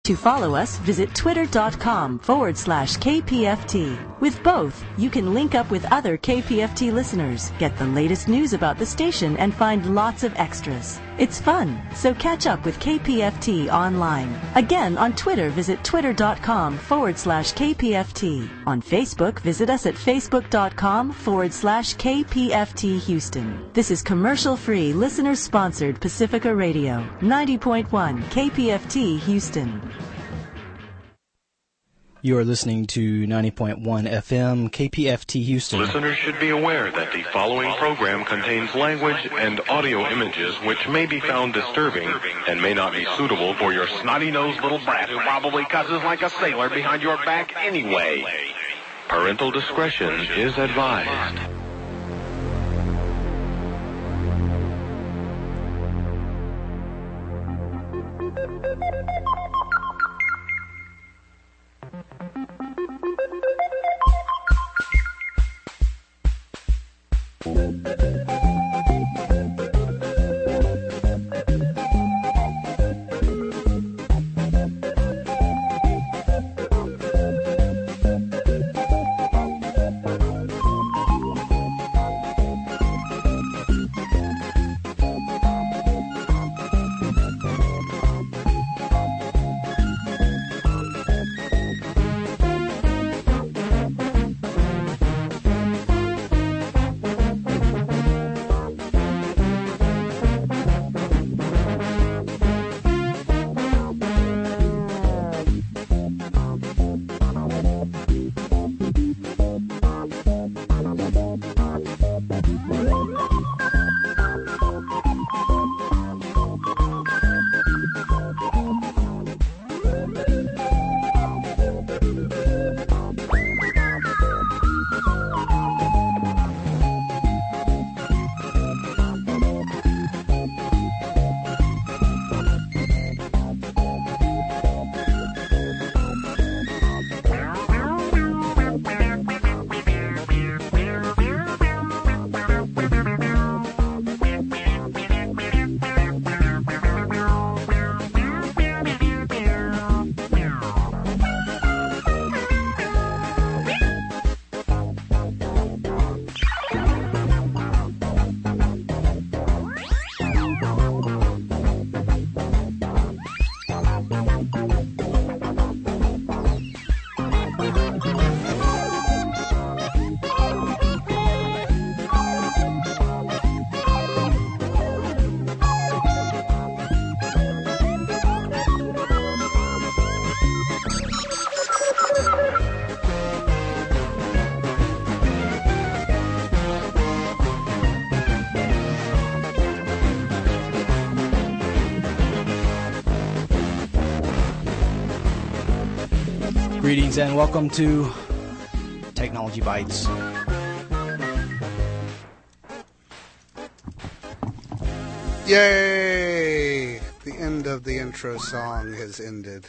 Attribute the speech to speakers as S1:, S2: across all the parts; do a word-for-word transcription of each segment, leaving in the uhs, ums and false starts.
S1: To follow us, visit twitter.com forward slash KPFT. With both, you can link up with other K P F T listeners, get the latest news about the station, and find lots of extras. It's fun, so catch up with K P F T online. Again, on Twitter, visit twitter.com forward slash KPFT. On Facebook, visit us at facebook.com forward slash KPFT Houston. This is commercial-free, listener-sponsored Pacifica Radio, ninety point one K P F T Houston.
S2: You are listening to ninety point one F M K P F T Houston.
S3: Listeners should be aware that the following program contains language and audio images which may be found disturbing and may not be suitable for your snotty-nosed little brat who probably cusses like a sailor behind your back anyway. Parental discretion is advised.
S2: Greetings and welcome to Technology Bites.
S4: Yay! The end of the intro song has ended.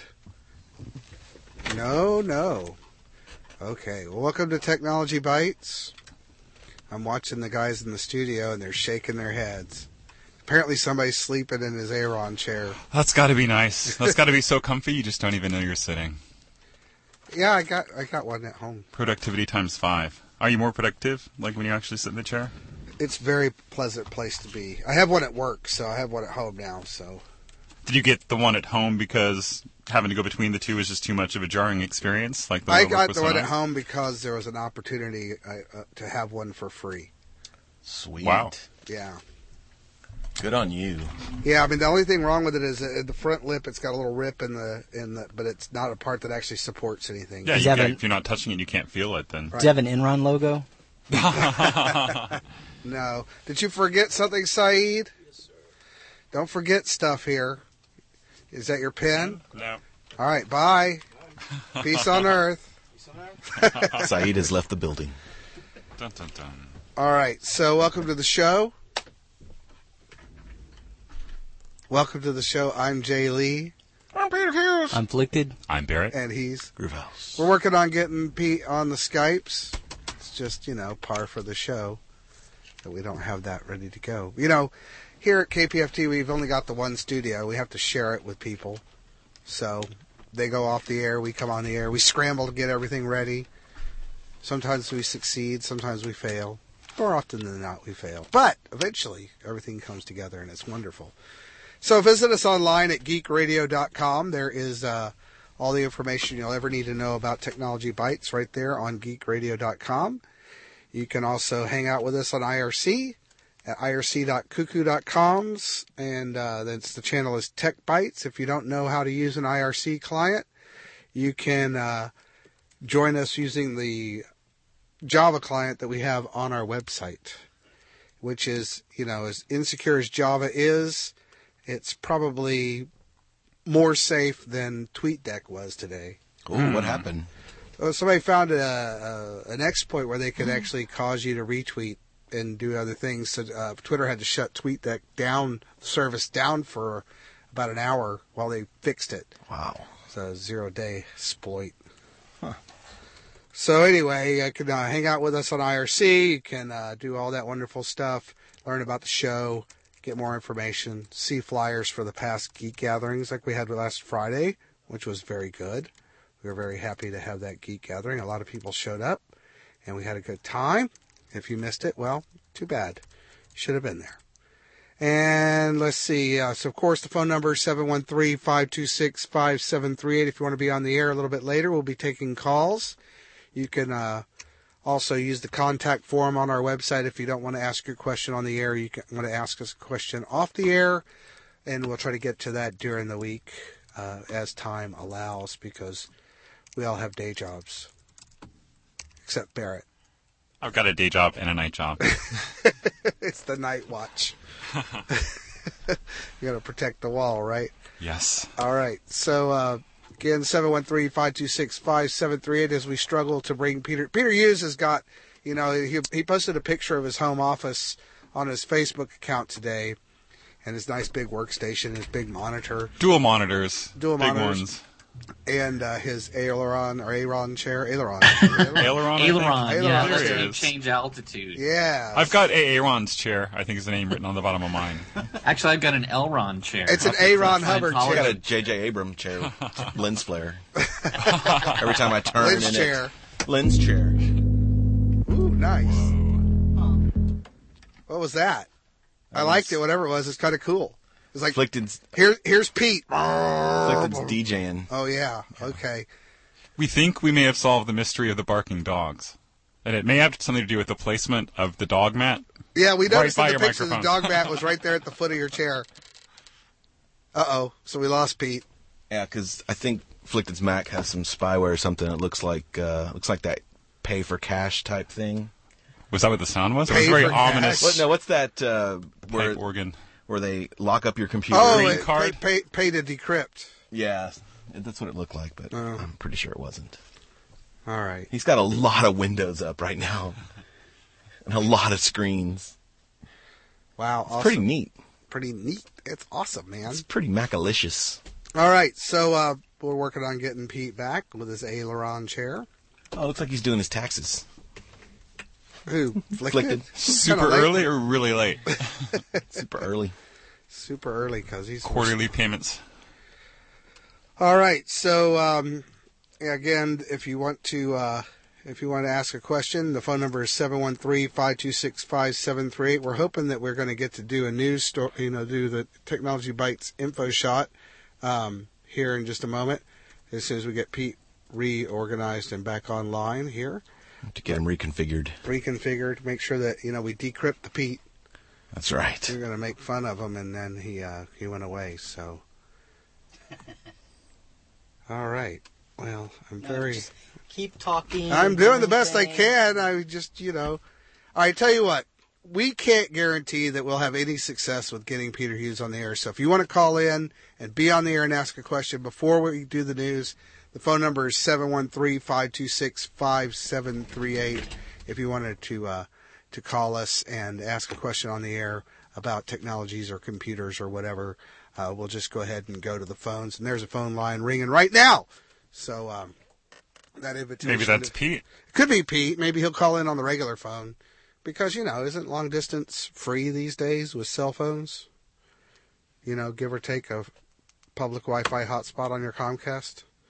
S4: No, no. Okay, well, welcome to Technology Bites. I'm watching the guys in the studio and they're shaking their heads. Apparently somebody's sleeping in his Aeron chair.
S5: That's got to be nice. That's got to be so comfy you just don't even know you're sitting.
S4: Yeah, I got I got one at home.
S5: Productivity times five. Are you more productive, like when you actually sit in the chair?
S4: It's a very pleasant place to be. I have one at work, so I have one at home now. So,
S5: did you get the one at home because having to go between the two is just too much of a jarring experience? Like the
S4: I
S5: one
S4: got the
S5: so
S4: one
S5: nice?
S4: at home because there was an opportunity uh, uh, to have one for free.
S6: Sweet.
S5: Wow.
S4: Yeah.
S6: Good on you.
S4: Yeah, I mean the only thing wrong with it is uh, the front lip. It's got a little rip in the in the, but it's not a part that actually supports anything.
S5: Yeah,
S2: Does
S5: you
S2: it have
S5: can't-
S2: an-
S5: if you're not touching it, you can't feel it then.
S4: Right.
S2: Does it have an Enron logo?
S4: No. Did you forget something, Saeed?
S6: Yes, sir.
S4: Don't forget stuff here. Is that your pen?
S5: No.
S4: All right, bye. Peace on earth.
S6: Saeed has left the building.
S5: Dun, dun, dun.
S4: All right, so welcome to the show. Welcome to the show. I'm Jay Lee.
S5: I'm Peter Hughes.
S2: I'm Afflicted.
S5: I'm Barrett.
S4: And he's...
S6: Groove House.
S4: We're working on getting Pete on the Skypes. It's just, you know, par for the show that we don't have that ready to go. You know, here at K P F T, we've only got the one studio. We have to share it with people. So they go off the air, we come on the air, we scramble to get everything ready. Sometimes we succeed, sometimes we fail. More often than not, we fail. But eventually, everything comes together, and it's wonderful. So visit us online at geek radio dot com. There is uh, all the information you'll ever need to know about Technology Bytes right there on geek radio dot com. You can also hang out with us on I R C at I R C dot cuckoo dot com, and uh, that's the channel is Tech Bytes. If you don't know how to use an I R C client, you can uh, join us using the Java client that we have on our website, which is, you know, as insecure as Java is, it's probably more safe than TweetDeck was today.
S6: Oh, what happened?
S4: Well, somebody found a, a, an exploit where they could actually cause you to retweet and do other things. So uh, Twitter had to shut TweetDeck down, service down for about an hour while they fixed it.
S6: Wow.
S4: It's a zero-day exploit. Huh. So anyway, you can uh, hang out with us on I R C. You can uh, do all that wonderful stuff, learn about the show, get more information, see flyers for the past Geek Gatherings like we had last Friday, which was very good. We were very happy to have that Geek Gathering. A lot of people showed up, and we had a good time. If you missed it, well, too bad. Should have been there. And let's see. Uh, so, of course, the phone number is seven one three, five two six, five seven three eight. If you want to be on the air a little bit later, we'll be taking calls. You can uh, also use the contact form on our website if you don't want to ask your question on the air. You can want to ask us a question off the air, and we'll try to get to that during the week uh, as time allows, because we all have day jobs, except Barrett.
S5: I've got a day job and a night job.
S4: It's the night watch. You got to protect the wall, right?
S5: Yes.
S4: All right. So, uh, again, seven one three, five two six, five seven three eight as we struggle to bring Peter. Peter Hughes has got, you know, he, he posted a picture of his home office on his Facebook account today, and his nice big workstation, his big monitor.
S5: Dual monitors.
S4: Dual
S5: big
S4: monitors.
S5: ones.
S4: And uh, his aileron or Aeron chair. Aileron.
S5: Aileron?
S7: Aileron,
S4: Aileron
S7: yeah,
S5: There
S7: lets
S5: it
S7: you
S5: is.
S7: change altitude.
S4: Yeah.
S5: I've got a Aaron's chair, I think is the name written on the bottom of mine.
S7: Actually, I've got an Elron chair.
S4: It's an
S7: Off the
S4: Aaron
S7: Scientology.
S4: Hubbard
S6: I got
S4: chair.
S6: a J J Abrams chair, lens flare. Every time I turn
S4: Lens
S6: in
S4: chair.
S6: it, lens chair.
S4: Ooh, nice. What was that? I liked it, whatever it was. It's kind of cool. It's like,
S6: Flicted's,
S4: here, here's Pete.
S6: Flicted's DJing.
S4: Oh, yeah. Okay.
S5: We think we may have solved the mystery of the barking dogs. And it may have something to do with the placement of the dog mat.
S4: Yeah, we noticed
S5: by
S4: in the
S5: your
S4: picture the
S5: microphone.
S4: dog mat was right there at the foot of your chair. Uh-oh. So we lost Pete.
S6: Yeah, because I think Flicted's Mac has some spyware or something that looks like uh, looks like that pay for cash type thing.
S5: Was that what the sound was? It
S4: Pay
S5: was very
S4: for cash.
S5: ominous.
S6: What, no, what's that uh, where
S5: Pipe organ.
S6: where they lock up your computer?
S4: Oh,
S5: green
S4: it,
S5: card?
S4: Pay, pay, pay to decrypt.
S6: Yeah, that's what it looked like, but
S4: Oh.
S6: I'm pretty sure it wasn't.
S4: All right.
S6: He's got a lot of windows up right now, and a lot of screens.
S4: Wow.
S6: It's
S4: Awesome.
S6: pretty neat.
S4: Pretty neat. It's awesome, man.
S6: It's pretty Macalicious.
S4: All right. So uh, we're working on getting Pete back with his aileron chair.
S6: Oh, looks like he's doing his taxes.
S4: Who? Flicked?
S6: Flicked.
S5: Super
S4: Kinda late.
S5: early or really late?
S6: Super early.
S4: Super early because he's
S5: Quarterly payments.
S4: All right. So um, yeah, again, if you want to, uh, if you want to ask a question, the phone number is seven one three, five two six, five seven three eight. We're hoping that we're going to get to do a news story, you know, do the Technology Bytes info shot um, here in just a moment, as soon as we get Pete reorganized and back online here,
S6: To get him reconfigured.
S4: reconfigured, make sure that, you know, we decrypt the Pete.
S6: That's right.
S4: We were going to make fun of him, and then he uh, he went away. So, all right. Well, I'm very.
S2: Just keep talking.
S4: I'm
S2: and
S4: doing the best I
S2: things.
S4: can. I just, you know. All right, tell you what. We can't guarantee that we'll have any success with getting Peter Hughes on the air. So if you want to call in and be on the air and ask a question before we do the news, the phone number is seven one three, five two six, five seven three eight. If you wanted to uh, to call us and ask a question on the air about technologies or computers or whatever, uh, we'll just go ahead and go to the phones. And there's a phone line ringing right now. So um, that invitation.
S5: Maybe that's
S4: to-
S5: Pete.
S4: Could be Pete. Maybe he'll call in on the regular phone. Because, you know, isn't long distance free these days with cell phones? You know, give or take a public Wi-Fi hotspot on your Comcast.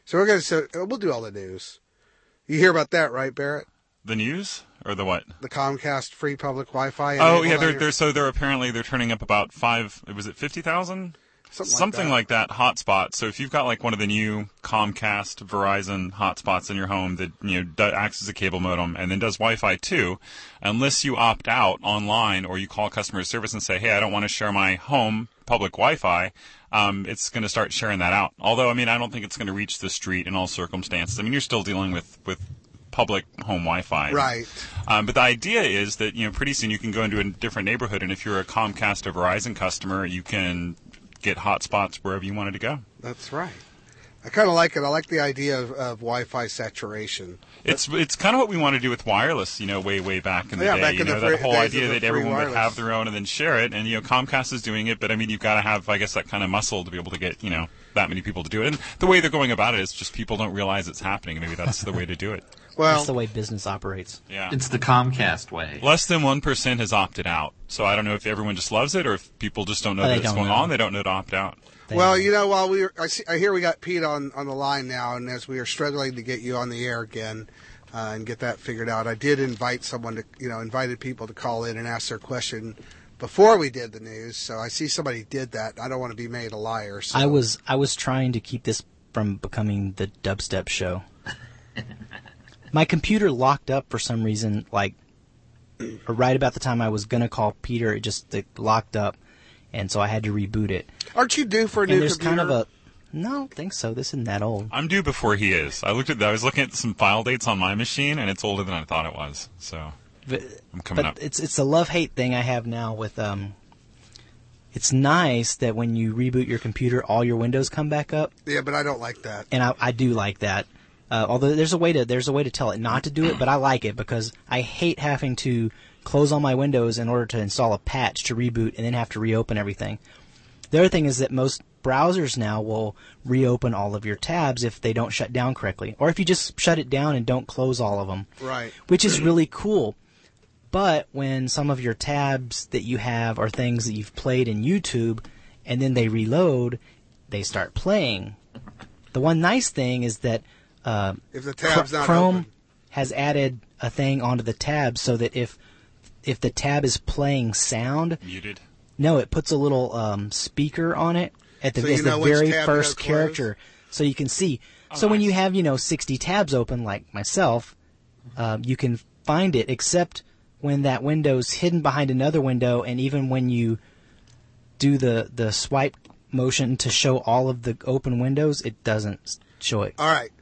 S4: So we're gonna. So we'll do all the news. You hear about that, right, Barrett?
S5: The news or the what?
S4: The Comcast free public Wi-Fi.
S5: Oh yeah, they're they're so they're apparently they're turning up about five. Was it fifty thousand?
S4: Something,
S5: Something
S4: like that.
S5: like that hotspot. So if you've got like one of the new Comcast, Verizon hotspots in your home that you know do, acts as a cable modem and then does Wi-Fi too, unless you opt out online or you call customer service and say, hey, I don't want to share my home public Wi-Fi, um, it's going to start sharing that out. Although, I mean, I don't think it's going to reach the street in all circumstances. I mean, you're still dealing with, with public home Wi-Fi.
S4: Right.
S5: Um, but the idea is that, you know, pretty soon you can go into a different neighborhood, and if you're a Comcast or Verizon customer, you can get hotspots wherever you wanted to go.
S4: That's right. I kind of like it. I like the idea of, of Wi-Fi saturation.
S5: It's it's kind of what we want to do with wireless, you know, way, way back in the
S4: yeah,
S5: day.
S4: Back
S5: you
S4: in
S5: know,
S4: the
S5: that
S4: free,
S5: whole idea that everyone
S4: wireless.
S5: would have their own and then share it. And, you know, Comcast is doing it, but, I mean, you've got to have, I guess, that kind of muscle to be able to get, you know, that many people to do it. And the way they're going about it is just people don't realize it's happening. Maybe that's the way to do it.
S4: Well,
S2: That's the way business operates.
S5: Yeah.
S7: It's the Comcast way.
S5: Less than one percent has opted out. So I don't know if everyone just loves it or if people just don't know
S2: Oh,
S5: that
S2: they
S5: it's
S2: don't
S5: going
S2: know.
S5: on. They don't know to opt out.
S2: They-
S4: well, you know, while we were, I, see, I hear we got Pete on, on the line now, and as we are struggling to get you on the air again uh, and get that figured out, I did invite someone to, you know, invited people to call in and ask their question before we did the news. So I see somebody did that. I don't want to be made a liar. So.
S2: I was I was trying to keep this from becoming the dubstep show. My computer locked up for some reason, like right about the time I was gonna call Peter. It just it locked up, and so I had to reboot it.
S4: Aren't you due for a new
S2: And there's
S4: computer?
S2: kind of a no, I don't think so. This isn't that old.
S5: I'm due before he is. I looked at I was looking at some file dates on my machine, and it's older than I thought it was. So
S2: But,
S5: I'm coming
S2: but
S5: up.
S2: it's it's a love hate thing I have now with um. It's nice that when you reboot your computer, all your windows come back up,
S4: Yeah, but I don't like that.
S2: and I, I do like that. Uh, although there's a way to there's a way to tell it not to do it, but I like it because I hate having to close all my windows in order to install a patch to reboot and then have to reopen everything. The other thing is that most browsers now will reopen all of your tabs if they don't shut down correctly, or if you just shut it down and don't close all of them,
S4: Right.
S2: which is really cool. But when some of your tabs that you have are things that you've played in YouTube, and then they reload, they start playing. The one nice thing is that uh,
S4: If the tab's
S2: Chr-
S4: not
S2: Chrome
S4: open.
S2: has added a thing onto the tab so that if if the tab is playing sound,
S5: Muted.
S2: no, it puts a little um, speaker on it at the,
S4: So you
S2: as
S4: know
S2: the
S4: which
S2: very
S4: tab to
S2: first
S4: close?
S2: character, so you can see.
S5: Oh,
S2: so when
S5: nice.
S2: you have you know sixty tabs open, like myself, um, you can find it. Except when that window's hidden behind another window, and even when you do the the swipe motion to show all of the open windows, it doesn't show it.
S4: All right.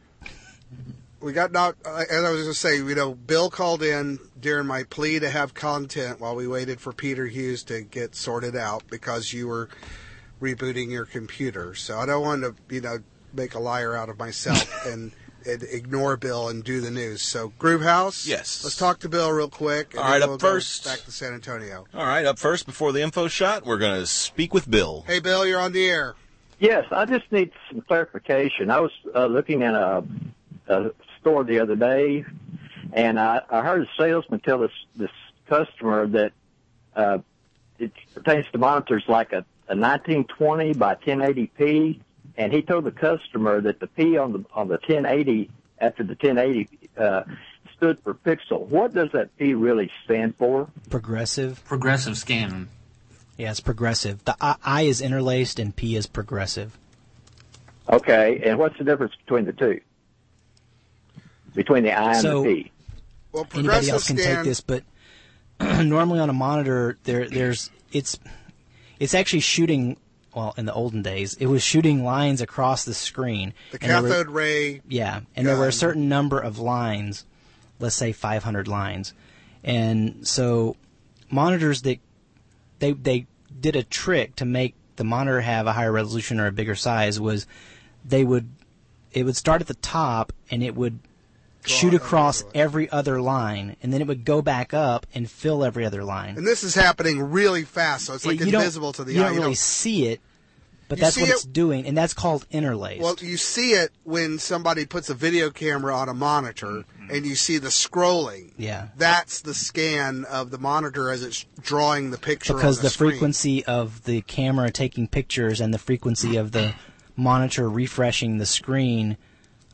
S4: We got not, uh, as I was going to say, you know, Bill called in during my plea to have content while we waited for Peter Hughes to get sorted out because you were rebooting your computer. So I don't want to, you know, make a liar out of myself and, and ignore Bill and do the news. So Groove House?
S6: Yes.
S4: Let's talk to Bill real quick. And
S6: All right,
S4: then
S6: up
S4: we'll go
S6: first.
S4: back to San Antonio.
S6: All right, up first, before the info shot, we're going to speak with Bill.
S4: Hey, Bill, you're on the air.
S8: Yes, I just need some clarification. I was uh, looking at a, a store the other day, and I, I heard a salesman tell this this customer that uh, it pertains to monitors like a, a nineteen twenty by ten eighty p, and he told the customer that the P on the on the ten eighty after the ten eighty uh, stood for pixel. What does that P really stand for?
S2: Progressive.
S7: Progressive scan.
S2: Yeah, it's progressive. The I, I is interlaced and P is progressive.
S8: Okay, and what's the difference between the two? Between the I and
S2: So-
S8: the P?
S4: Well,
S2: Anybody
S4: progressive
S2: else can
S4: scan,
S2: take this, but normally on a monitor, there, there's it's it's actually shooting. Well, in the olden days, it was shooting lines across the screen.
S4: the
S2: and there were-
S4: cathode ray.
S2: yeah, and there were a
S4: gun.
S2: certain number of lines, let's say five hundred lines, and so monitors that they they did a trick to make the monitor have a higher resolution or a bigger size was they would it would start at the top and it would
S4: Draw
S2: shoot
S4: it
S2: across
S4: every
S2: every other line, and then it would go back up and fill every other line.
S4: And this is happening really fast, so it's like
S2: you don't-
S4: invisible to the
S2: you
S4: eye.
S2: don't
S4: You
S2: really
S4: don't-
S2: see it, but
S4: You
S2: that's
S4: see
S2: what
S4: it-
S2: it's doing, and that's called interlaced.
S4: Well, you see it when somebody puts a video camera on a monitor and you see the scrolling.
S2: yeah.
S4: That's the scan of the monitor as it's drawing the picture
S2: Because
S4: on
S2: the
S4: the screen.
S2: frequency of the camera taking pictures and the frequency of the monitor refreshing the screen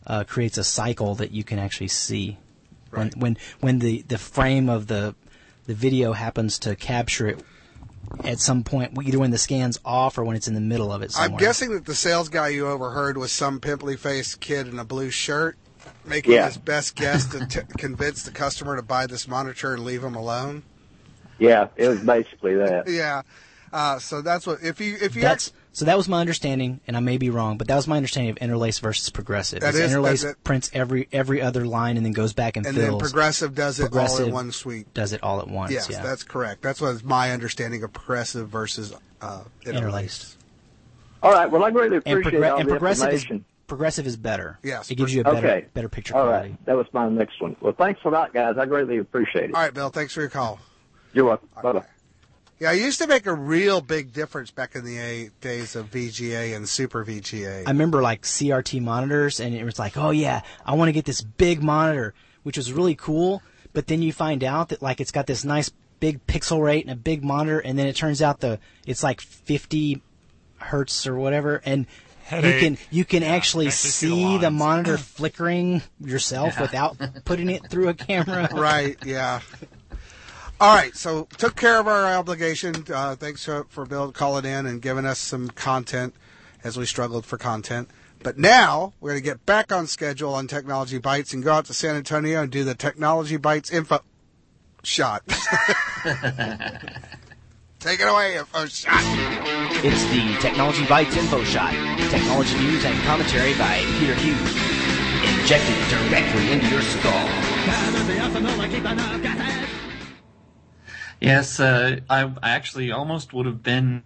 S2: uh, creates a cycle that you can actually see.
S4: Right.
S2: When when when the, the frame of the the video happens to capture it at some point, either when the scan's off or when it's in the middle of it somewhere.
S4: I'm guessing that the sales guy you overheard was some pimply-faced kid in a blue shirt making
S8: Yeah.
S4: his best guess to t- convince the customer to buy this monitor and leave him alone.
S8: Yeah, it was basically that.
S4: Yeah. Uh, so that's what, if you, if you
S2: That's, so that was my understanding, and I may be wrong, but that was my understanding of Interlace versus Progressive.
S4: That
S2: is
S4: is-
S2: Interlace
S4: that- that-
S2: prints every every other line and then goes back and,
S4: and
S2: fills.
S4: then Progressive does it all
S2: Progressive
S4: in one sweep.
S2: Does it all at once,
S4: Yes,
S2: yeah.
S4: that's correct. That's what is my understanding of Progressive versus uh, Interlace.
S2: Interlaced.
S8: All right. Well, I greatly
S2: And,
S8: appreciate
S2: progr-
S8: all
S2: and
S8: the
S2: progressive is
S8: information.
S2: progressive is better.
S4: Yes.
S2: It gives you a better
S8: Okay.
S2: better picture
S8: All
S2: quality.
S8: right. That was my next one. Well, thanks a lot, guys. I greatly appreciate it.
S4: All right, Bill, thanks for your call.
S8: You're welcome. Bye-bye.
S4: Yeah, I used to make a real big difference back in the a- days of V G A and Super V G A.
S2: I remember like C R T monitors, and it was like, oh yeah, I want to get this big monitor, which was really cool. But then you find out that like it's got this nice big pixel rate and a big monitor, and then it turns out the it's like fifty hertz or whatever, and
S5: Headache.
S2: you can you can
S5: Yeah,
S2: actually
S5: actually see the
S2: see the
S5: lines.
S2: monitor flickering yourself without putting it through a camera.
S4: Right, yeah. All right, so took care of our obligation. Uh, thanks for, for Bill calling in and giving us some content as we struggled for content. But now we're going to get back on schedule on Technology Bites and go out to San Antonio and do the Technology Bites info shot. Take it away, info shot.
S9: It's the Technology Bites Info Shot. Technology news and commentary by Peter Hughes. Injected directly into your skull.
S7: Yes, uh, I, I actually almost would have been.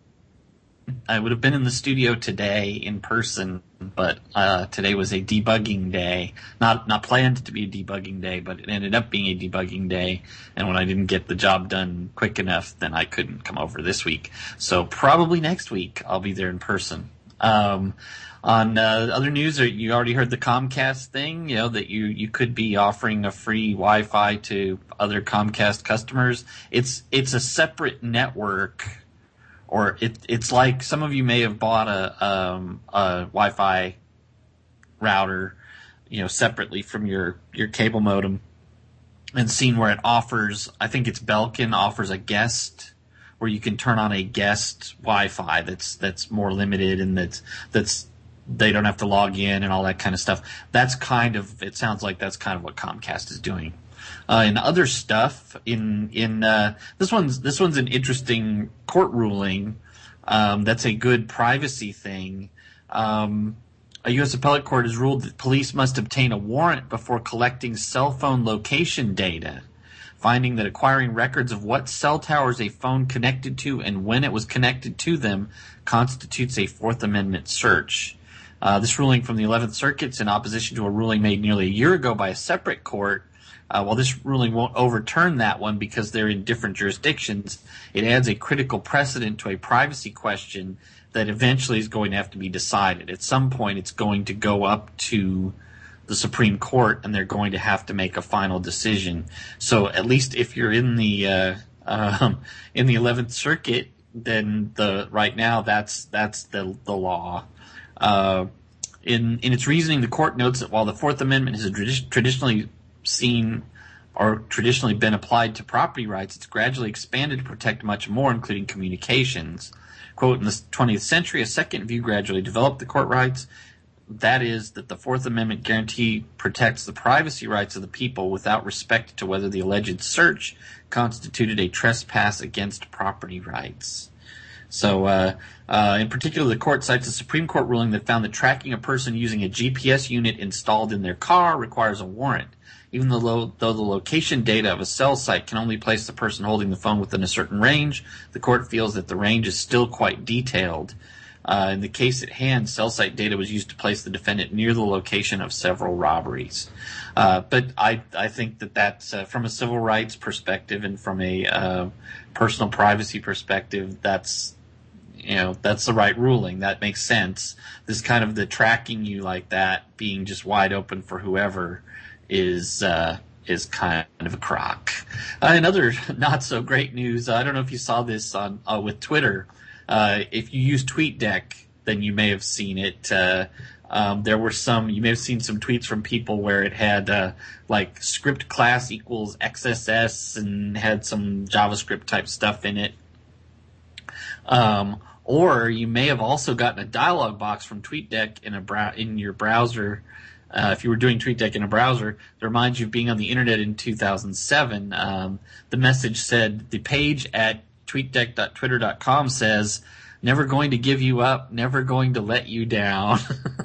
S7: I would have been in the studio today in person, but uh, today was a debugging day. Not not planned to be a debugging day, but it ended up being a debugging day. And when I didn't get the job done quick enough, then I couldn't come over this week. So probably next week I'll be there in person. Um, on uh, other news, you already heard the Comcast thing, you know, that you, you could be offering a free Wi-Fi to other Comcast customers. It's it's a separate network, or it it's like some of you may have bought a um, a Wi-Fi router, you know, separately from your, your cable modem, and seen where it offers. I think it's Belkin offers a guest, where you can turn on a guest Wi-Fi that's that's more limited and that's that's they don't have to log in and all that kind of stuff. That's kind of, it sounds like that's kind of what Comcast is doing. Uh, in other stuff, in in uh, this one's this one's an interesting court ruling. Um, that's a good privacy thing. Um, a U S appellate court has ruled that police must obtain a warrant before collecting cell phone location data, finding that acquiring records of what cell towers a phone connected to and when it was connected to them constitutes a Fourth Amendment search. Uh, this ruling from the eleventh Circuit is in opposition to a ruling made nearly a year ago by a separate court. Uh, while this ruling won't overturn that one because they're in different jurisdictions, it adds a critical precedent to a privacy question that eventually is going to have to be decided. At some point, it's going to go up to the Supreme Court, and they're going to have to make a final decision. So at least if you're in the uh, um, in the eleventh Circuit, then the right now that's that's the the law. Uh, in in its reasoning, the court notes that while the Fourth Amendment has tradi- traditionally seen or traditionally been applied to property rights, it's gradually expanded to protect much more, including communications. Quote, in the twentieth century, a second view gradually developed the court rights. That is, that the Fourth Amendment guarantee protects the privacy rights of the people without respect to whether the alleged search constituted a trespass against property rights. So, uh, uh, in particular, the court cites a Supreme Court ruling that found that tracking a person using a G P S unit installed in their car requires a warrant, even though, though the location data of a cell site can only place the person holding the phone within a certain range. The court feels that the range is still quite detailed. Uh, in the case at hand, cell site data was used to place the defendant near the location of several robberies. Uh, but I, I think that that's, uh, from a civil rights perspective and from a uh, personal privacy perspective, that's, you know, that's the right ruling. That makes sense. This kind of the tracking you like that being just wide open for whoever is uh, is kind of a crock. Uh, in other not so great news, I don't know if you saw this on uh, with Twitter. Uh, if you use TweetDeck, then you may have seen it. Uh, Um, there were some, you may have seen some tweets from people where it had uh, like script class equals X S S and had some JavaScript type stuff in it. Um, or you may have also gotten a dialog box from TweetDeck in a brow- in your browser. Uh, if you were doing TweetDeck in a browser, that reminds you of being on the internet in two thousand seven. Um, the message said, the page at tweetdeck dot twitter dot com says, never going to give you up, never going to let you down.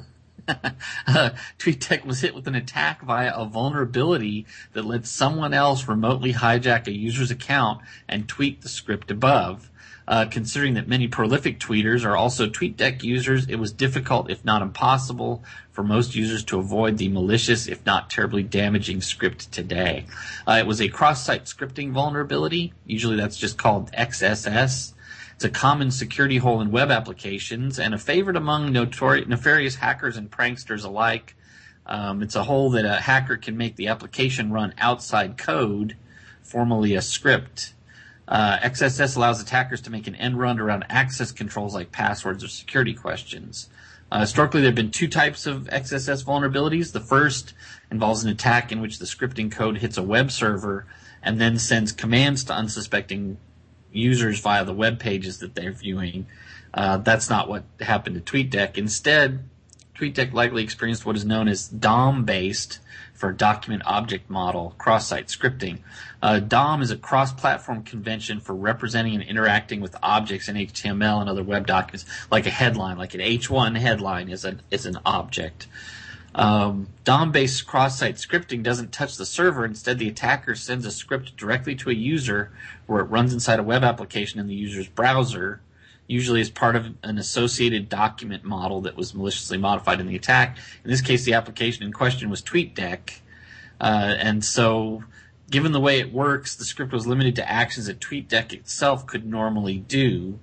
S7: uh, TweetDeck was hit with an attack via a vulnerability that let someone else remotely hijack a user's account and tweet the script above. Uh, considering that many prolific tweeters are also TweetDeck users, it was difficult, if not impossible, for most users to avoid the malicious, if not terribly damaging script today. Uh, it was a cross-site scripting vulnerability. Usually that's just called X S S. It's a common security hole in web applications and a favorite among notori- nefarious hackers and pranksters alike. Um, it's a hole that a hacker can make the application run outside code, formerly a script. Uh, X S S allows attackers to make an end run around access controls like passwords or security questions. Uh, historically, there have been two types of X S S vulnerabilities. The first involves an attack in which the scripting code hits a web server and then sends commands to unsuspecting users via the web pages that they're viewing. Uh, that's not what happened to TweetDeck. Instead, TweetDeck likely experienced what is known as D O M-based, for Document Object Model, cross-site scripting. Uh, D O M is a cross-platform convention for representing and interacting with objects in H T M L and other web documents, like a headline, like an H one headline is an is an object. Um, D O M-based cross-site scripting doesn't touch the server. Instead, the attacker sends a script directly to a user where it runs inside a web application in the user's browser, usually as part of an associated document model that was maliciously modified in the attack. In this case, the application in question was TweetDeck. Uh, and so, given the way it works, the script was limited to actions that TweetDeck itself could normally do.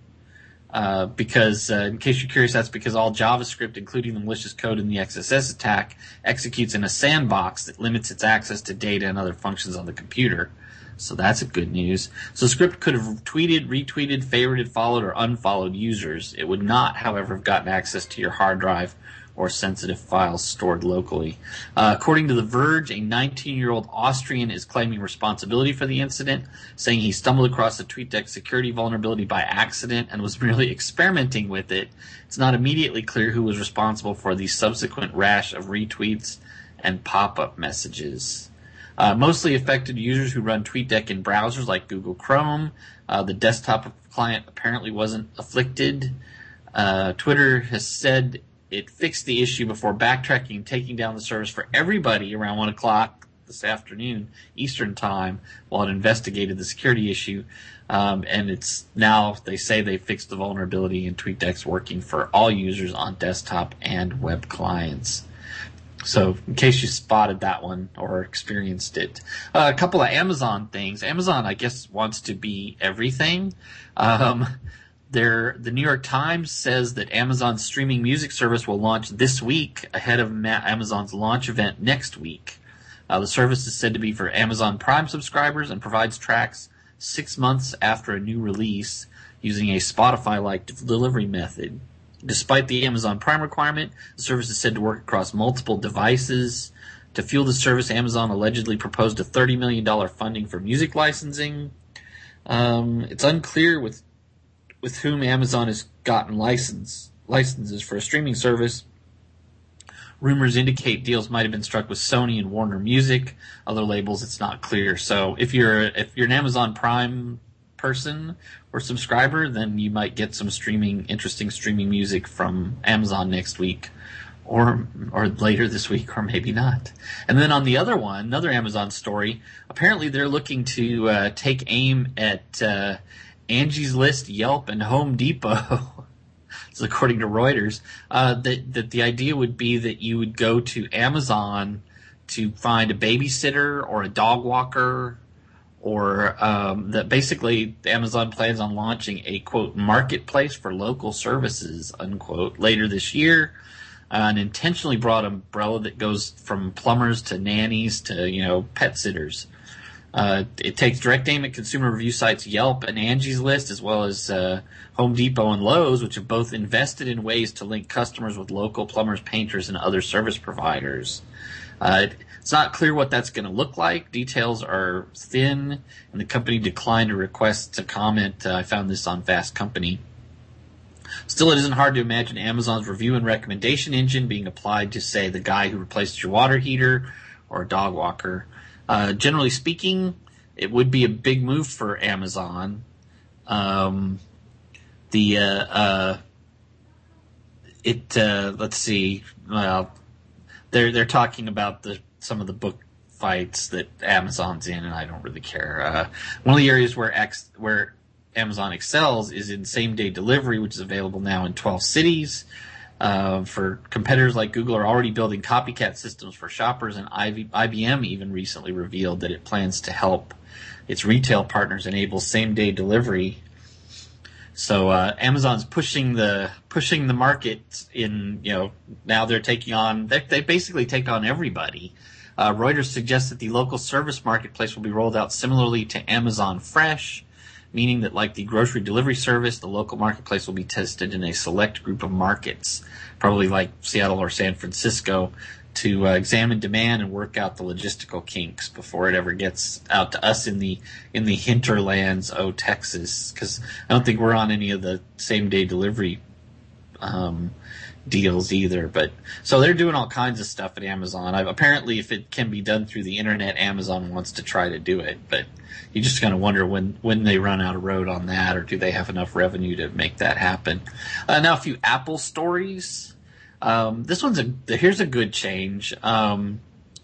S7: Uh, because, uh, in case you're curious, that's because all JavaScript, including the malicious code in the X S S attack, executes in a sandbox that limits its access to data and other functions on the computer. So that's a good news. So the script could have tweeted, retweeted, favorited, followed, or unfollowed users. It would not, however, have gotten access to your hard drive or sensitive files stored locally. Uh, according to The Verge, a nineteen-year-old Austrian is claiming responsibility for the incident, saying he stumbled across the TweetDeck security vulnerability by accident and was merely experimenting with it. It's not immediately clear who was responsible for the subsequent rash of retweets and pop-up messages. Uh, mostly affected users who run TweetDeck in browsers like Google Chrome. Uh, the desktop client apparently wasn't afflicted. Uh, Twitter has said it fixed the issue before backtracking and taking down the service for everybody around one o'clock this afternoon Eastern Time while it investigated the security issue. Um, and it's now, they say they fixed the vulnerability and TweetDeck's working for all users on desktop and web clients. So, in case you spotted that one or experienced it. Uh, a couple of Amazon things. Amazon, I guess, wants to be everything. Um, there, the New York Times says that Amazon's streaming music service will launch this week ahead of Ma- Amazon's launch event next week. Uh, the service is said to be for Amazon Prime subscribers and provides tracks six months after a new release using a Spotify-like delivery method. Despite the Amazon Prime requirement, the service is said to work across multiple devices. To fuel the service, Amazon allegedly proposed a thirty million dollars funding for music licensing. Um, it's unclear with with whom Amazon has gotten license licenses for a streaming service. Rumors indicate deals might have been struck with Sony and Warner Music. Other labels, it's not clear. So if you're if you're an Amazon Prime person or subscriber, then you might get some streaming, interesting streaming music from Amazon next week, or or later this week, or maybe not. And then on the other one, another Amazon story, apparently they're looking to uh, take aim at uh, Angie's List, Yelp, and Home Depot. So according to Reuters, uh, that that the idea would be that you would go to Amazon to find a babysitter or a dog walker, or um, that basically Amazon plans on launching a, quote, marketplace for local services, unquote, later this year. Uh, an intentionally broad umbrella that goes from plumbers to nannies to, you know, pet sitters. Uh, it takes direct aim at consumer review sites Yelp and Angie's List, as well as uh, Home Depot and Lowe's, which have both invested in ways to link customers with local plumbers, painters, and other service providers. Uh, it's not clear what that's going to look like. Details are thin, and the company declined a request to comment. Uh, I found this on Fast Company. Still, it isn't hard to imagine Amazon's review and recommendation engine being applied to, say, the guy who replaced your water heater or a dog walker. Uh, generally speaking, it would be a big move for Amazon. Um, the uh, uh, it uh, let's see. Well, they're they're talking about the some of the book fights that Amazon's in, and I don't really care. Uh, one of the areas where X, where Amazon excels is in same-day delivery, which is available now in twelve cities. Uh, for competitors like Google are already building copycat systems for shoppers, and I B M even recently revealed that it plans to help its retail partners enable same-day delivery. So uh, Amazon's pushing the pushing the market in. You know, now they're taking on. They, they basically take on everybody. Uh, Reuters suggests that the local service marketplace will be rolled out similarly to Amazon Fresh, meaning that like the grocery delivery service, the local marketplace will be tested in a select group of markets, probably like Seattle or San Francisco, to uh, examine demand and work out the logistical kinks before it ever gets out to us in the in the hinterlands of Texas, because I don't think we're on any of the same-day delivery um, deals either. But so they're doing all kinds of stuff at Amazon. I've, apparently, if it can be done through the internet, Amazon wants to try to do it, but you just kind of wonder when, when they run out of road on that, or do they have enough revenue to make that happen. Uh, now, a few Apple stories. Um, this one's a here's a good change. Um,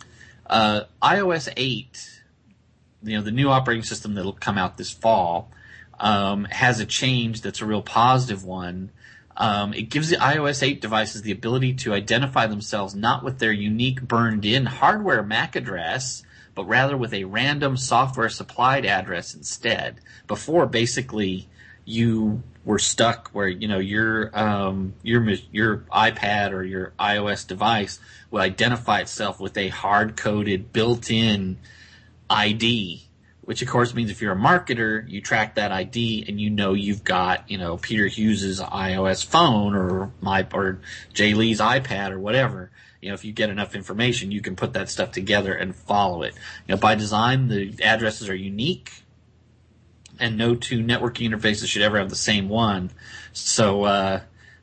S7: uh, iOS eight, you know, the new operating system that'll come out this fall, um, has a change that's a real positive one. Um, it gives the iOS eight devices the ability to identify themselves not with their unique burned-in hardware M A C address, but rather with a random software-supplied address instead. Before, basically, you were stuck where, you know, your um, your your iPad or your iOS device will identify itself with a hard-coded, built-in I D, which of course means if you're a marketer, you track that I D and you know you've got, you know, Peter Hughes's iOS phone or my or Jay Lee's iPad or whatever. You know, if you get enough information, you can put that stuff together and follow it. You know, by design, the addresses are unique, and no two networking interfaces should ever have the same one. So uh,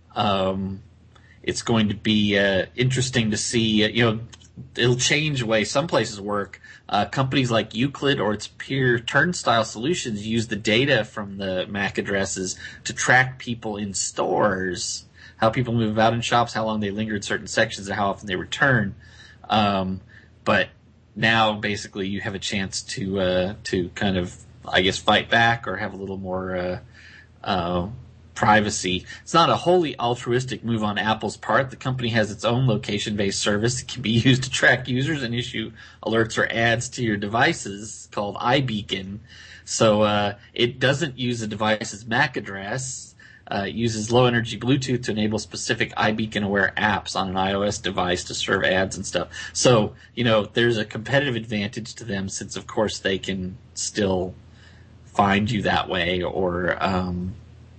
S7: um, it's going to be uh, interesting to see. Uh, you know, it'll change the way some places work. Uh, companies like Euclid or its peer Turnstile Solutions use the data from the M A C addresses to track people in stores, how people move about in shops, how long they linger in certain sections, and how often they return. Um, but now, basically, you have a chance to uh, to kind of, I guess, fight back or have a little more uh, uh, privacy. It's not a wholly altruistic move on Apple's part. The company has its own location-based service that can be used to track users and issue alerts or ads to your devices called iBeacon. So uh, it doesn't use a device's M A C address. Uh, it uses low-energy Bluetooth to enable specific iBeacon-aware apps on an iOS device to serve ads and stuff. So, you know, there's a competitive advantage to them since, of course, they can still find you that way or, um,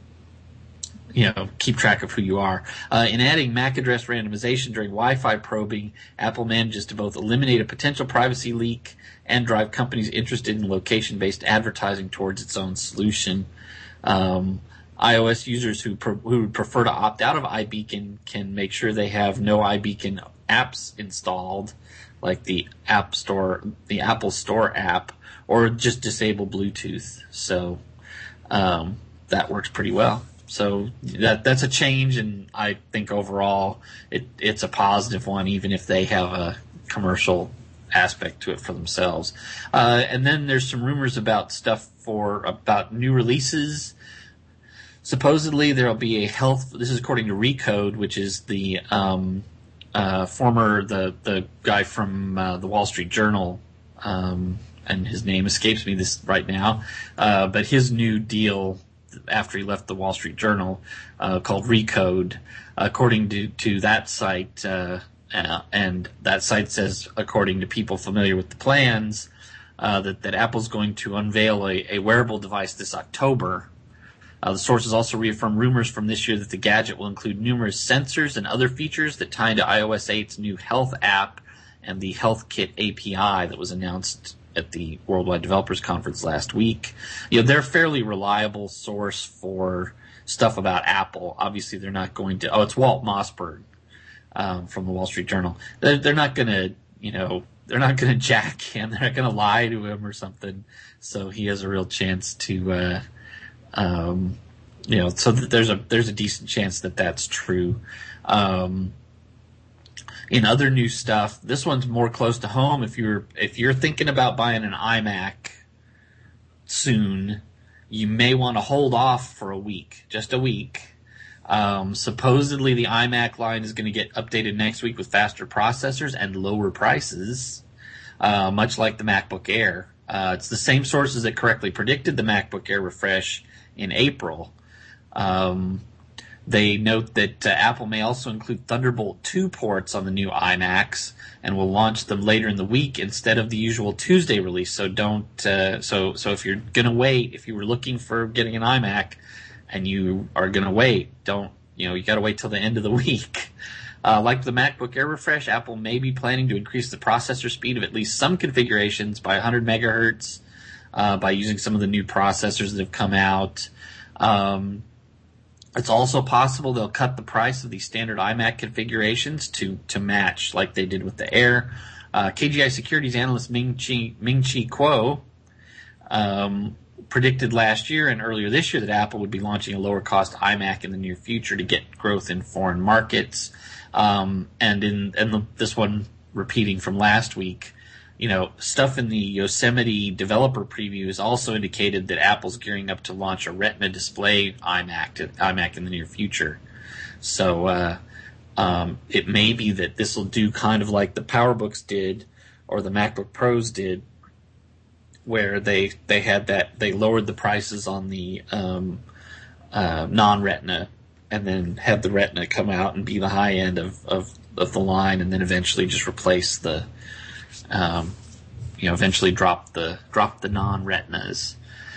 S7: you know, keep track of who you are. Uh, in adding M A C address randomization during Wi-Fi probing, Apple manages to both eliminate a potential privacy leak and drive companies interested in location-based advertising towards its own solution. Um, iOS users who pre- who would prefer to opt out of iBeacon can make sure they have no iBeacon apps installed, like the App Store, the Apple Store app, or just disable Bluetooth. So um, that works pretty well. So that that's a change, and I think overall it, it's a positive one, even if they have a commercial aspect to it for themselves. Uh, and then there's some rumors about stuff for about new releases. Supposedly there'll be a health. This is according to Recode, which is the um, uh, former the the guy from uh, the Wall Street Journal, um, and his name escapes me this right now. Uh, but his new deal after he left the Wall Street Journal, uh, called Recode, according to to that site, uh, uh, and that site says, according to people familiar with the plans, uh, that, that Apple's going to unveil a, a wearable device this October. Uh, the sources also reaffirm rumors from this year that the gadget will include numerous sensors and other features that tie into iOS eight's new Health app and the HealthKit A P I that was announced at the Worldwide Developers Conference last week. You know, they're a fairly reliable source for stuff about Apple. Obviously, they're not going to. Oh, it's Walt Mossberg um, from the Wall Street Journal. They're, they're not going to, you know, they're not going to jack him. They're not going to lie to him or something. So he has a real chance to, uh, um, you know, so that there's a there's a decent chance that that's true. Um, in other new stuff, this one's more close to home. If you're if you're thinking about buying an iMac soon, you may want to hold off for a week, just a week. Um, supposedly, the iMac line is going to get updated next week with faster processors and lower prices, uh, much like the MacBook Air. Uh, it's the same sources that correctly predicted the MacBook Air refresh in April. Um, they note that uh, Apple may also include Thunderbolt two ports on the new iMacs and will launch them later in the week instead of the usual Tuesday release. So don't. Uh, so so if you're gonna wait, if you were looking for getting an iMac and you are gonna wait, don't. You know, you got to wait till the end of the week. Uh, like the MacBook Air refresh, Apple may be planning to increase the processor speed of at least some configurations by one hundred megahertz uh, by using some of the new processors that have come out. Um, It's also possible they'll cut the price of the standard iMac configurations to, to match like they did with the Air. Uh, K G I Securities analyst Ming-Chi, Ming-Chi Kuo um, predicted last year and earlier this year that Apple would be launching a lower-cost iMac in the near future to get growth in foreign markets. Um, and in and the, this one repeating from last week, you know, stuff in the Yosemite developer previews also indicated that Apple's gearing up to launch a Retina display iMac to, iMac in the near future. So uh, um, it may be that this will do kind of like the PowerBooks did or the MacBook Pros did, where they they had that they lowered the prices on the um, uh, non-Retina and then had the Retina come out and be the high end of, of, of the line, and then eventually just replace the Um, you know, eventually drop the drop the non-Retinas.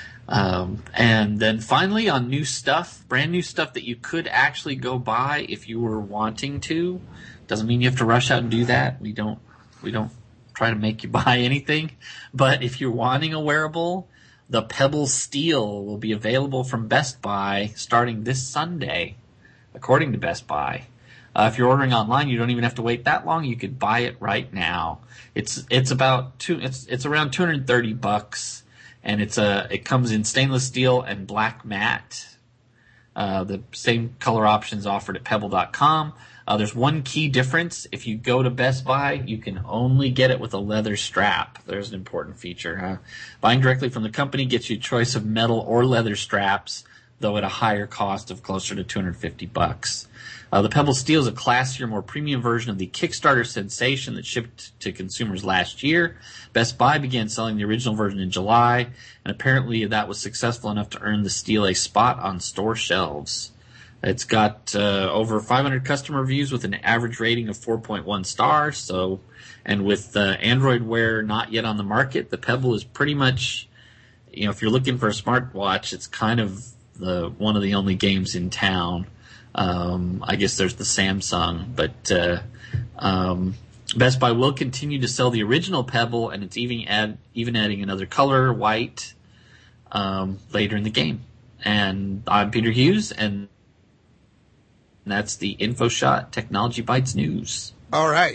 S7: Um, and then finally on new stuff, brand new stuff that you could actually go buy if you were wanting to. Doesn't mean you have to rush out and do that. We don't we don't try to make you buy anything. But if you're wanting a wearable, the Pebble Steel will be available from Best Buy starting this Sunday, according to Best Buy. Uh, if you're ordering online, you don't even have to wait that long. You could buy it right now. It's it's about two. It's it's around two hundred thirty bucks, and it's a it comes in stainless steel and black matte. Uh, the same color options offered at Pebble dot com. Uh, there's one key difference. If you go to Best Buy, you can only get it with a leather strap. There's an important feature. Huh? Buying directly from the company gets you a choice of metal or leather straps, though at a higher cost of closer to two hundred fifty bucks. Uh, the Pebble Steel is a classier, more premium version of the Kickstarter sensation that shipped to consumers last year. Best Buy began selling the original version in July, and apparently that was successful enough to earn the Steel a spot on store shelves. It's got uh, over five hundred customer reviews with an average rating of four point one stars. So, and with uh, Android Wear not yet on the market, the Pebble is pretty much, you know, if you're looking for a smartwatch, it's kind of the one of the only games in town. Um, I guess there's the Samsung, but uh, um, Best Buy will continue to sell the original Pebble, and it's even add, even adding another color, white, um, later in the game. And I'm Peter Hughes, and that's the InfoShot Technology Bytes News.
S4: All right.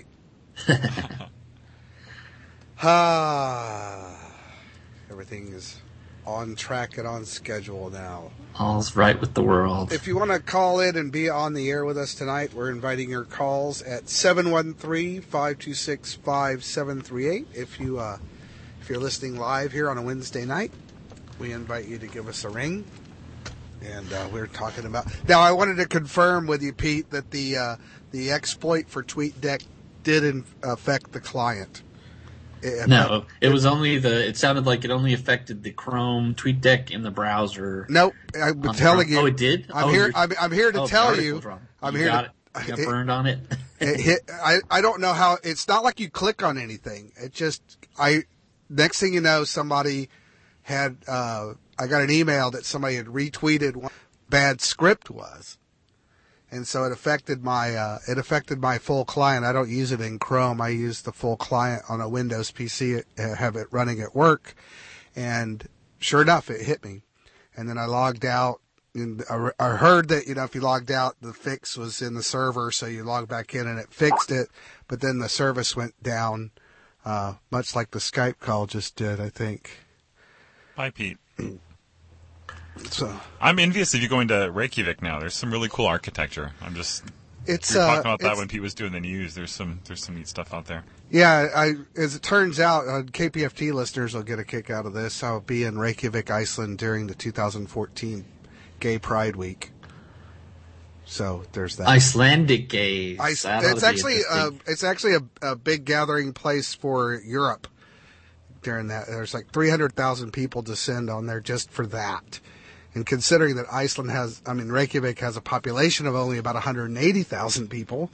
S4: Ah, everything is on track and on schedule now.
S7: All's right with the world.
S4: If you want to call in and be on the air with us tonight, we're inviting your calls at seven one three, five two six, five seven three eight. If, you, uh, if you're listening live here on a Wednesday night, we invite you to give us a ring. And uh, we're talking about... Now, I wanted to confirm with you, Pete, that the uh, the exploit for TweetDeck did in- affect the client. It,
S7: no, it, it was only the. It sounded like it only affected the Chrome TweetDeck in the browser.
S4: Nope, I'm telling you.
S7: Oh, it did.
S4: I'm
S7: oh,
S4: here. I'm, I'm here to
S7: oh,
S4: tell you. I'm
S7: you
S4: here.
S7: Got
S4: to,
S7: it. You got burned on it.
S4: it hit, I I don't know how. It's not like you click on anything. It just I next thing you know, somebody had, uh, I got an email that somebody had retweeted what bad script was. And so it affected my, uh, it affected my full client. I don't use it in Chrome. I use the full client on a Windows P C, have it running at work. And sure enough, it hit me. And then I logged out. And I heard that, you know, if you logged out, the fix was in the server, so you log back in and it fixed it. But then the service went down, uh, much like the Skype call just did, I think.
S5: Bye, Pete.
S4: So
S5: I'm envious of you going to Reykjavik now. There's some really cool architecture. I'm just
S4: it's
S5: we were
S4: uh,
S5: talking about that
S4: it's,
S5: when Pete was doing the news. There's some there's some neat stuff out there.
S4: Yeah, I as it turns out, uh, K P F T listeners will get a kick out of this. I'll be in Reykjavik, Iceland during the two thousand fourteen Gay Pride Week. So there's that.
S7: Icelandic gays.
S4: Ice,
S7: That'll
S4: it's
S7: be
S4: actually uh,
S7: interesting.
S4: it's actually a, a big gathering place for Europe. During that, there's like three hundred thousand people descend on there just for that. And considering that Iceland has, I mean, Reykjavik has a population of only about one hundred eighty thousand people,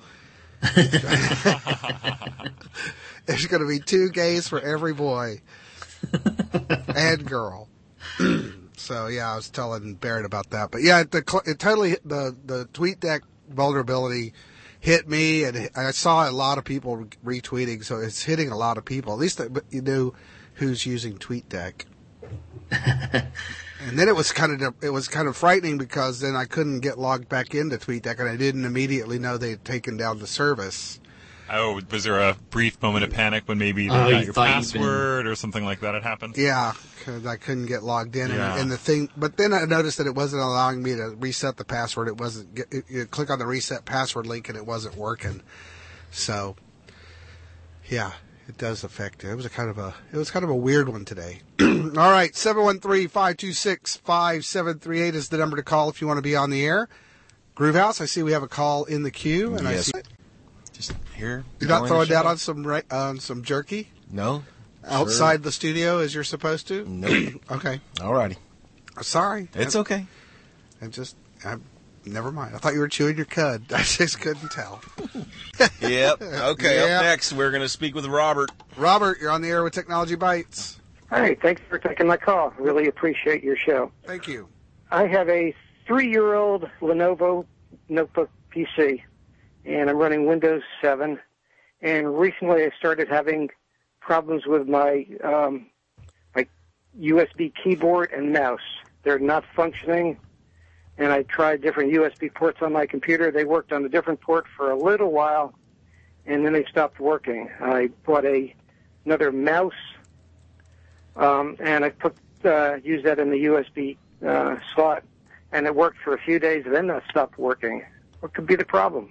S4: there's going to be two gays for every boy and girl. So yeah, I was telling Barrett about that. But yeah, the, it totally the the TweetDeck vulnerability hit me, and I saw a lot of people retweeting. So it's hitting a lot of people. At least you knew who's using TweetDeck. And then it was kind of it was kind of frightening because then I couldn't get logged back into TweetDeck, and I didn't immediately know they had taken down the service.
S5: Oh, was there a brief moment of panic when maybe they
S7: Oh,
S5: got
S7: you
S5: your
S7: thought you'd
S5: password or something like that had happened?
S4: Yeah, because I couldn't get logged in,
S5: Yeah.
S4: and, and the thing. But then I noticed that it wasn't allowing me to reset the password. It wasn't. It, you click on the reset password link, and it wasn't working. So, yeah, it does affect it. It was a kind of a. It was kind of a weird one today. All right, seven one three, five two six, five seven three eight is the number to call if you want to be on the air. Groove House, I see we have a call in the queue, and
S6: Yes.
S4: I see
S6: Just here.
S4: you're not
S6: calling
S4: throwing
S6: the
S4: down
S6: show?
S4: on some ra- on some jerky
S6: No.
S4: outside the studio as you're supposed to.
S6: Nope.
S4: Okay,
S6: Alrighty.
S4: sorry.
S6: It's
S4: I,
S6: okay.
S4: I just, I, never mind. I thought you were chewing your cud. I just couldn't tell.
S6: Yep. Okay.
S4: Yep.
S6: Up next, we're going to speak with Robert.
S4: Robert, you're on the air with Technology Bites.
S10: Hi, thanks for taking my call. Really appreciate your show.
S4: Thank you.
S10: I have a three-year-old Lenovo notebook P C, and I'm running Windows seven. And recently I started having problems with my um, my U S B keyboard and mouse. They're not functioning, and I tried different U S B ports on my computer. They worked on a different port for a little while, and then they stopped working. I bought a another mouse, um, and I put uh, used that in the U S B uh, slot, and it worked for a few days, and then that stopped working. What could be the problem?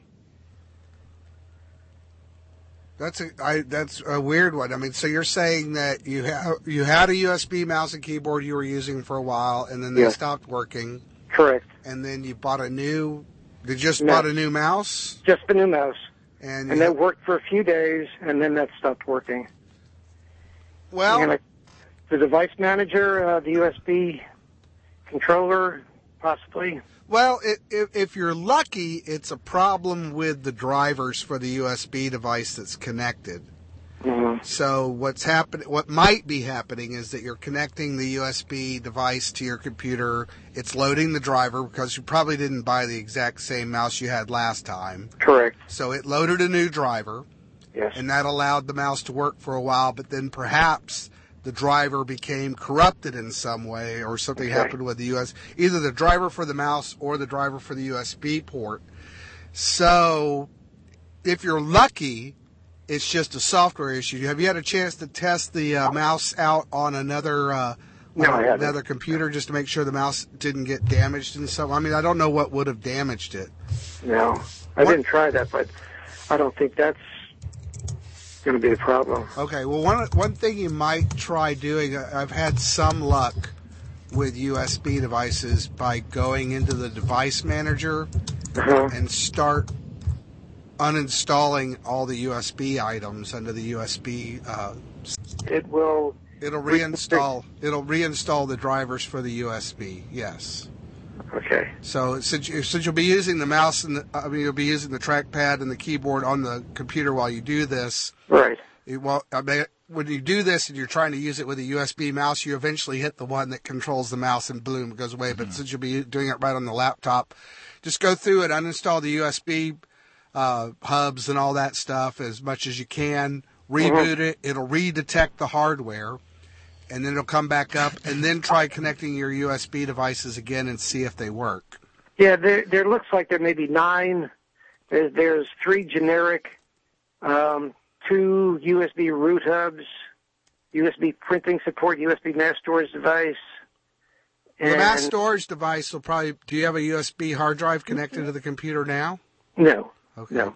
S4: That's a I, that's a weird one. I mean, so you're saying that you have you had a U S B mouse and keyboard you were using for a while, and then they
S10: Yes.
S4: stopped working,
S10: Correct.
S4: and then you bought a new. Did you just
S10: No.
S4: bought a new mouse?
S10: Just the new mouse.
S4: And, you
S10: And
S4: have-
S10: that worked for a few days, and then that stopped working.
S4: well,
S10: And I, the device manager, uh, the U S B controller, possibly.
S4: Well, it, if, if you're lucky, it's a problem with the drivers for the U S B device that's connected.
S10: Mm-hmm.
S4: So what's happening, what might be happening is that you're connecting the U S B device to your computer. It's loading the driver because you probably didn't buy the exact same mouse you had last time.
S10: Correct.
S4: So it loaded a new driver,
S10: Yes.
S4: and that allowed the mouse to work for a while, but then perhaps the driver became corrupted in some way, or something
S10: Okay.
S4: happened with the U S, either the driver for the mouse or the driver for the U S B port. So if you're lucky, it's just a software issue. Have you had a chance to test the uh, mouse out on another uh,
S10: No,
S4: on
S10: I haven't.
S4: another computer just to make sure the mouse didn't get damaged and so? I mean, I don't know what would have damaged it.
S10: No, I
S4: What-
S10: didn't try that, but I don't think that's going to be the problem.
S4: Okay, well, one one thing you might try doing, uh, I've had some luck with U S B devices by going into the device manager
S10: Uh-huh.
S4: and start uninstalling all the U S B items under the U S B. Uh,
S10: It will.
S4: it'll reinstall. It'll reinstall the drivers for the U S B. Yes.
S10: Okay.
S4: So since, you, since you'll be using the mouse and the, I mean you'll be using the trackpad and the keyboard on the computer while you do this,
S10: Right.
S4: It, well, I mean, when you do this and you're trying to use it with a U S B mouse, you eventually hit the one that controls the mouse and boom, it goes away. Mm-hmm. But since you'll be doing it right on the laptop, just go through and uninstall the U S B uh, hubs and all that stuff as much as you can. Reboot mm-hmm. it. It'll redetect the hardware, and then it'll come back up, and then try connecting your U S B devices again and see if they work.
S10: Yeah, there, there looks like there may be nine. There, there's three generic, um, two U S B root hubs, U S B printing support, U S B mass storage device.
S4: The mass storage device will probably, do you have a U S B hard drive connected to the computer now?
S10: No.
S4: Okay.
S10: No.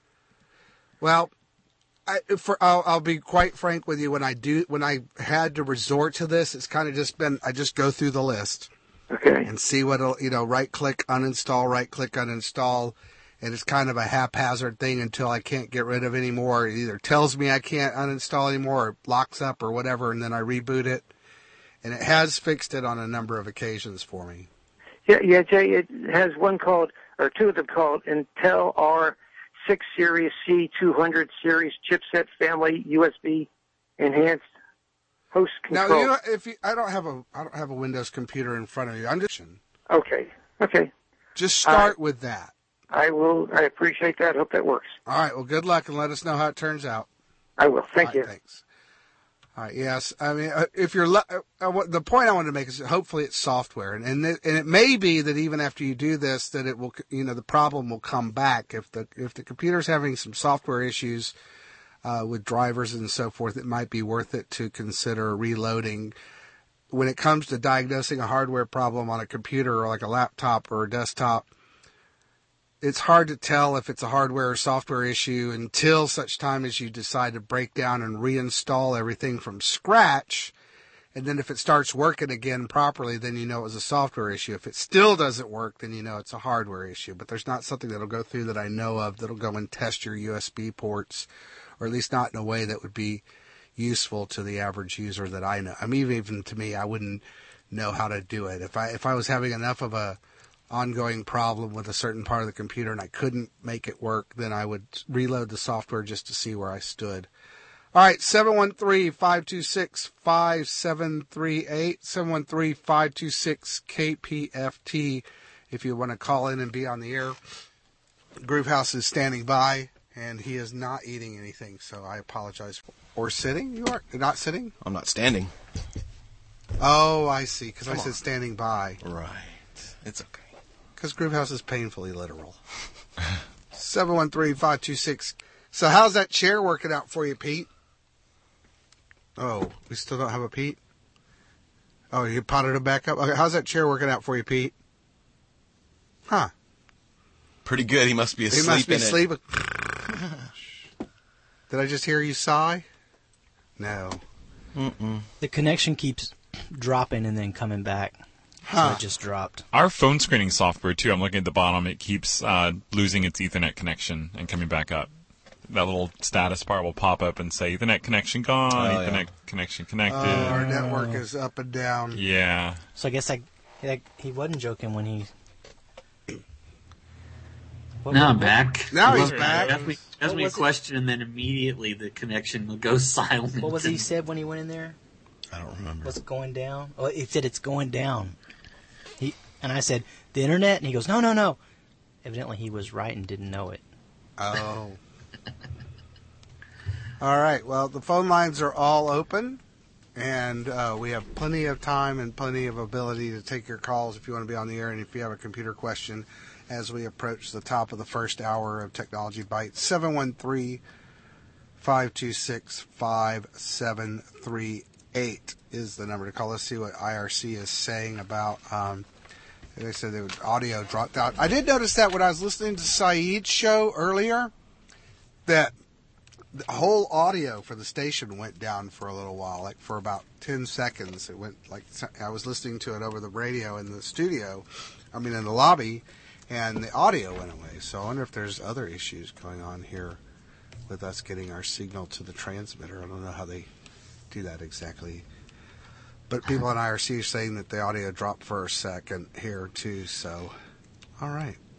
S4: Well, I, for, I'll, I'll be quite frank with you. When I do, when I had to resort to this, it's kind of just been, I just go through the list.
S10: Okay.
S4: And see what'll, you know, right click, uninstall, right click, uninstall. And it's kind of a haphazard thing until I can't get rid of any more. It either tells me I can't uninstall anymore or locks up or whatever, and then I reboot it. And it has fixed it on a number of occasions for me.
S10: Yeah, yeah, Jay, it has one called, or two of them called Intel R six Series C two hundred Series Chipset Family U S B Enhanced Host Control.
S4: Now, you know, if you, I don't have a, I don't have a Windows computer in front of you. I'm just
S10: okay. Okay.
S4: Just start
S10: uh,
S4: with that.
S10: I will. I appreciate that. Hope that works.
S4: All right. Well, good luck, and let us know how it turns out.
S10: I will. Thank
S4: All
S10: you.
S4: Right, thanks. All right. Yes. I mean, uh, if you're uh, uh, the point I wanted to make is that hopefully it's software, and and it, and it may be that even after you do this, that it will, you know, the problem will come back if the if the computer's having some software issues uh, with drivers and so forth. It might be worth it to consider reloading. When it comes to diagnosing a hardware problem on a computer or like a laptop or a desktop, it's hard to tell if it's a hardware or software issue until such time as you decide to break down and reinstall everything from scratch. And then if it starts working again properly, then you know it was a software issue. If it still doesn't work, then you know it's a hardware issue. But there's not something that'll go through that I know of that'll go and test your U S B ports, or at least not in a way that would be useful to the average user that I know. I mean, even to me, I wouldn't know how to do it. If I if I was having enough of a ongoing problem with a certain part of the computer and I couldn't make it work, then I would reload the software just to see where I stood. All right, seven one three, five two six, five seven three eight, seven one three, five two six, K P F T if you want to call in and be on the air. Groovehouse is standing by, and he is not eating anything, so I apologize. Or sitting? You are You're not sitting?
S6: I'm not standing.
S4: Oh, I see, because I
S6: Come
S4: said
S6: on.
S4: standing by.
S6: Right. It's okay.
S4: Because Groovehouse is painfully literal. seven one three, five two six. So how's that chair working out for you, Pete? Oh, we still don't have a Pete? Oh, you potted him back up? Okay, how's that chair working out for you, Pete? Huh.
S6: Pretty good. He must be asleep.
S4: He must be
S6: in
S4: asleep.
S6: It.
S4: Did I just hear you sigh? No.
S6: Mm-mm.
S2: The connection keeps dropping and then coming back.
S4: Huh.
S2: So it just dropped.
S5: Our phone screening software, too, I'm looking at the bottom, it keeps uh, losing its Ethernet connection and coming back up. That little status bar will pop up and say, Ethernet connection gone,
S6: Oh,
S5: Ethernet
S6: yeah.
S5: connection connected.
S4: Uh, our network is up and down.
S5: Yeah.
S2: So I guess I, I, he wasn't joking when he... What,
S7: Now
S2: what,
S7: I'm back.
S4: Now he's
S7: Well,
S4: back.
S7: Ask me, ask
S2: What
S7: me a
S2: was it?
S7: question, and then immediately the connection will go silent.
S2: what was it he said when he went in there?
S6: I don't remember.
S2: What's it going down? Oh, he said it's going down. He And I said, the internet? And he goes, no, no, no. Evidently he was right and didn't know it.
S4: Oh. All right. Well, the phone lines are all open, and uh, we have plenty of time and plenty of ability to take your calls if you want to be on the air and if you have a computer question as we approach the top of the first hour of Technology Bites. seven one three, five two six, five seven three eight is the number to call. Let's see what I R C is saying about... Um, they said the audio dropped out. I did notice that when I was listening to Saeed's show earlier, that the whole audio for the station went down for a little while, like for about ten seconds. It went like I was listening to it over the radio in the studio, I mean in the lobby, and the audio went away. So I wonder if there's other issues going on here with us getting our signal to the transmitter. I don't know how they do that exactly. But people in I R C are saying that the audio dropped for a second here too. So, all right.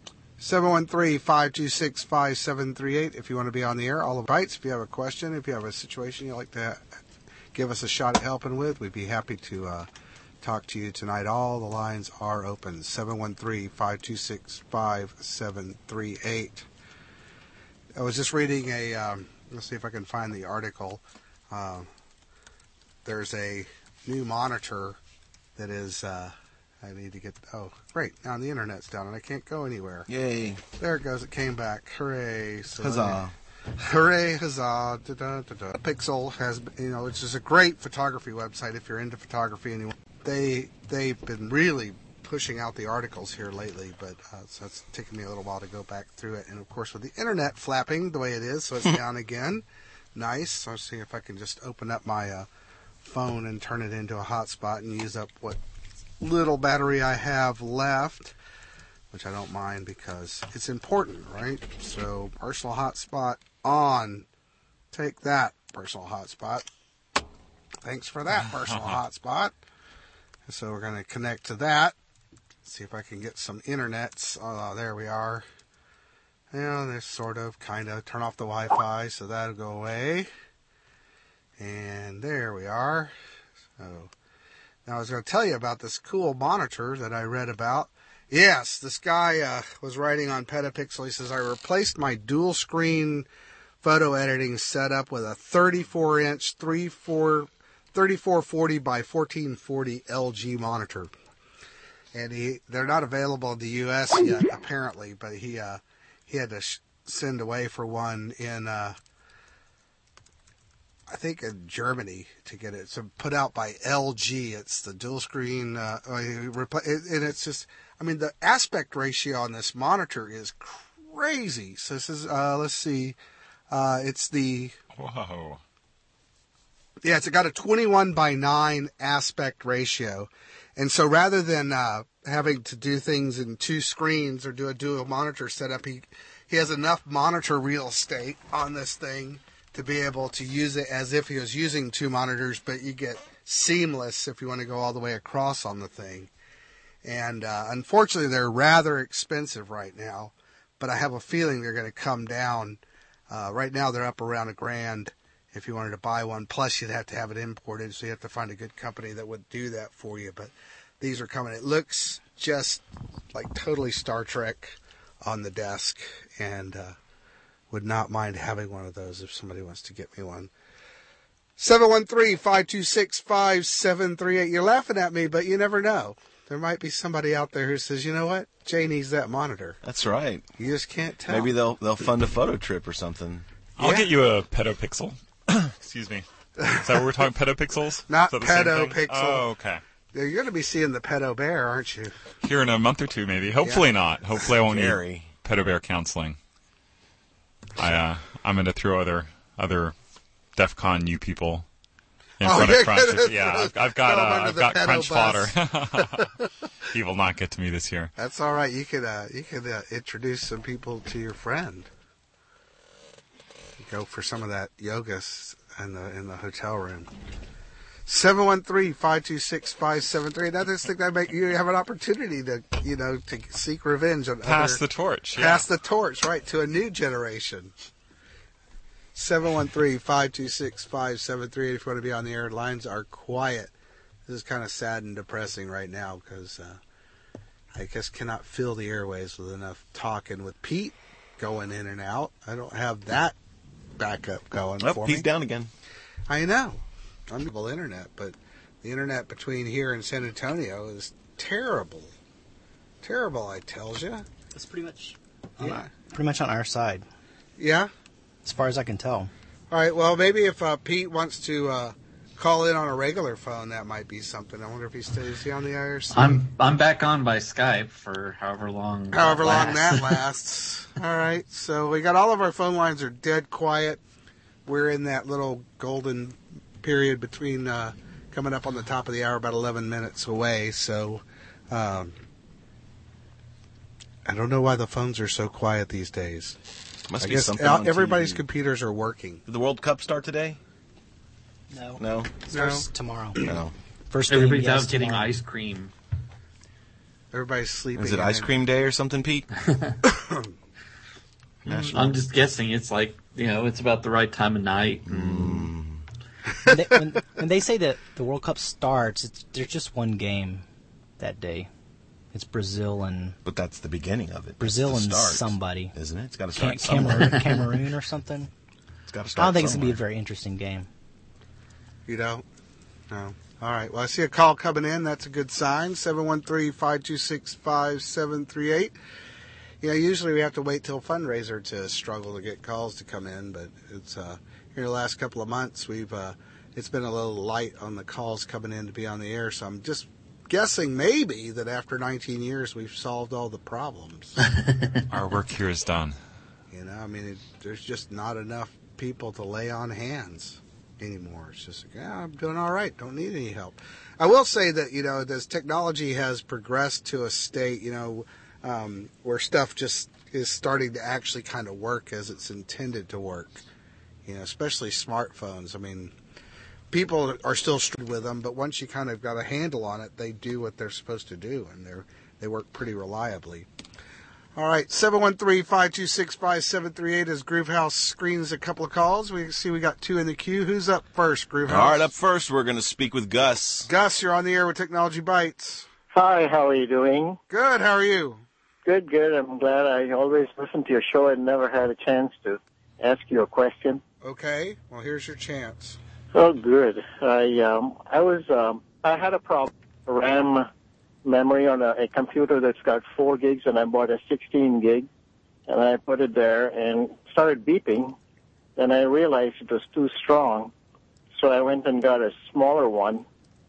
S4: seven one three, five two six, five seven three eight if you want to be on the air. All of bites. If you have a question, if you have a situation you'd like to give us a shot at helping with, we'd be happy to uh, talk to you tonight. All the lines are open. seven one three, five two six, five seven three eight. I was just reading a, um, let's see if I can find the article. Uh, there's a new monitor that is, uh, I need to get, oh, great. Now the internet's down and I can't go anywhere.
S6: Yay.
S4: There it goes. It came back. Hooray. So
S6: Huzzah.
S4: Hooray, huzzah. Da, da, da, da. Pixel has, you know, it's just a great photography website if you're into photography. Anyway, they, they've been really pushing out the articles here lately, but uh, so it's taken me a little while to go back through it. And of course, with the internet flapping the way it is, so it's down again. Nice. So I'll see if I can just open up my uh, phone and turn it into a hotspot and use up what little battery I have left, which I don't mind because it's important, right? So personal hotspot on. Take that, personal hotspot. Thanks for that, personal hotspot. So we're going to connect to that. See if I can get some internets. Oh, there we are. Yeah, this sort of, kind of. Turn off the Wi-Fi so that'll go away. And there we are. So now I was going to tell you about this cool monitor that I read about. Yes, this guy uh, was writing on Petapixel. He says, I replaced my dual screen photo editing setup with a thirty-four inch thirty-four forty by fourteen forty L G monitor. And he, they're not available in the U S yet, apparently, but he, uh, he had to sh- send away for one in, uh, I think in Germany to get it. So put out by L G. It's the dual screen, uh, and it's just, I mean, the aspect ratio on this monitor is crazy. So this is, uh, let's see, uh, it's the,
S5: Whoa.
S4: Yeah, it's got a twenty-one by nine aspect ratio. And so rather than uh, having to do things in two screens or do a dual monitor setup, he, he has enough monitor real estate on this thing to be able to use it as if he was using two monitors, but you get seamless if you want to go all the way across on the thing. And uh, unfortunately, they're rather expensive right now, but I have a feeling they're going to come down. Uh, right now, they're up around a grand. If you wanted to buy one, plus you'd have to have it imported, so you have to find a good company that would do that for you. But these are coming. It looks just like totally Star Trek on the desk, and uh, would not mind having one of those if somebody wants to get me one. seven one three, five two six, five seven three eight. You're laughing at me, but you never know. There might be somebody out there who says, you know what? Jay needs that monitor.
S6: That's right.
S4: You just can't tell.
S6: Maybe they'll they'll fund a photo trip or something.
S5: I'll
S4: Yeah.
S5: get you a Petapixel. Excuse me. Is that what we're talking? Petapixels?
S4: Not
S5: Is that the same thing?
S4: Petapixel.
S5: Oh, okay.
S4: You're going to be seeing the Pedo Bear, aren't you?
S5: Here in a month or two, maybe. Hopefully
S4: Yeah.
S5: not. Hopefully I won't
S6: Scary.
S5: need Pedo Bear counseling. I uh, I'm going to throw other other DEF CON U people in
S4: Oh,
S5: front
S4: you're
S5: of Crunch.
S4: gonna
S5: Yeah, I've, I've got
S4: throw 'em
S5: uh,
S4: under
S5: I've
S4: the
S5: got
S4: pedo
S5: Crunch
S4: bus.
S5: fodder. He will not get to me this year.
S4: That's all right. You could uh, you could uh, introduce some people to your friend. Go for some of that yoga s- in the in the hotel room. seven one three, five two six, five seven three. I just think that make you have an opportunity to you know to seek revenge on
S5: Pass
S4: other,
S5: the torch. Yeah.
S4: pass the torch right to a new generation. seven one three, five two six, five seven three eight if you want to be on the air. Lines are quiet. This is kind of sad and depressing right now because uh, I just cannot fill the airways with enough talking with Pete going in and out. I don't have that backup going
S6: Oh,
S4: for
S6: he's
S4: me.
S6: down again.
S4: I know. I'm able internet, but the internet between here and San Antonio is terrible. Terrible, I tells you.
S2: It's pretty much on
S4: Yeah.
S2: our, pretty much on our side,
S4: Yeah?
S2: as far as I can tell.
S4: All right, well, maybe if uh, Pete wants to uh, call in on a regular phone, that might be something. I wonder if he stays is he on the I R C.
S7: I'm I'm back on by Skype for however long.
S4: However long
S7: lasts.
S4: that lasts. All right, so we got all of our phone lines are dead quiet. We're in that little golden period between uh, coming up on the top of the hour, about eleven minutes away. So um, I don't know why the phones are so quiet these days.
S6: Must
S4: I
S6: be
S4: guess
S6: something.
S4: el-
S6: on
S4: everybody's
S6: T V.
S4: computers are working.
S6: Did the World Cup start today?
S2: No.
S6: No.
S4: No.
S2: Starts tomorrow.
S6: No.
S2: First game,
S7: Everybody's
S2: yes,
S7: out getting
S2: tomorrow.
S7: ice cream.
S4: Everybody's sleeping.
S6: Is it ice
S4: in.
S6: cream day or something, Pete?
S7: I'm just guessing. It's like, you know, it's about the right time of night.
S6: Mm.
S2: when, they, when, when they say that the World Cup starts, it's, there's just one game that day. It's Brazil and...
S6: But that's the beginning of it.
S2: Brazil and
S6: start,
S2: somebody.
S6: Isn't it? It's got to start
S2: Cam- Cameroon, Cameroon or something.
S6: It's got to start
S2: I don't think
S6: somewhere.
S2: it's going to be a very interesting game.
S4: You don't? No. All right. Well, I see a call coming in. That's a good sign. seven one three, five two six, five seven three eight. Yeah, usually we have to wait till fundraiser to struggle to get calls to come in, but it's uh, here the last couple of months we've uh, it's been a little light on the calls coming in to be on the air. So I'm just guessing maybe that after nineteen years we've solved all the problems.
S5: Our work here is done.
S4: You know, I mean, it, there's just not enough people to lay on hands anymore. It's just like, yeah, I'm doing all right. Don't need any help. I will say that, you know, as technology has progressed to a state, you know, um, where stuff just is starting to actually kind of work as it's intended to work, you know, especially smartphones. I mean, people are still struggling with them, but once you kind of got a handle on it, they do what they're supposed to do, and they're they work pretty reliably. All right, seven one three, five two six, five seven three eight as Groovehouse screens a couple of calls. We see we got two in the queue. Who's up first, Groovehouse?
S6: All right, up first, we're going to speak with Gus.
S4: Gus, you're on the air with Technology Bites.
S11: Hi, how are you doing?
S4: Good, how are you?
S11: Good, good. I'm glad. I always listen to your show and never had a chance to ask you a question.
S4: Okay, well, here's your chance.
S11: Oh, good. I um, I was um, I had a problem, RAM memory on a, a computer that's got four gigs, and I bought a sixteen gig, and I put it there and started beeping. Then I realized it was too strong, so I went and got a smaller one.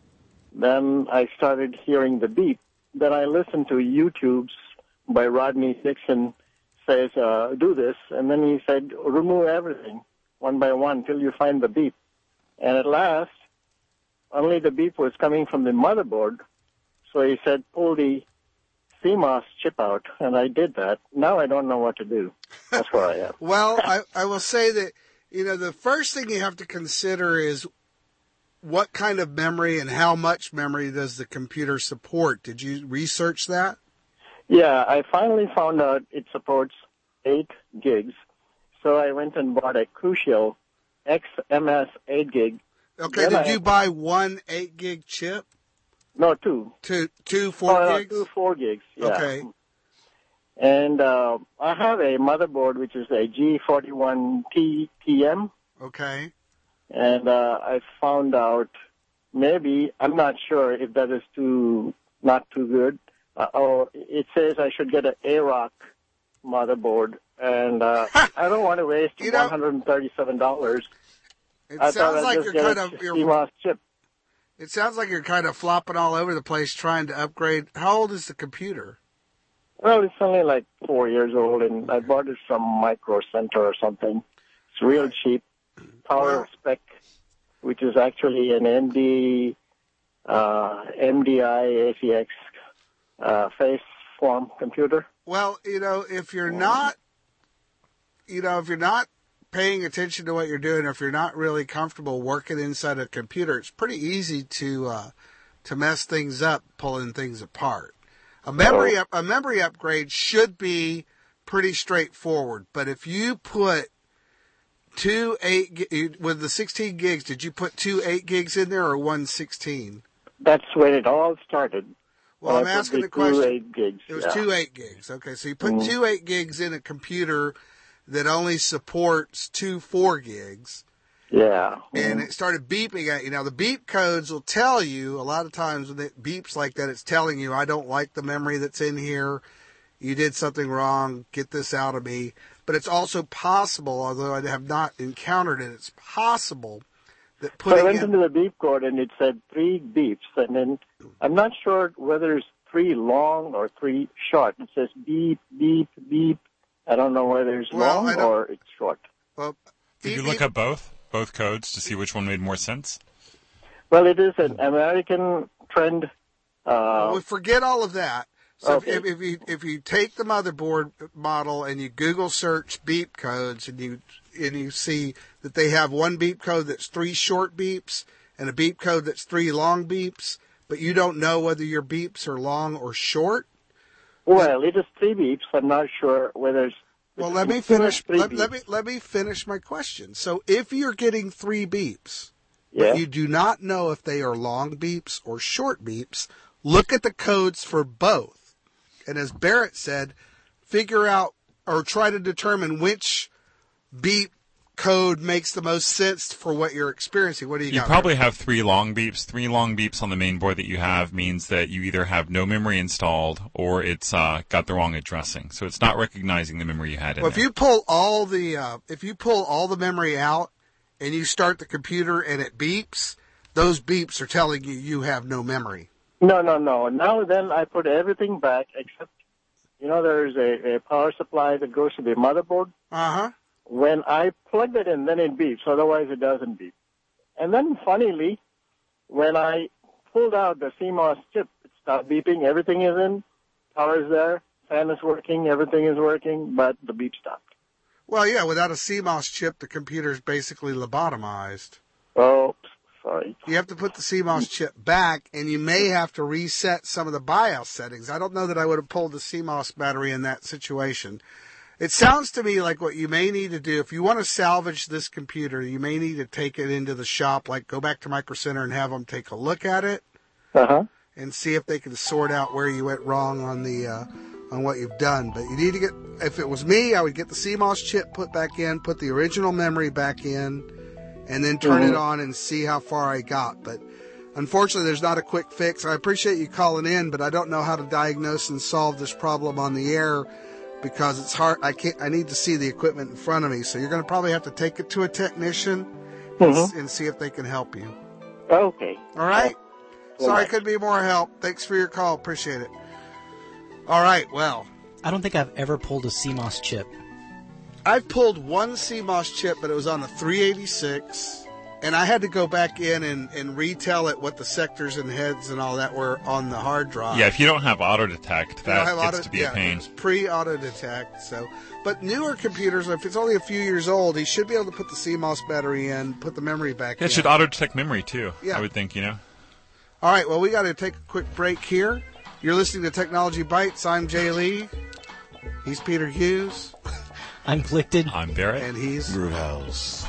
S11: Then I started hearing the beep. Then I listened to YouTube's by Rodney Dixon says, uh, do this, and then he said, remove everything one by one till you find the beep. And at last, only the beep was coming from the motherboard. So he said, pull the C M O S chip out, and I did that. Now I don't know what to do. That's where I am.
S4: Well, I, I will say that, you know, the first thing you have to consider is what kind of memory and how much memory does the computer support? Did you research that?
S11: Yeah, I finally found out it supports eight gigs. So I went and bought a Crucial X M S eight gig.
S4: Okay,
S11: Then
S4: did
S11: I,
S4: you buy one eight gig chip?
S11: No, two.
S4: Two, two four
S11: oh,
S4: gigs?
S11: No, two four gigs, yeah.
S4: Okay.
S11: And uh, I have a motherboard which is a G forty-one T T M.
S4: Okay.
S11: And uh, I found out maybe, I'm not sure if that is too, not too good. Uh, oh, it says I should get an A R O C motherboard. And uh, I don't want to waste
S4: You know,
S11: one hundred thirty-seven dollars.
S4: It
S11: I
S4: sounds
S11: thought
S4: like
S11: I'd
S4: you're
S11: just
S4: kind
S11: get
S4: of
S11: a
S4: you're,
S11: C M O S chip.
S4: It sounds like you're kind of flopping all over the place trying to upgrade. How old is the computer?
S11: Well, it's only like four years old, and I bought it from Micro Center or something. It's real cheap. Power
S4: Wow.
S11: spec, which is actually an M D, uh, M D I A C X uh, face form computer.
S4: Well, you know, if you're not, you know, if you're not paying attention to what you're doing, or if you're not really comfortable working inside a computer, it's pretty easy to uh, to mess things up, pulling things apart. A memory up, a memory upgrade should be pretty straightforward. But if you put two eight gi- with the sixteen gigs, did you put two eight gigs in there or one sixteen?
S11: That's when it all started.
S4: Well,
S11: When
S4: I'm
S11: I put
S4: asking the
S11: two
S4: question.
S11: eight gigs.
S4: It was
S11: yeah.
S4: two eight gigs. Okay, so you put
S11: Mhm.
S4: two eight gigs in a computer that only supports two four gigs,
S11: Yeah.
S4: and it started beeping at you. Now, the beep codes will tell you, a lot of times when it beeps like that, it's telling you, I don't like the memory that's in here. You did something wrong. Get this out of me. But it's also possible, although I have not encountered it, it's possible that
S11: So I
S4: putting
S11: went
S4: in...
S11: into the beep code, and it said three beeps, and then I'm not sure whether it's three long or three short. It says beep, beep, beep. I don't know whether it's
S4: Well, I
S11: long
S4: don't-
S11: or it's short.
S4: Well,
S5: Did you
S4: beep,
S5: look
S4: beep-
S5: up both both codes to see which one made more sense?
S11: Well, it is an American trend. Uh,
S4: Well, forget all of that. So
S11: Okay.
S4: if, if you if you take the motherboard model and you Google search beep codes and you and you see that they have one beep code that's three short beeps and a beep code that's three long beeps, but you don't know whether your beeps are long or short,
S11: Well, it is three beeps. I'm not sure whether it's.
S4: Well, let me finish. Let, let me let me finish my question. So, if you're getting three beeps,
S11: yeah.
S4: but you do not know if they are long beeps or short beeps, look at the codes for both. And as Barrett said, figure out or try to determine which beep code makes the most sense for what you're experiencing. What do you,
S5: you
S4: got?
S5: You probably have three long beeps. Three long beeps on the main board that you have means that you either have no memory installed or it's uh, got the wrong addressing. So it's not recognizing the memory you had in
S4: well, if
S5: there.
S4: you pull all the uh, if you pull all the memory out and you start the computer and it beeps, those beeps are telling you you have no memory.
S11: No, no, no. Now then, I put everything back except, you know, there's a, a power supply that goes to the motherboard.
S4: Uh huh.
S11: When I plug it in, then it beeps. Otherwise, it doesn't beep. And then, funnily, when I pulled out the C MOS chip, it stopped beeping. Everything is in. Power is there. Fan is working. Everything is working. But the beep stopped.
S4: Well, yeah, without a C MOS chip, the computer's basically lobotomized.
S11: Oh, sorry.
S4: You have to put the C MOS chip back, and you may have to reset some of the BIOS settings. I don't know that I would have pulled the C MOS battery in that situation. It sounds to me like what you may need to do, if you want to salvage this computer, you may need to take it into the shop, like go back to Micro Center and have them take a look at it
S11: uh-huh.
S4: and see if they can sort out where you went wrong on the uh, on what you've done. But you need to get, if it was me, I would get the C MOS chip put back in, put the original memory back in, and then turn mm-hmm. it on and see how far I got. But unfortunately, there's not a quick fix. I appreciate you calling in, but I don't know how to diagnose and solve this problem on the air, because it's hard. I can't. I need to see the equipment in front of me. So you're going to probably have to take it to a technician
S11: mm-hmm.
S4: and see if they can help you.
S11: Okay.
S4: All right.
S11: Well,
S4: Sorry, I couldn't be more help. Thanks for your call. Appreciate it. All right. Well,
S2: I don't think I've ever pulled a C MOS chip.
S4: I've pulled one C MOS chip, but it was on the three eighty-six. And I had to go back in and, and retell it what the sectors and heads and all that were on the hard drive.
S5: Yeah, if you don't have auto detect, that gets
S4: auto,
S5: to be
S4: yeah,
S5: a pain.
S4: It's pre-auto detect. So, but newer computers, if it's only a few years old, he should be able to put the C MOS battery in, put the memory back
S5: yeah,
S4: in.
S5: It should auto detect memory too.
S4: Yeah.
S5: I would think, you know.
S4: All right, well, we got to take a quick break here. You're listening to Technology Bites. I'm Jay Lee. He's Peter Hughes.
S2: I'm Flickted.
S5: I'm Barrett.
S4: And he's
S6: Roothouse.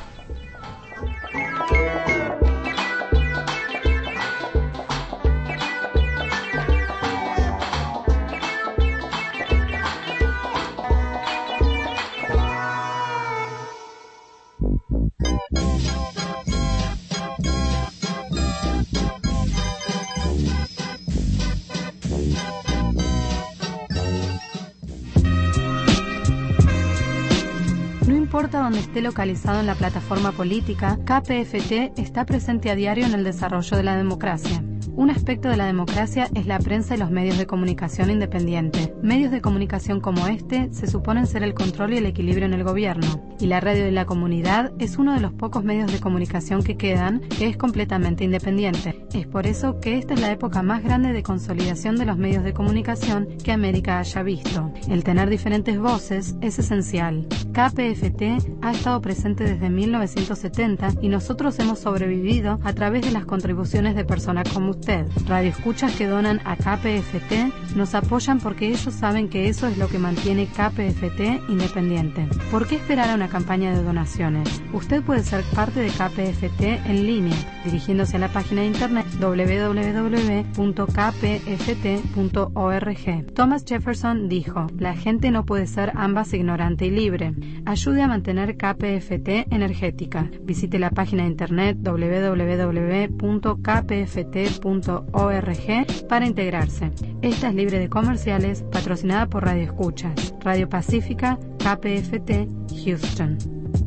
S12: No importa dónde esté localizado en la plataforma política, K P F T está presente a diario en el desarrollo de la democracia. Un aspecto de la democracia es la prensa y los medios de comunicación independiente. Medios de comunicación como este se suponen ser el control y el equilibrio en el gobierno. Y la radio de la comunidad es uno de los pocos medios de comunicación que quedan que es completamente independiente. Es por eso que esta es la época más grande de consolidación de los medios de comunicación que América haya visto. El tener diferentes voces es esencial. K P F T ha estado presente desde mil novecientos setenta y nosotros hemos sobrevivido a través de las contribuciones de personas como usted. Radioescuchas que donan a K P F T nos apoyan porque ellos saben que eso es lo que mantiene K P F T independiente. ¿Por qué esperar a una campaña de donaciones? Usted puede ser parte de K P F T en línea, dirigiéndose a la página de internet doble u doble u doble u punto k p f t punto org. Thomas Jefferson dijo: la gente no puede ser ambas ignorante y libre. Ayude a mantener K P F T energética. Visite la página de internet doble u doble u doble u punto k p f t punto org para integrarse. Esta es libre de comerciales, patrocinada por Radio Escuchas, Radio Pacífica, K P F T, Houston.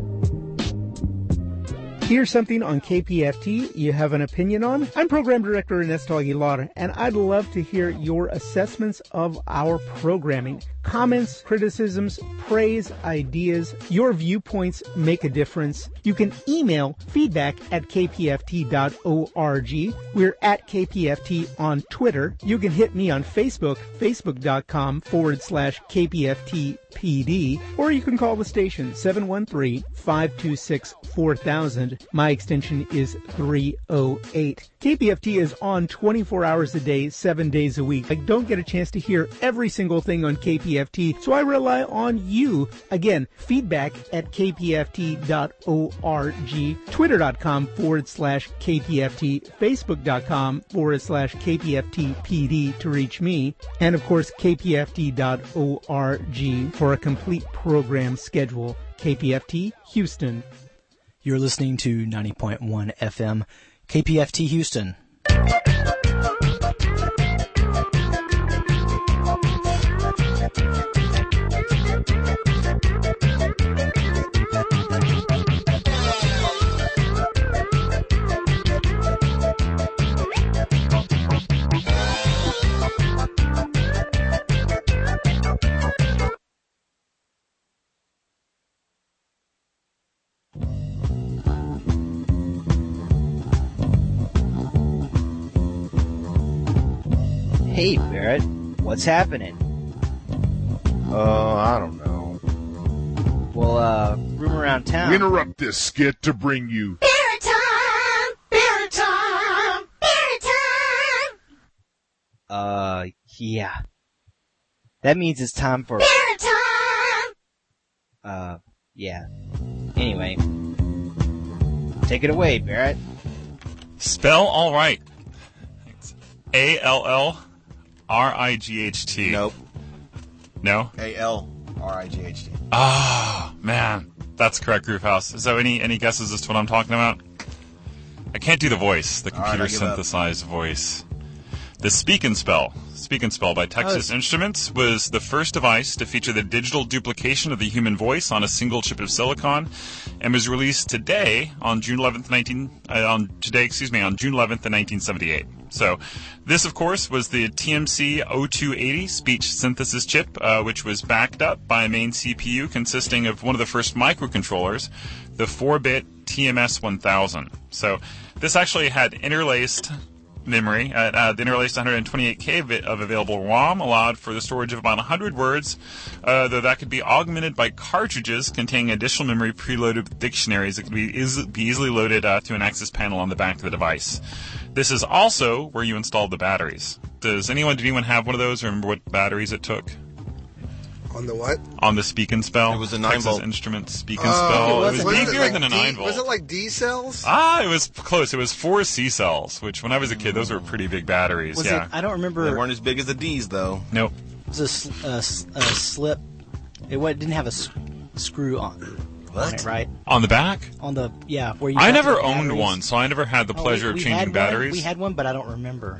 S13: Here's something on K P F T you have an opinion on. I'm Program Director Ernesto Aguilar, and I'd love to hear your assessments of our programming. Comments, criticisms, praise, ideas. Your viewpoints make a difference. You can email feedback at k p f t dot org. We're at K P F T on Twitter. You can hit me on Facebook, facebook.com forward slash KPFT P D, or you can call the station seven one three, five two six, four thousand. My extension is three oh eight. K P F T is on twenty-four hours a day, seven days a week. I don't get a chance to hear every single thing on K P F T, so I rely on you. Again, feedback at k p f t dot org, twitter.com forward slash KPFT, facebook.com forward slash KPFTPD to reach me, and of course k p f t dot org for a complete program schedule. K P F T Houston.
S2: You're listening to ninety point one F M, K P F T Houston.
S9: Hey, Barrett, what's happening?
S14: Uh, I don't know.
S9: Well, uh, room around town.
S14: We interrupt this skit to bring you
S15: Barrett time! Barrett time! Barrett time!
S9: Uh, yeah. That means it's time for...
S15: Barrett time!
S9: Uh, yeah. Anyway. Take it away, Barrett.
S5: Spell all right. A L L R I G H T.
S6: Nope.
S5: No?
S6: A L R I G H T.
S5: Ah, oh, man. That's correct, Groofhouse. So any any guesses as to what I'm talking about? I can't do the voice, the computer
S6: right,
S5: synthesized voice. The Speak and Spell. Speak and Spell by Texas
S2: Oh,
S5: Instruments was the first device to feature the digital duplication of the human voice on a single chip of silicon, and was released today on June eleventh, nineteen uh, on today, excuse me, on June eleventh, in nineteen seventy-eight. So, this, of course, was the T M C zero two eighty speech synthesis chip, uh, which was backed up by a main C P U consisting of one of the first microcontrollers, the four bit T M S one thousand. So, this actually had interlaced memory. Uh, uh, the interlaced one hundred twenty-eight K bit of available ROM allowed for the storage of about one hundred words, uh, though that could be augmented by cartridges containing additional memory preloaded with dictionaries that could be, eas- be easily loaded uh, to an access panel on the back of the device. This is also where you installed the batteries. Does anyone, did anyone have one of those, or remember what batteries it took?
S4: On the what?
S5: On the Speak and Spell.
S6: It was a nine
S5: Texas
S6: volt.
S5: Instruments Speak and
S4: Oh,
S5: Spell. It was,
S4: was
S5: bigger
S4: like
S5: than a
S4: D-
S5: nine volt.
S4: Was it like D cells?
S5: Ah, it was close. It was four C cells, which when I was a kid, those were pretty big batteries.
S2: Was
S5: yeah.
S2: it? I don't remember.
S6: They weren't as big as the D's, though.
S5: Nope.
S2: It was a, sl- a, s- a slip. It wa- didn't have a s- screw on, on it, right?
S5: On the back?
S2: On the yeah, where you.
S5: I
S2: got
S5: never
S2: the
S5: owned
S2: batteries.
S5: one, so I never had the
S2: Oh,
S5: pleasure
S2: we-
S5: of
S2: we
S5: changing
S2: had
S5: batteries.
S2: One, we had one, but I don't remember.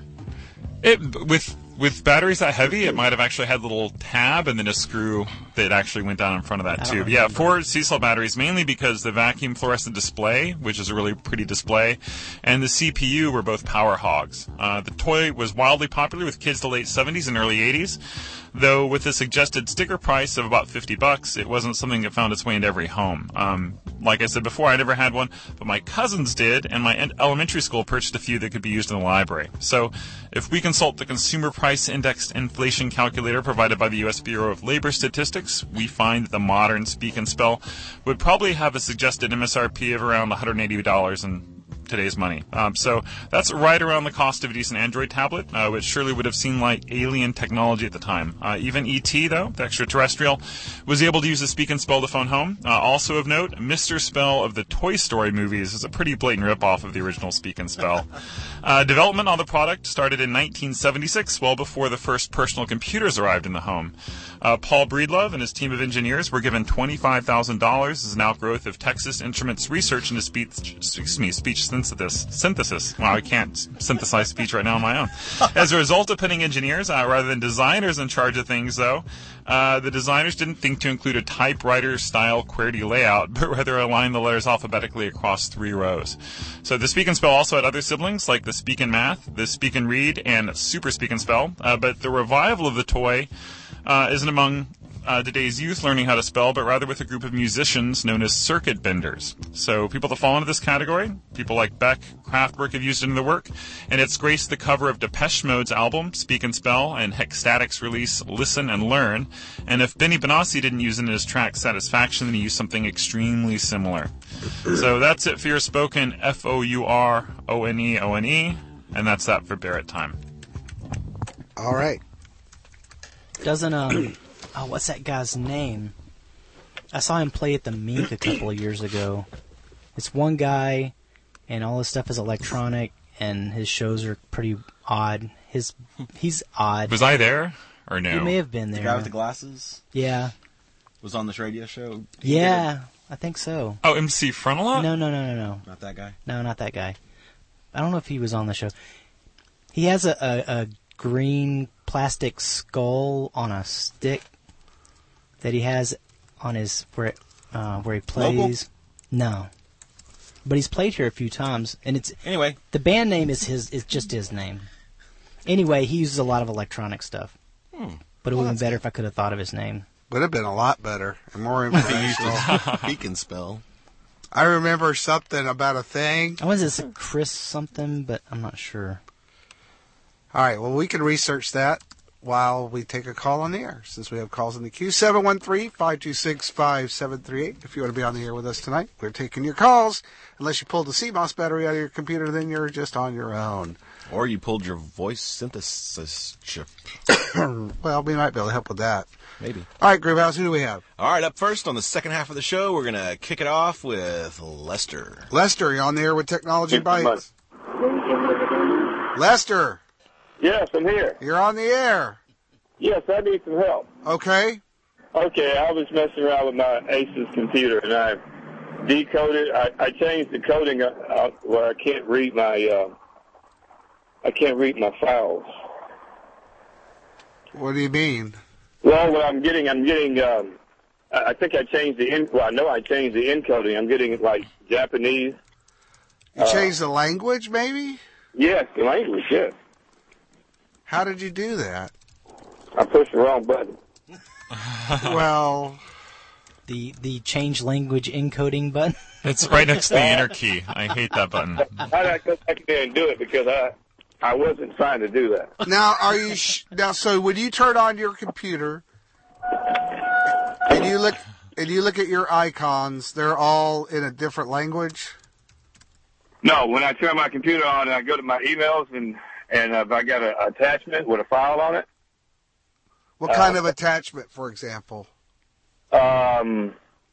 S5: It with with batteries that heavy, it might have actually had a little tab and then a screw that actually went down in front of that
S2: I don't
S5: tube. Yeah,
S2: remember.
S5: four C-cell batteries, mainly because the vacuum fluorescent display, which is a really pretty display, and the C P U were both power hogs. Uh, the toy was wildly popular with kids the late seventies and early eighties, though with the suggested sticker price of about fifty bucks, it wasn't something that found its way into every home. Um, like I said before, I never had one, but my cousins did, and my en- elementary school purchased a few that could be used in the library. So, if we consult the Consumer Price Indexed Inflation Calculator provided by the U S Bureau of Labor Statistics, we find that the modern Speak and Spell would probably have a suggested M S R P of around one hundred eighty dollars in today's money. Um, so that's right around the cost of a decent Android tablet, uh, which surely would have seemed like alien technology at the time. Uh, even E T, though, the extraterrestrial, was able to use the Speak and Spell to phone home. Uh, also of note, Mister Spell of the Toy Story movies is a pretty blatant ripoff of the original Speak and Spell. uh, development on the product started in nineteen seventy-six, well before the first personal computers arrived in the home. Uh, Paul Breedlove and his team of engineers were given twenty-five thousand dollars as an outgrowth of Texas Instruments research into speech, excuse me, speech synthesis. Synthesis. Wow, I can't synthesize speech right now on my own. As a result of putting engineers uh, rather than designers in charge of things, though, uh, the designers didn't think to include a typewriter-style QWERTY layout, but rather align the letters alphabetically across three rows. So the Speak and Spell also had other siblings, like the Speak and Math, the Speak and Read, and Super Speak and Spell, uh, but the revival of the toy uh, isn't among uh, today's youth learning how to spell, but rather with a group of musicians known as circuit benders. So people that fall into this category, people like Beck, Kraftwerk have used it in their work, and it's graced the cover of Depeche Mode's album, Speak and Spell, and Hexstatic's release, Listen and Learn. And if Benny Benassi didn't use it in his track Satisfaction, then he used something extremely similar. So that's it for your spoken F O U R O N E O N E, and that's that for Barrett Time.
S4: All right.
S2: Doesn't, um, oh, what's that guy's name? I saw him play at the Meek a couple of years ago. It's one guy, and all his stuff is electronic, and his shows are pretty odd. His, he's odd.
S5: Was I there, or no?
S2: You may have been there.
S6: The guy with the glasses?
S2: Yeah.
S6: Was on this radio show?
S2: Yeah, I think so.
S5: Oh, M C Frontalot?
S2: No, no, no, no, no.
S6: Not that guy?
S2: No, not that guy. I don't know if he was on the show. He has a, a, a green plastic skull on a stick that he has on his where uh, where he plays. Local? No, but he's played here a few times, and it's
S6: anyway.
S2: The band name is his is just his name. Anyway, he uses a lot of electronic stuff,
S6: hmm.
S2: but it
S4: Well,
S2: would have been better
S4: good.
S2: if I could have thought of his name.
S4: Would have been a lot better and more informational.
S6: He can spell.
S4: I remember something about a thing.
S2: I was this Chris something, but I'm not sure.
S4: All right, well, we can research that while we take a call on the air, since we have calls in the queue. seven one three, five two six, five seven three eight. If you want to be on the air with us tonight, we're taking your calls. Unless you pulled the C MOS battery out of your computer, then you're just on your own.
S6: Or you pulled your voice synthesis chip.
S4: Well, we might be able to help with that.
S6: Maybe.
S4: All right, Groovehouse, who do we have?
S6: All right, up first on the second half of the show, we're going to kick it off with Lester.
S4: Lester, you're on the air with Technology Bites. Lester.
S16: Yes, I'm here.
S4: You're on the air.
S16: Yes, I need some help.
S4: Okay.
S16: Okay, I was messing around with my Asus computer, and I decoded. I, I changed the coding uh, uh, where I can't read my. Uh, I can't read my files.
S4: What do you mean?
S16: Well, what I'm getting, I'm getting. Um, I I think I changed the. In, well, I know I changed the encoding. I'm getting like Japanese.
S4: You
S16: uh,
S4: changed the language, maybe?
S16: Yes, the language. Yes.
S4: How did you do that?
S16: I pushed the wrong button.
S4: Well,
S2: the the change language encoding button.
S5: It's right next to the enter key. I hate that button.
S16: I had to go back there and do it because I I wasn't trying to do that.
S4: Now, are you sh- now? So when you turn on your computer and you look and you look at your icons, they're all in a different language.
S16: No, when I turn my computer on and I go to my emails and and uh, if I got an attachment with a file on it.
S4: What kind uh, of attachment, for example?
S16: Um,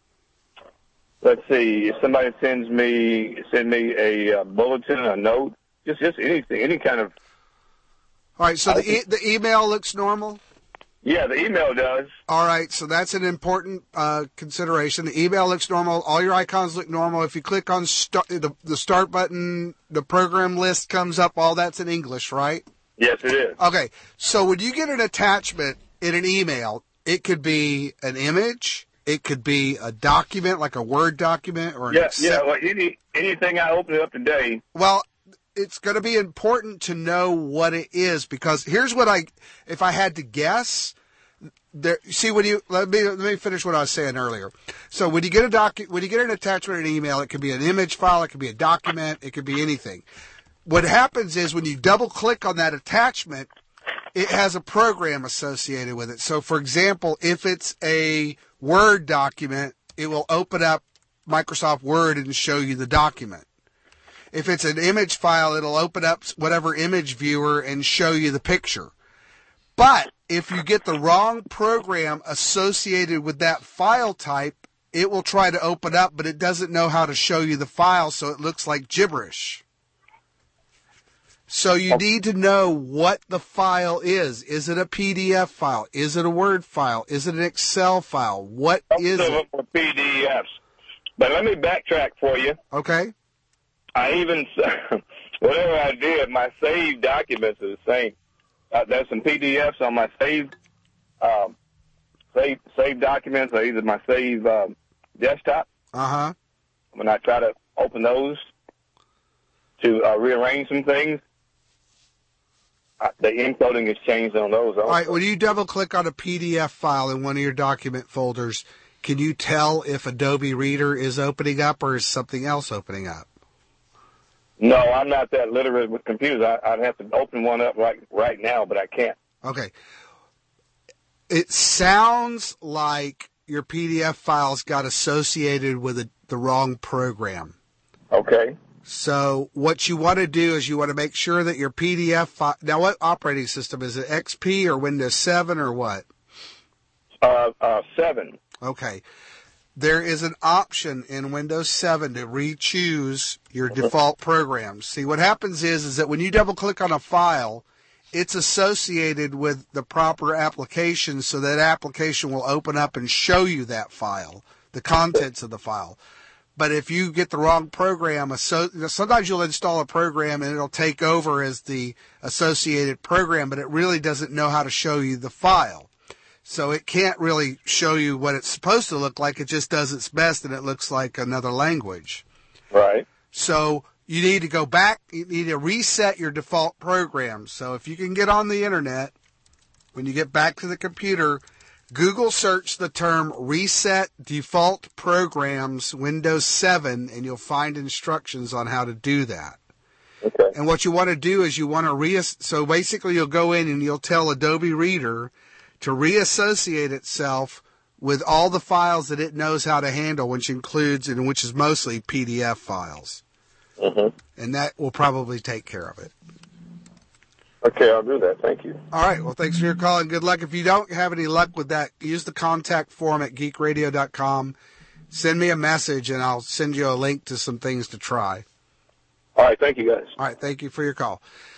S16: let's see. If somebody sends me send me a uh, bulletin, a note, just just anything, any kind of.
S4: All right. So the e- the email looks normal.
S16: Yeah, the email does.
S4: All right. So that's an important uh, consideration. The email looks normal. All your icons look normal. If you click on start, the the start button, the program list comes up. All that's in English, right?
S16: Yes, it is.
S4: Okay. So when you get an attachment in an email, it could be an image, it could be a document, like a Word document, or an
S16: yeah,
S4: Excel.
S16: yeah. Well, any anything I open up today.
S4: Well, it's going to be important to know what it is, because here's what I, if I had to guess, there. See, when you let me let me finish what I was saying earlier. So when you get a doc, when you get an attachment in an email, it could be an image file, it could be a document, it could be anything. What happens is when you double click on that attachment, it has a program associated with it. So, for example, if it's a Word document, it will open up Microsoft Word and show you the document. If it's an image file, it'll open up whatever image viewer and show you the picture. But if you get the wrong program associated with that file type, it will try to open up, but it doesn't know how to show you the file, so it looks like gibberish. So you need to know what the file is. Is it a P D F file? Is it a Word file? Is it an Excel file? What is it?
S16: P D Fs. But let me backtrack for you.
S4: Okay.
S16: I even, whatever I did, my saved documents are the same. Uh, there's some P D Fs on my saved, um, saved, saved documents, or either my saved um, desktop.
S4: Uh-huh.
S16: When I try to open those to uh, rearrange some things, I, the encoding is changed on those. Also.
S4: All right, when you double-click on a P D F file in one of your document folders, can you tell if Adobe Reader is opening up or is something else opening up?
S16: No, I'm not that literate with computers. I, I'd have to open one up right right now, but I can't.
S4: Okay. It sounds like your P D F files got associated with a, the wrong program.
S16: Okay.
S4: So what you want to do is you want to make sure that your P D F file... Now, what operating system? Is it X P or Windows seven or what?
S16: Uh, uh, seven.
S4: Okay. There is an option in Windows seven to re-choose your default programs. See, what happens is, is that when you double-click on a file, it's associated with the proper application, so that application will open up and show you that file, the contents of the file. But if you get the wrong program, sometimes you'll install a program and it'll take over as the associated program, but it really doesn't know how to show you the file. So it can't really show you what it's supposed to look like. It just does its best, and it looks like another language.
S16: Right.
S4: So you need to go back. You need to reset your default programs. So if you can get on the internet, when you get back to the computer, Google search the term Reset Default Programs Windows seven, and you'll find instructions on how to do that.
S16: Okay.
S4: And what you want to do is you want to re so basically you'll go in and you'll tell Adobe Reader to reassociate itself with all the files that it knows how to handle, which includes and which is mostly P D F files.
S16: Mm-hmm.
S4: And that will probably take care of it.
S16: Okay, I'll do that. Thank you.
S4: All right. Well, thanks for your call and good luck. If you don't have any luck with that, use the contact form at geek radio dot com. Send me a message, and I'll send you a link to some things to try.
S16: All right. Thank you, guys.
S4: All right. Thank you for your call.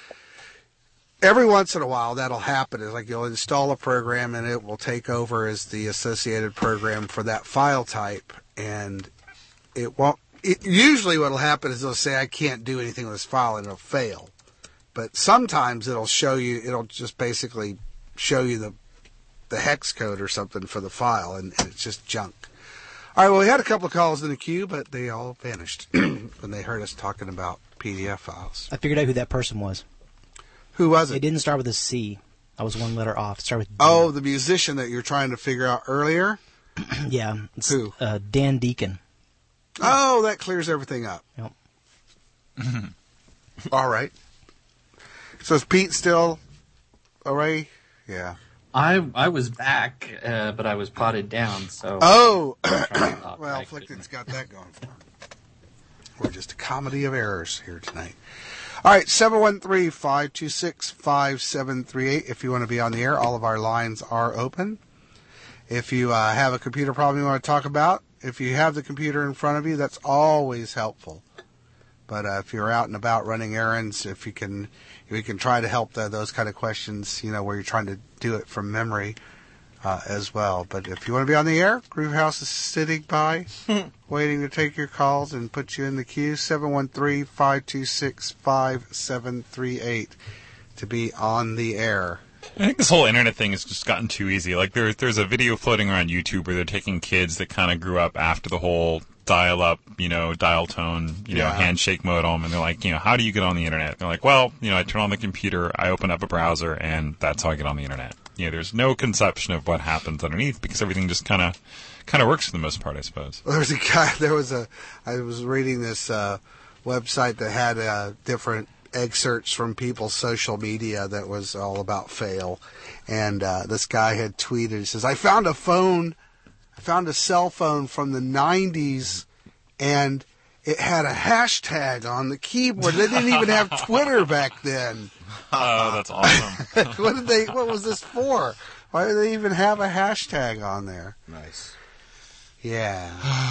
S4: Every once in a while, that'll happen. It's like you'll install a program, and it will take over as the associated program for that file type, and it won't. It, usually what will happen is it'll say, I can't do anything with this file, and it'll fail. But sometimes it'll show you, it'll just basically show you the the hex code or something for the file, and, and it's just junk. All right, well, we had a couple of calls in the queue, but they all vanished when they heard us talking about P D F files.
S2: I figured out who that person was.
S4: Who was it?
S2: It didn't start with a C. I was one letter off. It started with D.
S4: Oh, the musician that you're trying to figure out earlier?
S2: Yeah. It's,
S4: Who?
S2: Uh, Dan Deacon.
S4: Oh, that clears everything up.
S2: Yep.
S4: All right. So is Pete still away? Yeah.
S7: I I was back, uh, but I was potted down. So.
S4: Oh. Well, Flicton's got that going for him. We're just a comedy of errors here tonight. All right, seven one three, five two six, five seven three eight. If you want to be on the air, all of our lines are open. If you uh, have a computer problem you want to talk about, if you have the computer in front of you, that's always helpful. But uh, if you're out and about running errands, if you can, we can try to help the, those kind of questions, you know, where you're trying to do it from memory uh, as well. But if you want to be on the air, Groove House is sitting by, waiting to take your calls and put you in the queue. seven one three, five two six, five seven three eight to be on the air.
S5: I think this whole internet thing has just gotten too easy. Like there, there's a video floating around YouTube where they're taking kids that kind of grew up after the whole dial-up, you know, dial tone, you know,
S4: Yeah.
S5: handshake modem, and they're like, you know, how do you get on the internet? They're like, well, you know, I turn on the computer, I open up a browser, and that's how I get on the internet. You know, there's no conception of what happens underneath because everything just kind of, kind of works for the most part, I suppose.
S4: Well, there was a guy, there was a, I was reading this uh, website that had uh, different excerpts from people's social media that was all about fail. And uh, this guy had tweeted, he says, I found a phone, I found a cell phone from the nineties, and it had a hashtag on the keyboard. They didn't even have Twitter back then.
S5: Oh, that's awesome.
S4: what did they? What was this for? Why did they even have a hashtag on there?
S6: Nice.
S4: Yeah.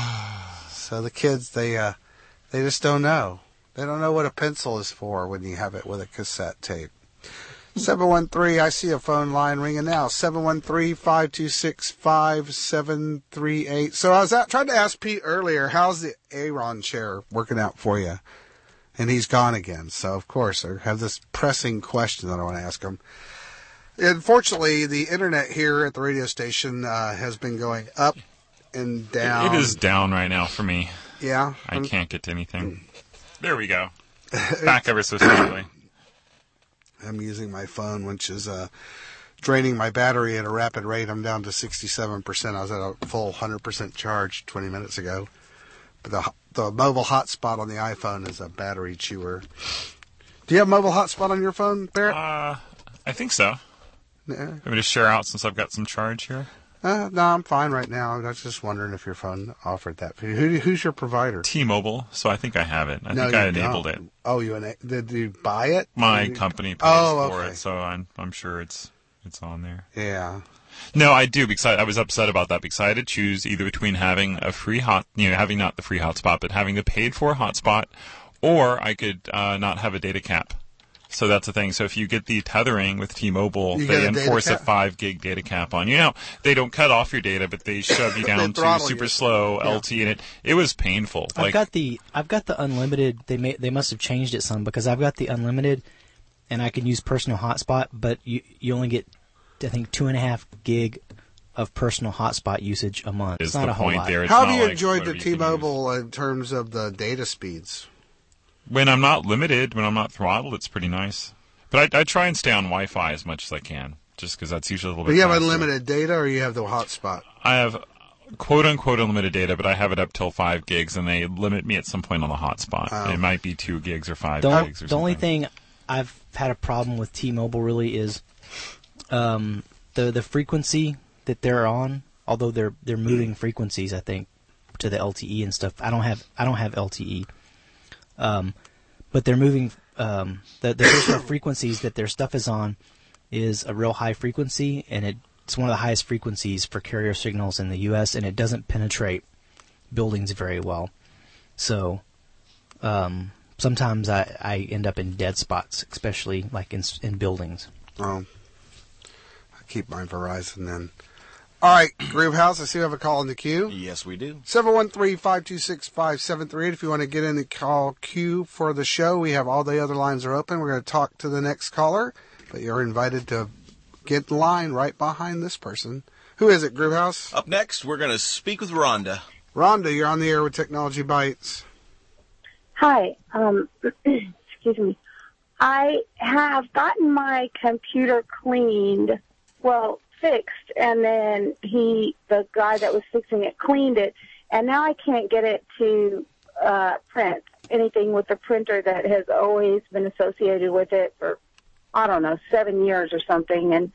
S4: So the kids, they uh, they just don't know. They don't know what a pencil is for when you have it with a cassette tape. seven one three, I see a phone line ringing now. seven one three, five two six, five seven three eight. So I was out, trying to ask Pete earlier, how's the Aeron chair working out for you? And he's gone again. So, of course, I have this pressing question that I want to ask him. Unfortunately, the internet here at the radio station uh, has been going up and down.
S5: It is down right now for me.
S4: Yeah?
S5: I can't get to anything. There we go. Back ever so slightly.
S4: I'm using my phone, which is uh, draining my battery at a rapid rate. I'm down to sixty-seven percent. I was at a full one hundred percent charge twenty minutes ago. But the the mobile hotspot on the iPhone is a battery chewer. Do you have mobile hotspot on your phone, Barrett?
S5: Uh, I think so.
S4: Yeah.
S5: Let me just share out since I've got some charge here.
S4: Uh, no, I'm fine right now. I was just wondering if your phone offered that. Who, who's your provider?
S5: T-Mobile, so I think I have it. I
S4: no,
S5: think
S4: you
S5: I enabled
S4: don't.
S5: it.
S4: Oh, you ena- did you buy it?
S5: My
S4: you...
S5: company pays
S4: oh,
S5: for
S4: okay.
S5: it, so I'm I'm sure it's it's on there.
S4: Yeah.
S5: No, I do because I, I was upset about that because I had to choose either between having a free hot, you know, having not the free hotspot, but having the paid for hotspot, or I could uh, not have a data cap. So that's the thing. So if you get the tethering with T-Mobile,
S4: You
S5: they
S4: get a
S5: enforce
S4: data
S5: a
S4: cap?
S5: five gig data cap on you. Now, they don't cut off your data, but they shove you down to
S4: throttle
S5: super
S4: you.
S5: slow
S4: Yeah.
S5: L T E, and it it was painful.
S2: I've
S5: Like
S2: got the I've got the unlimited. They may they must have changed it some because I've got the unlimited, and I can use personal hotspot, but you you only get I think two and a half gig of personal hotspot usage a month.
S5: Is
S2: It's not
S5: the
S2: a whole
S5: point
S2: lot.
S5: there. It's
S4: How
S5: not
S4: have you
S5: like
S4: enjoyed the
S5: whatever you can
S4: T-Mobile in terms of the data speeds?
S5: when I'm not limited, when I'm not throttled, it's pretty nice. But I, I try and stay on Wi-Fi as much as I can, just because that's usually a little
S4: But
S5: bit
S4: you have
S5: faster.
S4: unlimited data, or you have the hotspot?
S5: I have quote-unquote unlimited data, but I have it up till five gigs, and they limit me at some point on the hotspot.
S4: Oh.
S5: It might be two gigs or five
S2: The,
S5: gigs or
S2: the
S5: something.
S2: only thing I've had a problem with T-Mobile really is um, the the frequency that they're on. Although they're they're moving frequencies, I think, to the L T E and stuff. I don't have I don't have L T E, um, but they're moving um, the the additional frequencies that their stuff is on is a real high frequency, and it, it's one of the highest frequencies for carrier signals in the U S, and it doesn't penetrate buildings very well. So um, sometimes I, I end up in dead spots, especially like in in buildings.
S4: Oh, I keep my Verizon then. All right, Groove House, I see we have a call in the queue.
S6: Yes, we do.
S4: seven one three, five two six, five seven three eight. If you want to get in the call queue for the show, we have all the other lines are open. We're going to talk to the next caller, but you're invited to get in line right behind this person. Who is it, Groove House?
S6: Up next, we're going to speak with Rhonda.
S4: Rhonda, you're on the air with Technology Bites.
S17: Hi. Um, excuse me. I have gotten my computer cleaned, well, fixed, and then he, the guy that was fixing it, cleaned it, and now I can't get it to uh, print anything with the printer that has always been associated with it for, I don't know, seven years or something. And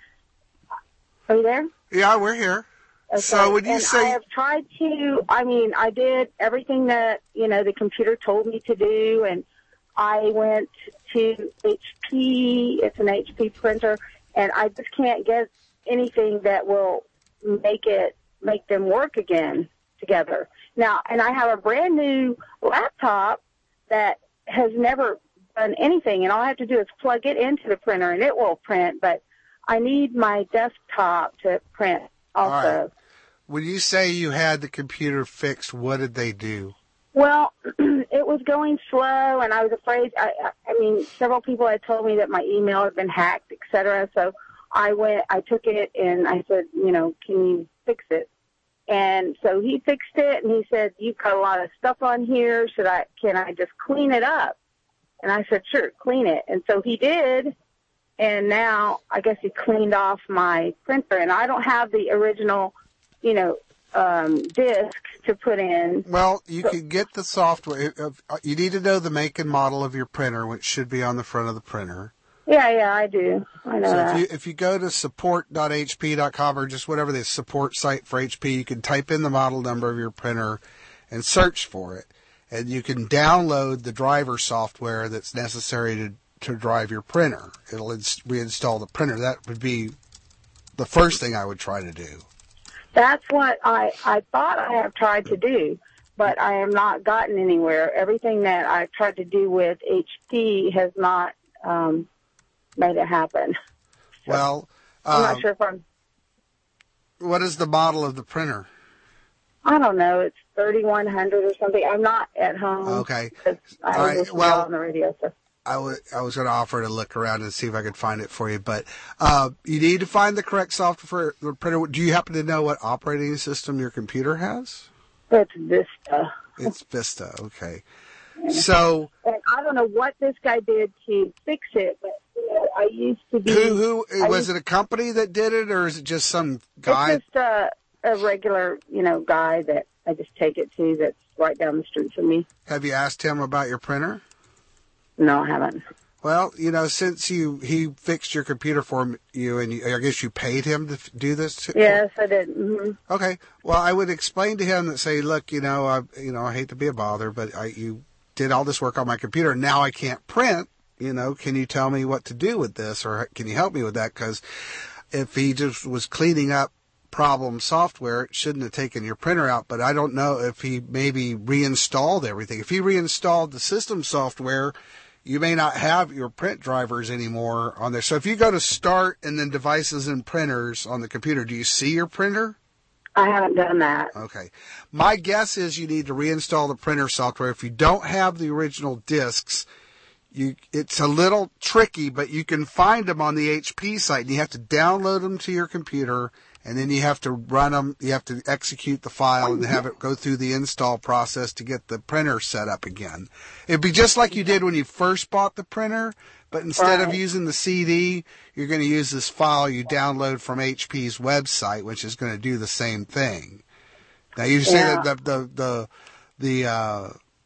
S17: are you there?
S4: Yeah, we're here.
S17: Okay.
S4: So would you
S17: and
S4: say...
S17: I have tried to, I mean, I did everything that, you know, the computer told me to do, and I went to H P, it's an H P printer, and I just can't get anything that will make it, make them work again together. Now, and I have a brand new laptop that has never done anything, and all I have to do is plug it into the printer, and it will print, but I need my desktop to print also.
S4: All right. When you say you had the computer fixed, what did they do?
S17: Well, it was going slow, and I was afraid. I, I, I mean, several people had told me that my email had been hacked, et cetera. So I went, I took it, and I said, you know, can you fix it? And so he fixed it, and he said, you've got a lot of stuff on here. Should I? Can I just clean it up? And I said, sure, clean it. And so he did, and now I guess he cleaned off my printer, and I don't have the original, you know, um, disk to put in.
S4: Well, you can get the software. You need to know the make and model of your printer, which should be on the front of the printer.
S17: Yeah, yeah, I do. I know
S4: so
S17: that.
S4: if you, if you go to support dot h p dot com or just whatever the support site for H P, you can type in the model number of your printer and search for it. And you can download the driver software that's necessary to, to drive your printer. It'll ins- reinstall the printer. That would be the first thing I would try to do.
S17: That's what I, I thought I have tried to do, but I have not gotten anywhere. Everything that I've tried to do with H P has not um, made it happen.
S4: Well,
S17: I'm
S4: um,
S17: not sure if I'm...
S4: what is the model of the printer?
S17: I don't know. It's thirty-one hundred or something. I'm not at home.
S4: Okay.
S17: I
S4: All
S17: was
S4: right,
S17: listening
S4: well-
S17: on the radio. So.
S4: I, w- I was going to offer to look around and see if I could find it for you, but uh, you need to find the correct software for the printer. Do you happen to know what operating system your computer has?
S17: It's Vista.
S4: It's Vista, okay. So,
S17: And I don't know what this guy did to fix it, but I used to be.
S4: Who, who
S17: I
S4: was
S17: used,
S4: it a company that did it, or is it just some guy?
S17: It's just a, a regular, you know, guy that I just take it to that's right down the street from me.
S4: Have you asked him about your printer?
S17: No, I haven't.
S4: Well, you know, since you he fixed your computer for you, and you, I guess you paid him to f- do this.
S17: Yes, I did. Mm-hmm.
S4: Okay. Well, I would explain to him that say, look, you know, I, you know, I hate to be a bother, but I, you did all this work on my computer, and now I can't print. You know, can you tell me what to do with this, or can you help me with that? Because if he just was cleaning up problem software, it shouldn't have taken your printer out. But I don't know if he maybe reinstalled everything. If he reinstalled the system software, you may not have your print drivers anymore on there. So if you go to Start and then Devices and Printers on the computer, do you see your printer?
S17: I haven't done that.
S4: Okay. My guess is you need to reinstall the printer software. If you don't have the original discs, you it's a little tricky, but you can find them on the H P site. And you have to download them to your computer, and then you have to run them. You have to execute the file and have it go through the install process to get the printer set up again. It'd be just like you did when you first bought the printer, but instead
S17: Right.
S4: of using the C D, you're going to use this file you download from H P's website, which is going to do the same thing. Now you say
S17: Yeah.
S4: that the the the the, uh,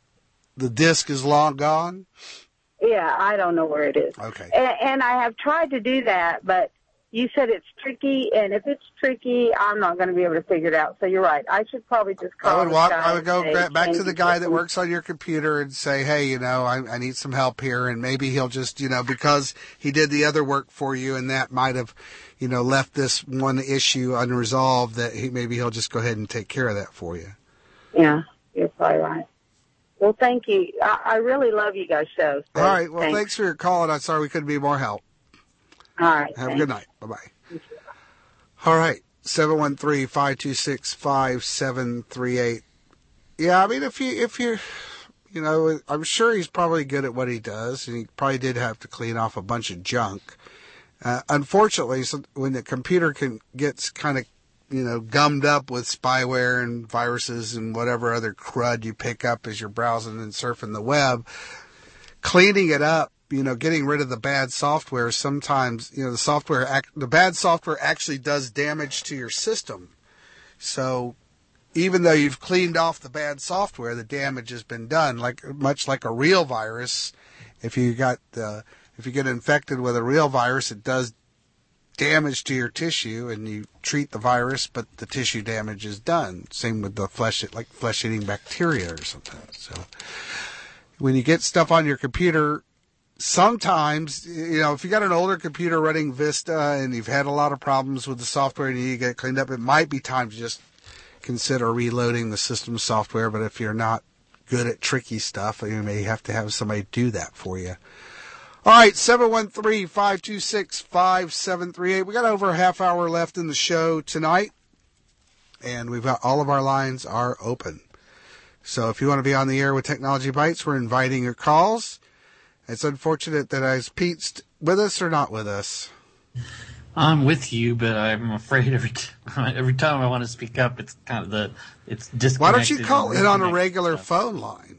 S4: the disc is long gone.
S17: Yeah, I don't know where it is.
S4: Okay.
S17: And, and I have tried to do that, but you said it's tricky, and if it's tricky, I'm not going to be able to figure it out. So you're right. I should probably just call.
S4: I would
S17: this
S4: walk.
S17: guy
S4: I would go
S17: and say,
S4: back, back to
S17: "Change
S4: the guy that
S17: system."
S4: works on your computer and say, "Hey, you know, I, I need some help here," and maybe he'll just, you know, because he did the other work for you, and that might have, you know, left this one issue unresolved. That he maybe he'll just go ahead and take care of that for you.
S17: Yeah, you're probably right. Well, thank you. I, I really love you guys' show. So
S4: All right. Well, thanks.
S17: thanks.
S4: for your call, and I'm sorry we couldn't be more help.
S17: All right.
S4: Have
S17: thanks.
S4: a good night. Bye bye. All right. seven one three, five two six, five seven three eight. Yeah, I mean, if you, if you're, you know, I'm sure he's probably good at what he does, and he probably did have to clean off a bunch of junk. Uh, unfortunately, so when the computer can gets kind of, you know, gummed up with spyware and viruses and whatever other crud you pick up as you're browsing and surfing the web, cleaning it up, you know, getting rid of the bad software, sometimes, you know, the software, act, the bad software actually does damage to your system. So even though you've cleaned off the bad software, the damage has been done. Like, much like a real virus, if you got, uh, if you get infected with a real virus, it does damage to your tissue, and you treat the virus, but the tissue damage is done. Same with the flesh, like flesh-eating bacteria or something. So when you get stuff on your computer, sometimes, you know, if you got an older computer running Vista and you've had a lot of problems with the software and you need to get it cleaned up, it might be time to just consider reloading the system software. But if you're not good at tricky stuff, you may have to have somebody do that for you. All right, seven one three, five two six, five seven three eight. We got over a half hour left in the show tonight, and we've got all of our lines are open. So if you want to be on the air with Technology Bites, we're inviting your calls. It's unfortunate that is Pete's with us or not with us.
S7: I'm with you, but I'm afraid every t- every time I want to speak up, it's kind of the it's disconnected.
S4: Why don't you call
S7: and
S4: it on a
S7: reconnected
S4: regular
S7: stuff.
S4: phone line?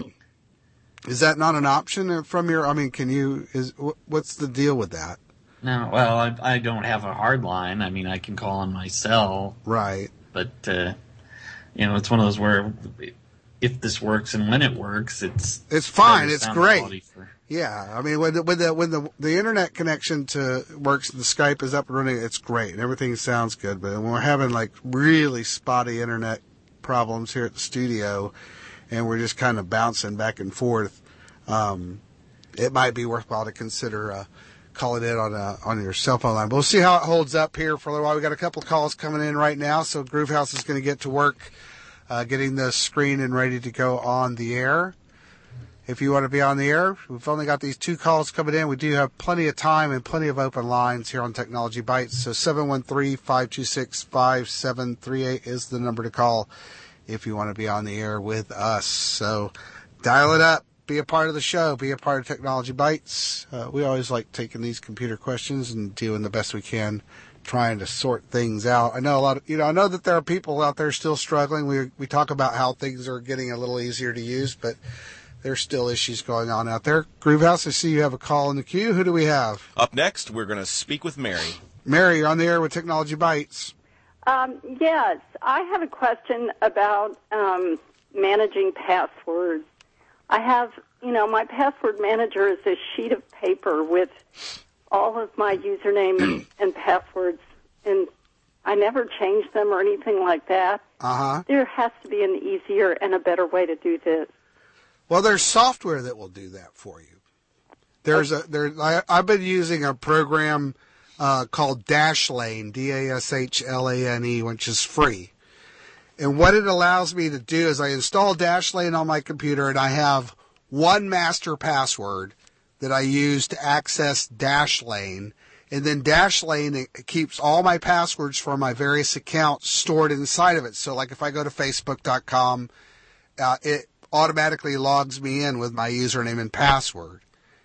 S4: Is that not an option from your? I mean, can you? Is what's the deal with that?
S7: No, well, I, I don't have a hard line. I mean, I can call on my cell.
S4: Right.
S7: But, uh, you know, it's one of those where if this works and when it works, it's
S4: It's fine.
S7: better
S4: It's
S7: sound
S4: great.
S7: quality for-
S4: Yeah, I mean, when the, when the when the the internet connection to works, the Skype is up and running, it's great and everything sounds good. But when we're having like really spotty internet problems here at the studio, and we're just kind of bouncing back and forth, um, it might be worthwhile to consider uh, calling in on a, on your cell phone line. But we'll see how it holds up here for a little while. We got a couple of calls coming in right now, so Groovehouse is going to get to work uh, getting the screen and ready to go on the air. If you want to be on the air, we've only got these two calls coming in. We do have plenty of time and plenty of open lines here on Technology Bites. So seven one three, five two six, five seven three eight is the number to call if you want to be on the air with us. So dial it up. Be a part of the show. Be a part of Technology Bites. Uh, we always like taking these computer questions and doing the best we can, trying to sort things out. I know a lot of, you know, I know that there are people out there still struggling. We we talk about how things are getting a little easier to use, but there's still issues going on out there. Groovehouse, I see you have a call in the queue. Who do we have?
S6: Up next, we're going to speak with Mary.
S4: Mary, you're on the air with Technology Bites.
S18: Um, yes, I have a question about um, managing passwords. I have, you know, my password manager is a sheet of paper with all of my username and passwords, and I never change them or anything like that.
S4: Uh-huh.
S18: There has to be an easier and a better way to do this.
S4: Well, there's software that will do that for you. There's a there. I, I've been using a program uh, called Dashlane, D A S H L A N E, which is free. And what it allows me to do is I install Dashlane on my computer, and I have one master password that I use to access Dashlane. And then Dashlane keeps all my passwords for my various accounts stored inside of it. So like if I go to facebook dot com, uh, it automatically logs me in with my username and password.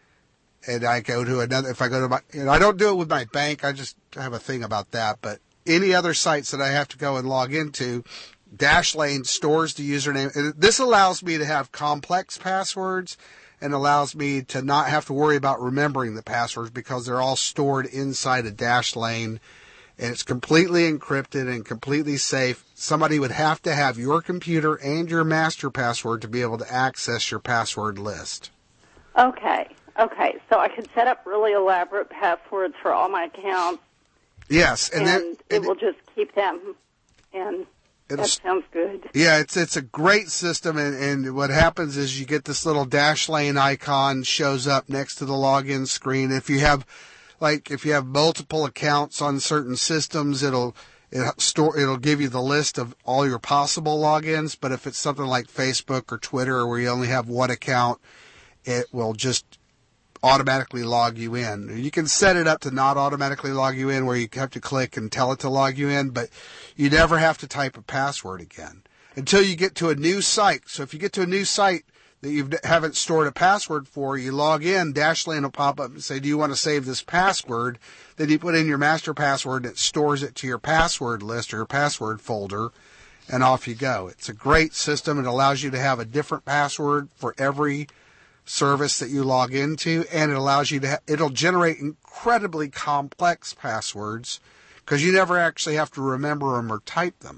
S4: And I go to another, if I go to my, you know, I don't do it with my bank. I just have a thing about that. But any other sites that I have to go and log into, Dashlane stores the username. And this allows me to have complex passwords and allows me to not have to worry about remembering the passwords because they're all stored inside a Dashlane, and it's completely encrypted and completely safe. Somebody would have to have your computer and your master password to be able to access your password list.
S18: Okay, okay. So I could set up really elaborate passwords for all my accounts.
S4: Yes, and,
S18: and
S4: then,
S18: it will just keep them, and that sounds good.
S4: Yeah, it's it's a great system, and, and what happens is you get this little Dashlane icon shows up next to the login screen. If you have, like, if you have multiple accounts on certain systems, it'll it store it'll give you the list of all your possible logins. But if it's something like Facebook or Twitter where you only have one account, it will just automatically log you in. You can set it up to not automatically log you in where you have to click and tell it to log you in, but you never have to type a password again until you get to a new site. So if you get to a new site that you haven't stored a password for, you log in, Dashlane will pop up and say, do you want to save this password? Then you put in your master password and it stores it to your password list or your password folder, and off you go. It's a great system. It allows you to have a different password for every service that you log into, and it allows you to ha- it'll generate incredibly complex passwords because you never actually have to remember them or type them.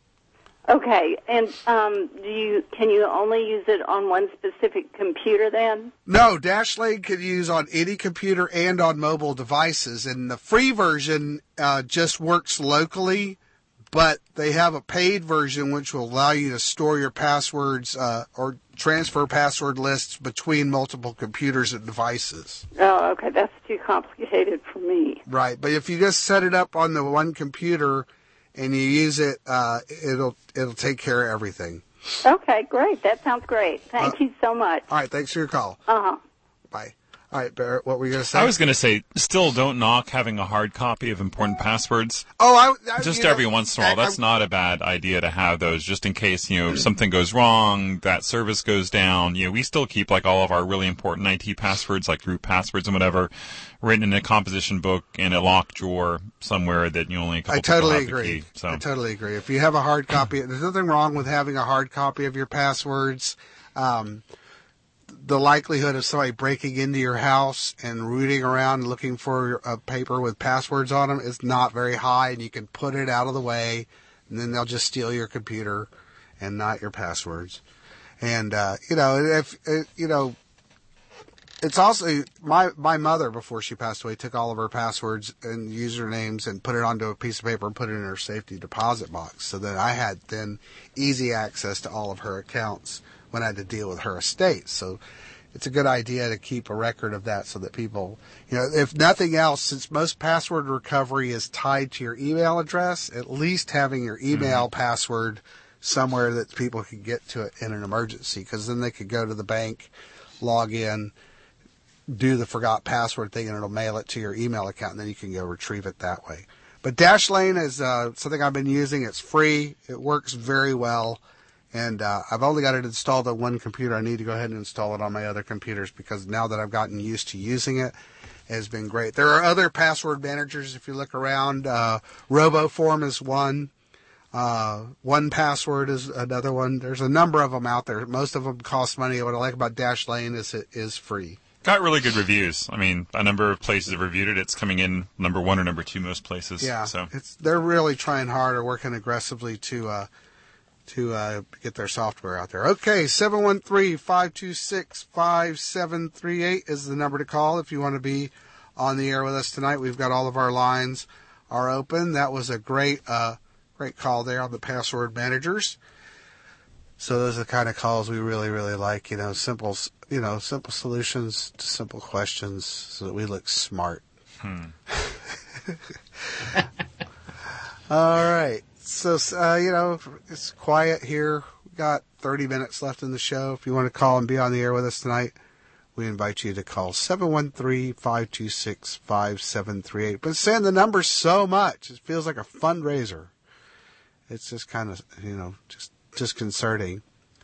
S18: Okay, and um, do you can you only use it on one specific computer then?
S4: No, Dashlane can use on any computer and on mobile devices, and the free version uh, just works locally, but they have a paid version which will allow you to store your passwords uh, or transfer password lists between multiple computers and devices.
S18: Oh, okay, that's too complicated for me.
S4: Right, but if you just set it up on the one computer and you use it, uh, it'll it'll take care of everything.
S18: Okay, great. That sounds great. Thank
S4: Uh,
S18: you so much.
S4: All right, thanks for your call.
S18: Uh-huh.
S4: Bye. All right, Barrett, what were you going to say?
S5: I was going to say, still don't knock having a hard copy of important passwords.
S4: Oh, I, I
S5: just
S4: you
S5: every
S4: know,
S5: once in a while.
S4: I-
S5: That's not a bad idea to have those, just in case, you know, something goes wrong, that service goes down. You know, we still keep like all of our really important I T passwords, like root passwords and whatever, written in a composition book in a locked drawer somewhere that you only a couple
S4: I totally
S5: people have the
S4: agree.
S5: key. So.
S4: I totally agree. If you have a hard copy, there's nothing wrong with having a hard copy of your passwords. Um, the likelihood of somebody breaking into your house and rooting around looking for a paper with passwords on them is not very high, and you can put it out of the way, and then they'll just steal your computer and not your passwords. And, uh, you know, if, uh, you know, it's also, my, my mother, before she passed away, took all of her passwords and usernames and put it onto a piece of paper and put it in her safety deposit box so that I had then easy access to all of her accounts when I had to deal with her estate. So it's a good idea to keep a record of that so that people, you know, if nothing else, since most password recovery is tied to your email address, at least having your email mm-hmm. password somewhere that people can get to it in an emergency, because then they could go to the bank, log in, do the forgot password thing, and it'll mail it to your email account, and then you can go retrieve it that way. But Dashlane is uh, something I've been using. It's free. It works very well. And uh, I've only got it installed on one computer. I need to go ahead and install it on my other computers because now that I've gotten used to using it, it has been great. There are other password managers if you look around. Uh, RoboForm is one. Uh, one Password is another one. There's a number of them out there. Most of them cost money. What I like about Dashlane is it is free.
S5: Got really good reviews. I mean, a number of places have reviewed it. It's coming in number one or number two most places.
S4: Yeah,
S5: so
S4: it's they're really trying hard or working aggressively to uh, to uh, get their software out there. Okay, seven one three, five two six, five seven three eight is the number to call if you want to be on the air with us tonight. We've got all of our lines are open. That was a great uh, great call there on the password managers. So those are the kind of calls we really, really like. You know, simple, you know, simple solutions to simple questions, so that we look smart.
S5: Hmm.
S4: All right. So uh, you know, it's quiet here. We got thirty minutes left in the show. If you want to call and be on the air with us tonight, we invite you to call seven one three, five two six, five seven three eight. But saying the number so much, it feels like a fundraiser. It's just kind of, you know, just disconcerting.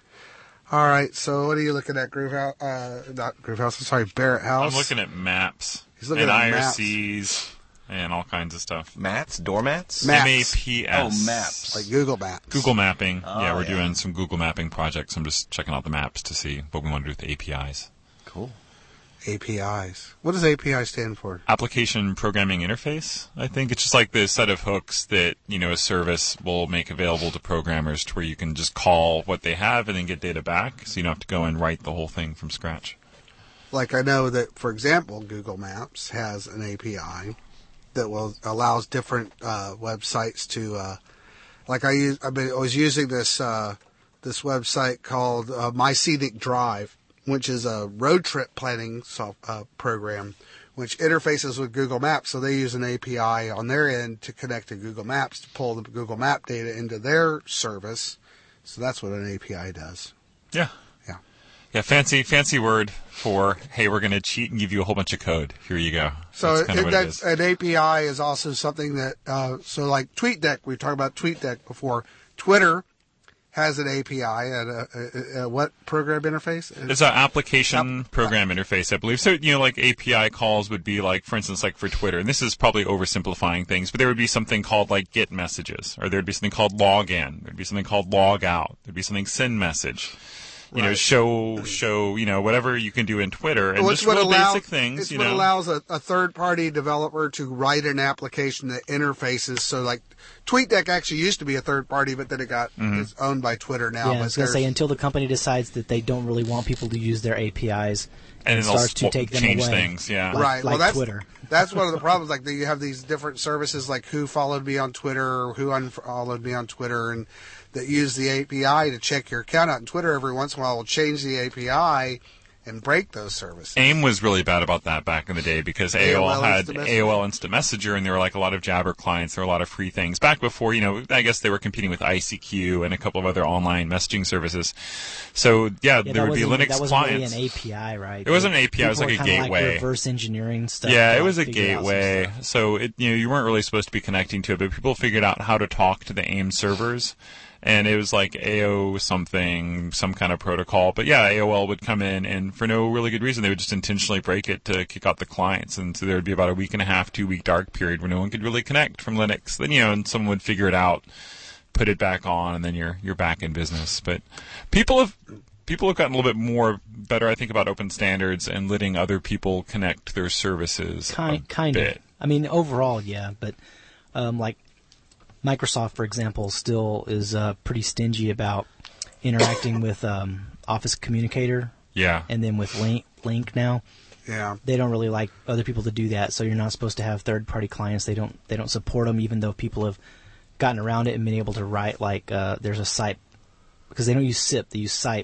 S4: All right, so what are you looking at, Groove House? Uh, not Groove House, I'm sorry, Barrett House?
S5: I'm looking at maps.
S4: He's looking
S5: and
S4: at
S5: I R
S4: maps.
S5: Cs and all kinds of stuff.
S6: Mats? Doormats?
S4: Maps.
S5: M A P S.
S6: Oh, maps.
S4: Like Google Maps.
S5: Google Mapping.
S6: Oh,
S5: yeah, we're
S6: yeah.
S5: doing some Google Mapping projects. I'm just checking out the maps to see what we want to do with the A P Is.
S6: Cool.
S4: A P Is. What does A P I stand for?
S5: Application Programming Interface. I think it's just like the set of hooks that, you know, a service will make available to programmers to where you can just call what they have and then get data back, so you don't have to go and write the whole thing from scratch.
S4: Like I know that, for example, Google Maps has an A P I that will allows different uh, websites to, uh, like I use, I've been, I was using this uh, this website called uh, My Scenic Drive, which is a road trip planning soft, uh, program, which interfaces with Google Maps. So they use an A P I on their end to connect to Google Maps to pull the Google Map data into their service. So that's what an A P I does.
S5: Yeah.
S4: Yeah.
S5: Yeah, fancy fancy word for, hey, we're going to cheat and give you a whole bunch of code. Here you go.
S4: So
S5: That's kind
S4: it,
S5: of what it
S4: that's,
S5: is.
S4: an A P I is also something that, uh, so like TweetDeck, we talked about TweetDeck before. Twitter has an A P I and a, a, a what program interface?
S5: It's an application program interface, I believe. So, you know, like A P I calls would be like, for instance, like for Twitter, and this is probably oversimplifying things, but there would be something called like get messages, or there'd be something called log in, there'd be something called log out, there'd be something send message. You know,
S4: Right.
S5: show, show, you know, whatever you can do in Twitter, and
S4: Well,
S5: just
S4: it's what
S5: real
S4: allows,
S5: basic things,
S4: it's
S5: you
S4: what
S5: know.
S4: allows a, a third-party developer to write an application that interfaces. So, like, TweetDeck actually used to be a third-party, but then it got
S5: Mhm.
S4: it's owned by Twitter now.
S2: yeah, I
S4: but
S2: was going to
S4: there's-
S2: say, until the company decides that they don't really want people to use their A P Is
S5: And then they'll
S2: starts to
S5: sw-
S2: take them
S5: change
S2: away.
S5: things, yeah.
S2: Like,
S4: right.
S2: like
S4: well, that's
S2: Twitter.
S4: that's one of the problems. Like, you have these different services, like Who Followed Me on Twitter or Who Unfollowed Me on Twitter, and that use the A P I to check your account out. And Twitter every once in a while will change the A P I and break those services.
S5: AIM was really bad about that back in the day because
S4: A O L
S5: A O L had
S4: Instant Messenger.
S5: A O L Instant Messenger, and there were like a lot of Jabber clients. There were a lot of free things back before, you know, I guess they were competing with I C Q and a couple of other online messaging services. So yeah,
S2: Yeah,
S5: there
S2: that
S5: would be
S2: wasn't-
S5: Linux
S2: that wasn't
S5: clients.
S2: really an A P I, right?
S5: It wasn't an A P I. It was
S2: People
S5: like a
S2: were kinda
S5: gateway.
S2: Like reverse engineering stuff.
S5: Yeah,
S2: to,
S5: it was a
S2: like, figure out some
S5: gateway.
S2: stuff.
S5: So it, you know, you weren't really supposed to be connecting to it, but people figured out how to talk to the AIM servers. And it was like A O something, some kind of protocol. But yeah, A O L would come in, and for no really good reason, they would just intentionally break it to kick out the clients. And so there would be about a week and a half, two week dark period where no one could really connect from Linux. Then, you know, and someone would figure it out, put it back on, and then you're you're back in business. But people have people have gotten a little bit more better, I think, about open standards and letting other people connect their services.
S2: Kind,
S5: a
S2: kind
S5: bit.
S2: of. I mean, overall, yeah, but um, like Microsoft, for example, still is uh, pretty stingy about interacting with um, Office Communicator.
S5: Yeah.
S2: And then with Link, Link now.
S4: Yeah.
S2: They don't really like other people to do that, so you're not supposed to have third-party clients. They don't. They don't support them, even though people have gotten around it and been able to write like uh, there's a site because they don't use S I P. They use Site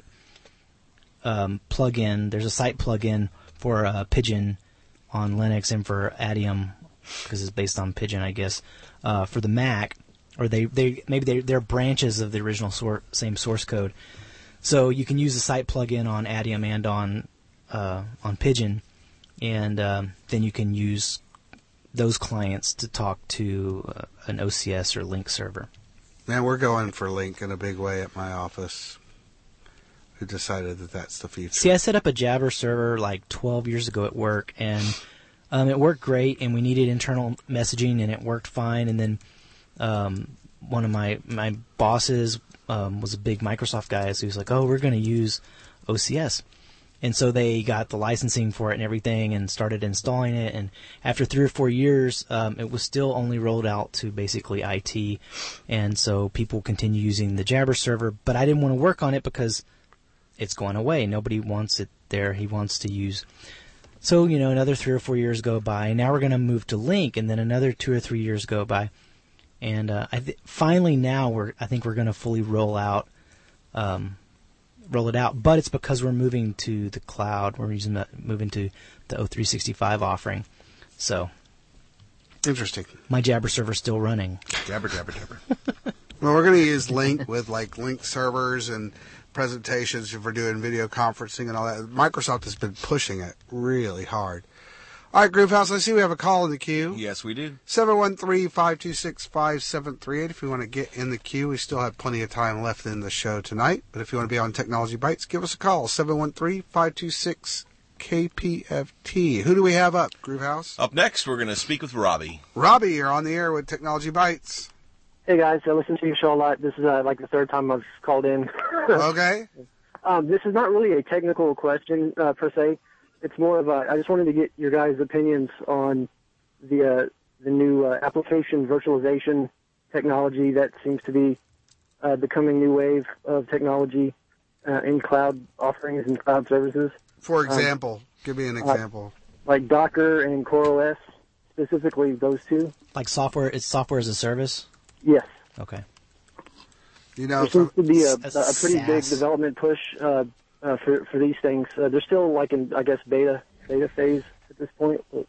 S2: um, plugin. There's a Site plugin for uh, Pigeon on Linux and for Adium because it's based on Pigeon, I guess, uh, for the Mac. Or they, they maybe they, they're branches of the original sor- same source code. So you can use the Site plugin on Adium and on uh, on Pigeon, and um, then you can use those clients to talk to uh, an O C S or Link server.
S4: Man, we're going for Link in a big way at my office. We decided that that's the future.
S2: See, I set up a Jabber server like twelve years ago at work, and um, it worked great, and we needed internal messaging, and it worked fine. And then um, one of my my bosses um, was a big Microsoft guy, so he was like, "Oh, we're going to use O C S." And so they got the licensing for it and everything and started installing it. And after three or four years, um, it was still only rolled out to basically I T. And so people continue using the Jabber server. But I didn't want to work on it because it's going away. Nobody wants it there. He wants to use. So, you know, another three or four years go by. Now we're going to move to Link. And then another two or three years go by. And uh, I th- finally now we're I think we're going to fully roll out um roll it out, but it's because we're moving to the cloud. We're using the, moving to the O three sixty-five offering. So
S4: interesting.
S2: My Jabber server's still running.
S6: Jabber, jabber, jabber.
S4: Well, we're going to use Link with like Link servers and presentations if we're doing video conferencing and all that. Microsoft has been pushing it really hard. All right, Groovehouse, I see we have a call in the queue.
S6: Yes, we do.
S4: seven one three, five two six, five seven three eight. If you want to get in the queue, we still have plenty of time left in the show tonight. But if you want to be on Technology Bites, give us a call, seven one three, five two six, K P F T. Who do we have up, Groovehouse?
S6: Up next, we're going to speak with Robbie.
S4: Robbie, you're on the air with Technology Bites.
S19: Hey, guys. I listen to your show a lot. This is uh, like the third time I've called in.
S4: Okay.
S19: Um, this is not really a technical question, uh, per se. It's more of a, I just wanted to get your guys' opinions on the uh, the new uh, application virtualization technology that seems to be uh, becoming new wave of technology uh, in cloud offerings and cloud services.
S4: For example, um, give me an example.
S19: Uh, like Docker and CoreOS, specifically those two.
S2: Like software, it's software as a service?
S19: Yes.
S2: Okay.
S4: You know,
S19: there seems to be a, a,
S2: a
S19: pretty big development push uh, uh, for for these things. Uh, they're still like in, I guess, beta beta phase at this point. But...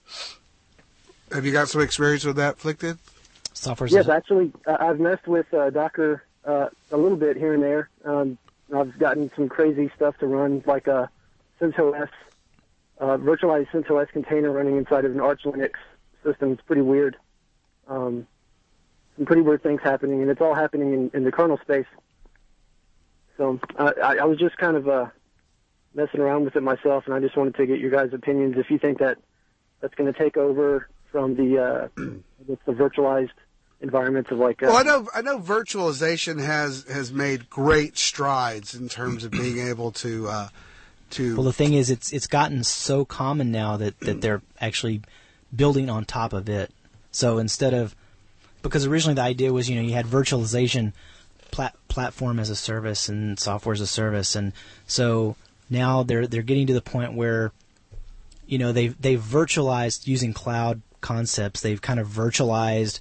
S4: Have you got some experience with that, Flickted?
S2: Software.
S19: Yes, actually, uh, I've messed with uh, Docker uh, a little bit here and there. Um, I've gotten some crazy stuff to run, like a CentOS, uh, virtualized CentOS container running inside of an Arch Linux system. It's pretty weird. Um, some pretty weird things happening, and it's all happening in, in the kernel space. So uh, I, I was just kind of uh, messing around with it myself, and I just wanted to get your guys' opinions. If you think that that's going to take over from the uh, the virtualized environments of like. Uh,
S4: well, I know I know virtualization has has made great strides in terms of being able to uh, to.
S2: Well, the thing is, it's it's gotten so common now that, that they're actually building on top of it. So instead of, because originally the idea was, you know, you had virtualization, plat- platform as a service and software as a service, and so now they're they're getting to the point where, you know, they've they've virtualized using cloud concepts. They've kind of virtualized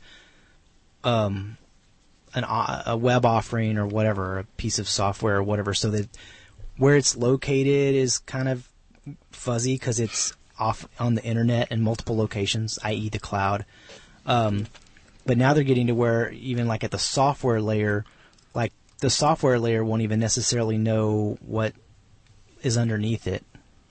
S2: um, an a web offering or whatever, a piece of software or whatever, so that where it's located is kind of fuzzy because it's off on the internet in multiple locations, that is the cloud. Um, but now they're getting to where even like at the software layer, like the software layer won't even necessarily know what is underneath it.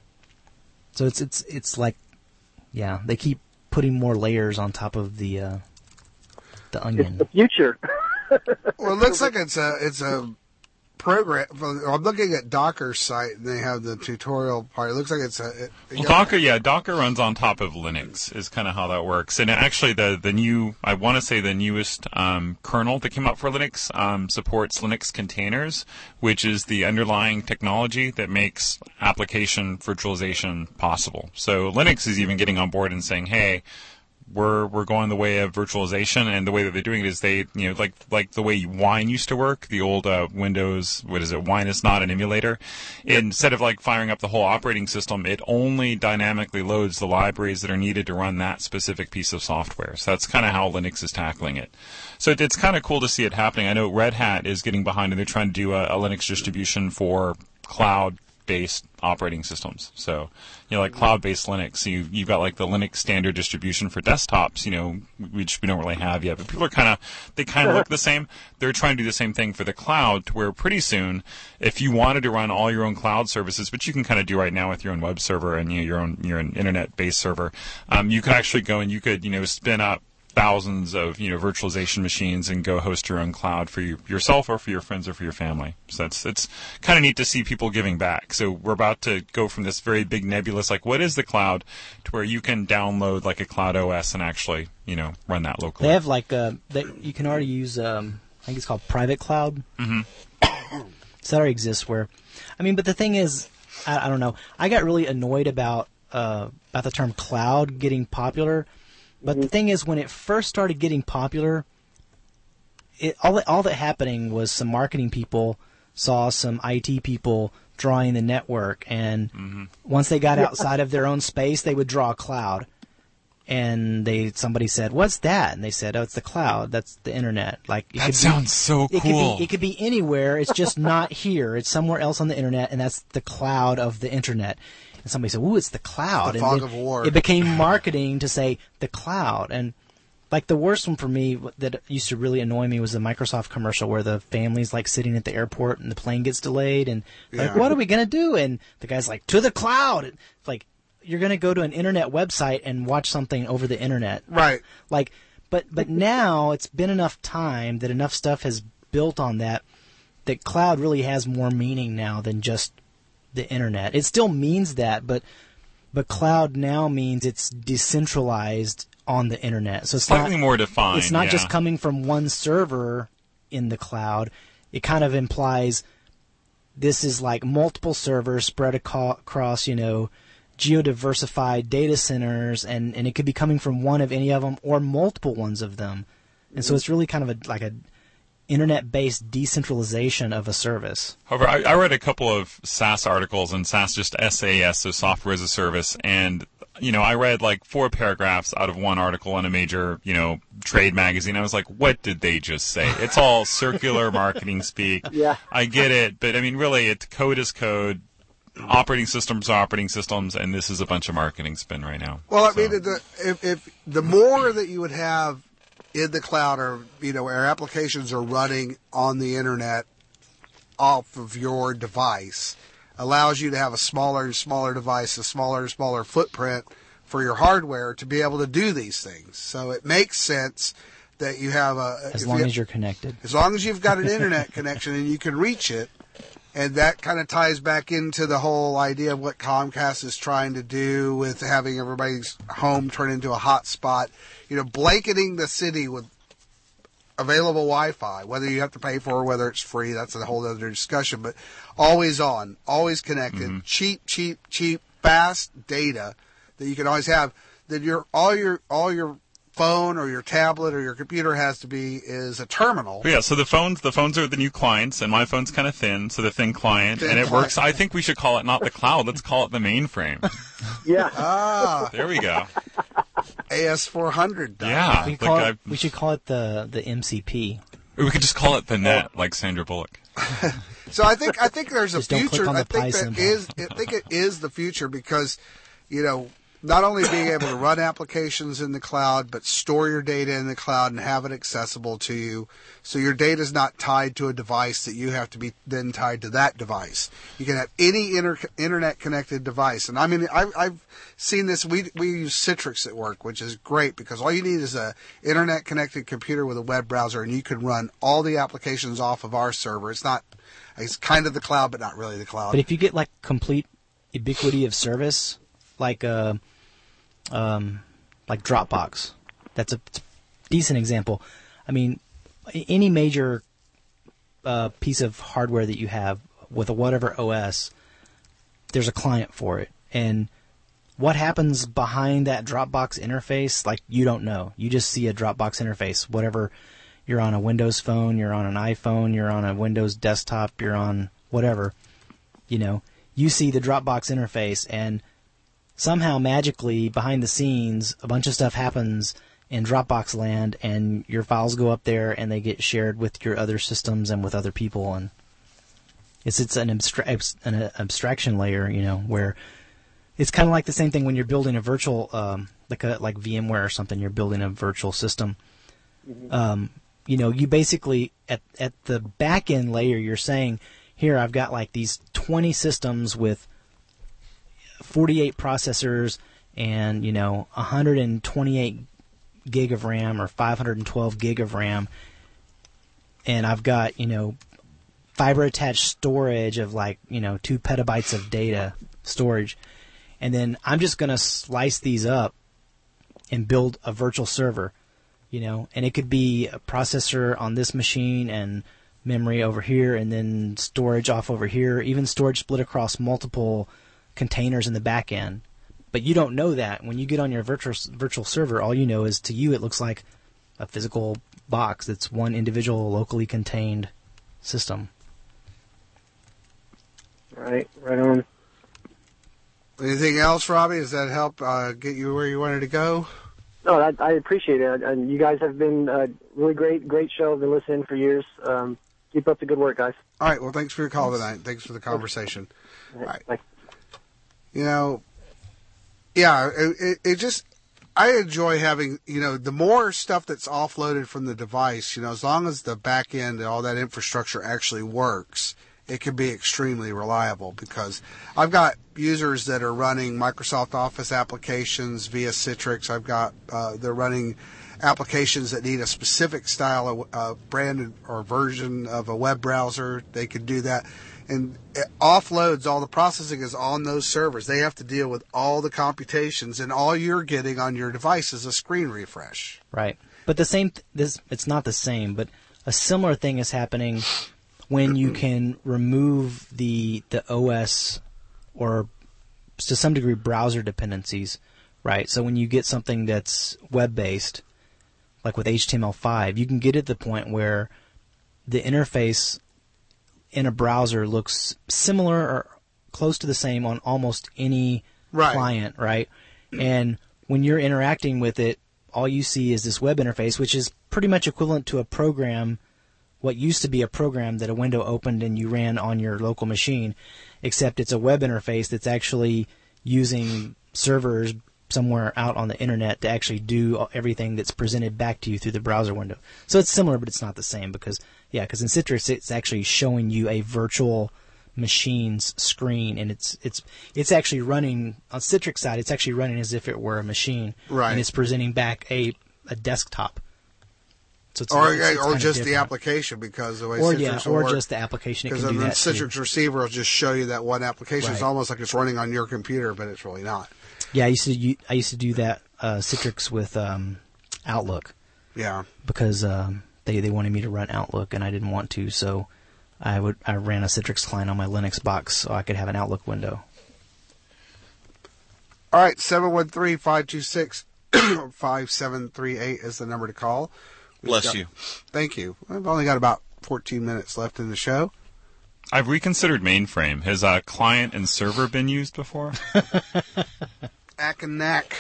S2: So it's it's it's like, yeah, they keep putting more layers on top of the uh, the onion.
S19: It's the future.
S4: Well, it looks like it's a it's a program. I'm looking at Docker's site, and they have the tutorial part. It looks like it's a. It,
S5: well, Docker, yeah, Docker runs on top of Linux. Is kind of how that works. And actually, the the new, I want to say the newest um, kernel that came out for Linux um, supports Linux containers, which is the underlying technology that makes application virtualization possible. So Linux is even getting on board and saying, hey, We're we're going the way of virtualization, and the way that they're doing it is they, you know, like like the way Wine used to work, the old uh, Windows, what is it, Wine is not an emulator. Instead of like firing up the whole operating system, it only dynamically loads the libraries that are needed to run that specific piece of software. So that's kind of how Linux is tackling it. So it, it's kind of cool to see it happening. I know Red Hat is getting behind, and they're trying to do a, a Linux distribution for cloud-based operating systems. So, you know, like cloud-based Linux. So you, you've got like the Linux standard distribution for desktops, you know, which we don't really have yet. But people are kind of, they kind of look the same. They're trying to do the same thing for the cloud, to where pretty soon, if you wanted to run all your own cloud services, which you can kind of do right now with your own web server and, you know, your own your own internet-based server, um, you could actually go and you could, you know, spin up thousands of you know virtualization machines and go host your own cloud for you, yourself or for your friends or for your family. So that's it's kind of neat to see people giving back. So we're about to go from this very big nebulous, like what is the cloud, to where you can download like a Cloud O S and actually you know run that locally.
S2: They have like uh, they, you can already use um, I think it's called private cloud.
S5: Mm-hmm.
S2: So that already exists. Where, I mean, but the thing is, I, I don't know. I got really annoyed about uh, about the term cloud getting popular. But the thing is, when it first started getting popular, it, all that, all that happening was some marketing people saw some I T people drawing the network, and
S5: mm-hmm.
S2: once they got outside of their own space, they would draw a cloud. And they somebody said, "What's that?" And they said, "Oh, it's the cloud. That's the internet." Like it
S5: that
S2: could
S5: sounds
S2: be,
S5: so
S2: it
S5: cool.
S2: Could be, it could be anywhere. It's just not here. It's somewhere else on the internet, and that's the cloud of the internet. And somebody said, "Ooh, it's the cloud."
S4: The
S2: and
S4: fog
S2: then
S4: of war.
S2: It became marketing to say the cloud. And like the worst one for me that used to really annoy me was the Microsoft commercial where the family's like sitting at the airport and the plane gets delayed and
S4: Yeah.
S2: like, what are we gonna do? And the guy's like, to the cloud. It's like, you're gonna go to an internet website and watch something over the internet,
S4: Right.
S2: Like, but but now it's been enough time that enough stuff has built on that that cloud really has more meaning now than just the internet. It still means that, but but cloud now means it's decentralized on the internet. So it's
S5: Slightly
S2: not,
S5: more defined,
S2: It's not
S5: yeah.
S2: just coming from one server in the cloud. It kind of implies this is like multiple servers spread aco- across, you know, geodiversified data centers, and, and it could be coming from one of any of them or multiple ones of them. And so it's really kind of a like a internet-based decentralization of a service.
S5: However, I, I read a couple of SaaS articles, and SaaS just S A S, so software as a service, and you know, I read like four paragraphs out of one article in a major, you know, trade magazine. I was like, what did they just say? It's all circular marketing speak.
S19: Yeah.
S5: I get it, but I mean, really, it code is code. Operating systems are operating systems, and this is a bunch of marketing spin right now.
S4: Well, I
S5: So-
S4: mean, the, if, if the more that you would have in the cloud, or you know, where applications are running on the internet off of your device, allows you to have a smaller and smaller device, a smaller and smaller footprint for your hardware to be able to do these things. So it makes sense that you have a
S2: As
S4: if
S2: long
S4: you,
S2: as you're connected.
S4: as long as you've got an internet connection and you can reach it. And that kind of ties back into the whole idea of what Comcast is trying to do with having everybody's home turn into a hotspot. You know, blanketing the city with available Wi-Fi, whether you have to pay for it or whether it's free, that's a whole other discussion. But always on, always connected,
S5: Mm-hmm.
S4: cheap, cheap, cheap, fast data that you can always have. That your all your all your phone or your tablet or your computer has to be is a terminal.
S5: But yeah, so the phones, the phones are the new clients, and my phone's kind of thin, so the thin client,
S4: Thin
S5: and it
S4: client.
S5: works. I think we should call it not the cloud, let's call it the mainframe.
S19: Yeah.
S4: Ah,
S5: There we go.
S4: A S four hundred.
S5: Yeah,
S2: We,
S5: like
S2: call
S5: I-
S2: it, we should call it the, the M C P.
S5: we could just call it the net, like Sandra Bullock.
S4: So I think I think there's a
S2: Just don't click
S4: future.
S2: on the
S4: I think
S2: Pi
S4: that
S2: symbol.
S4: is I think it is the future because, you know, not only being able to run applications in the cloud, but store your data in the cloud and have it accessible to you, so your data is not tied to a device that you have to be then tied to that device. You can have any inter- internet connected device, and I mean I've, I've seen this. We we use Citrix at work, which is great because all you need is a internet connected computer with a web browser, and you can run all the applications off of our server. It's not It's kind of the cloud, but not really the cloud.
S2: But if you get like complete ubiquity of service, like uh, um, like Dropbox, that's a, it's a decent example. I mean, any major uh, piece of hardware that you have with a whatever O S, there's a client for it, and what happens behind that Dropbox interface, like, you don't know. You just see a Dropbox interface, whatever. You're on a Windows phone, you're on an iPhone, you're on a Windows desktop, you're on whatever, you know, you see the Dropbox interface, and somehow magically behind the scenes a bunch of stuff happens in Dropbox land, and your files go up there and they get shared with your other systems and with other people, and it's it's an, abstra- an abstraction layer, you know, where it's kind of like the same thing when you're building a virtual, um, like a, like VMware or something. You're building a virtual system. Mm-hmm. Um, you know, you basically at at the back end layer, you're saying, here I've got like these twenty systems with forty-eight processors and, you know, one hundred twenty-eight gig of RAM or five hundred twelve gig of RAM, and I've got, you know, fiber attached storage of like, you know, two petabytes of data storage, and then I'm just going to slice these up and build a virtual server, you know, and it could be a processor on this machine and memory over here and then storage off over here, even storage split across multiple containers in the back end. But you don't know that. When you get on your virtual virtual server, all you know is to you it looks like a physical box that's one individual locally contained system.
S19: Right, right on.
S4: Anything else, Robbie? Does that help uh, get you where you wanted to go?
S19: No, I, I appreciate it. And you guys have been uh, really great, great show. I've been listening for years. Um, keep up the good work, guys.
S4: All right. Well, thanks for your call tonight. Thanks for the conversation. All right.
S19: Bye.
S4: You know, yeah, it, it, it just, I enjoy having, you know, the more stuff that's offloaded from the device, you know, as long as the back end and all that infrastructure actually works, it can be extremely reliable, because I've got users that are running Microsoft Office applications via Citrix. I've got, uh, they're running applications that need a specific style of uh, brand or version of a web browser. They can do that. And it offloads, all the processing is on those servers. They have to deal with all the computations, and all you're getting on your device is a screen refresh.
S2: Right. But the same, th- this it's not the same, but a similar thing is happening when you can remove the the O S or to some degree browser dependencies, right? So when you get something that's web-based, like with H T M L five, you can get at the point where the interface in a browser looks similar or close to the same on almost any
S4: right.
S2: client, right? And when you're interacting with it, all you see is this web interface, which is pretty much equivalent to a program, what used to be a program that a window opened and you ran on your local machine, except it's a web interface that's actually using servers somewhere out on the internet to actually do everything that's presented back to you through the browser window. So it's similar, but it's not the same because, yeah, because in Citrix it's actually showing you a virtual machine's screen, and it's it's it's actually running on Citrix side. It's actually running as if it were a machine,
S4: right?
S2: And it's presenting back a a desktop. So it's,
S4: or
S2: it's, it's
S4: or just
S2: different.
S4: the application, because the way
S2: or
S4: Citrix
S2: yeah,
S4: will
S2: or
S4: work,
S2: just the application. It can
S4: because
S2: do
S4: the
S2: that
S4: Citrix
S2: too.
S4: receiver will just show you that one application.
S2: Right.
S4: It's almost like it's running on your computer, but it's really not.
S2: Yeah, I used to u- I used to do that uh, Citrix with um, Outlook.
S4: Yeah.
S2: Because um, they they wanted me to run Outlook and I didn't want to, so I would I ran a Citrix client on my Linux box so I could have an Outlook window.
S4: All right, seven one three, five two six, five seven three eight is the number to call. We've
S6: Bless
S4: got,
S6: you.
S4: Thank you. I've only got about fourteen minutes left in the show.
S5: I've reconsidered mainframe. Has uh, client and server been used before?
S4: Ack and knack.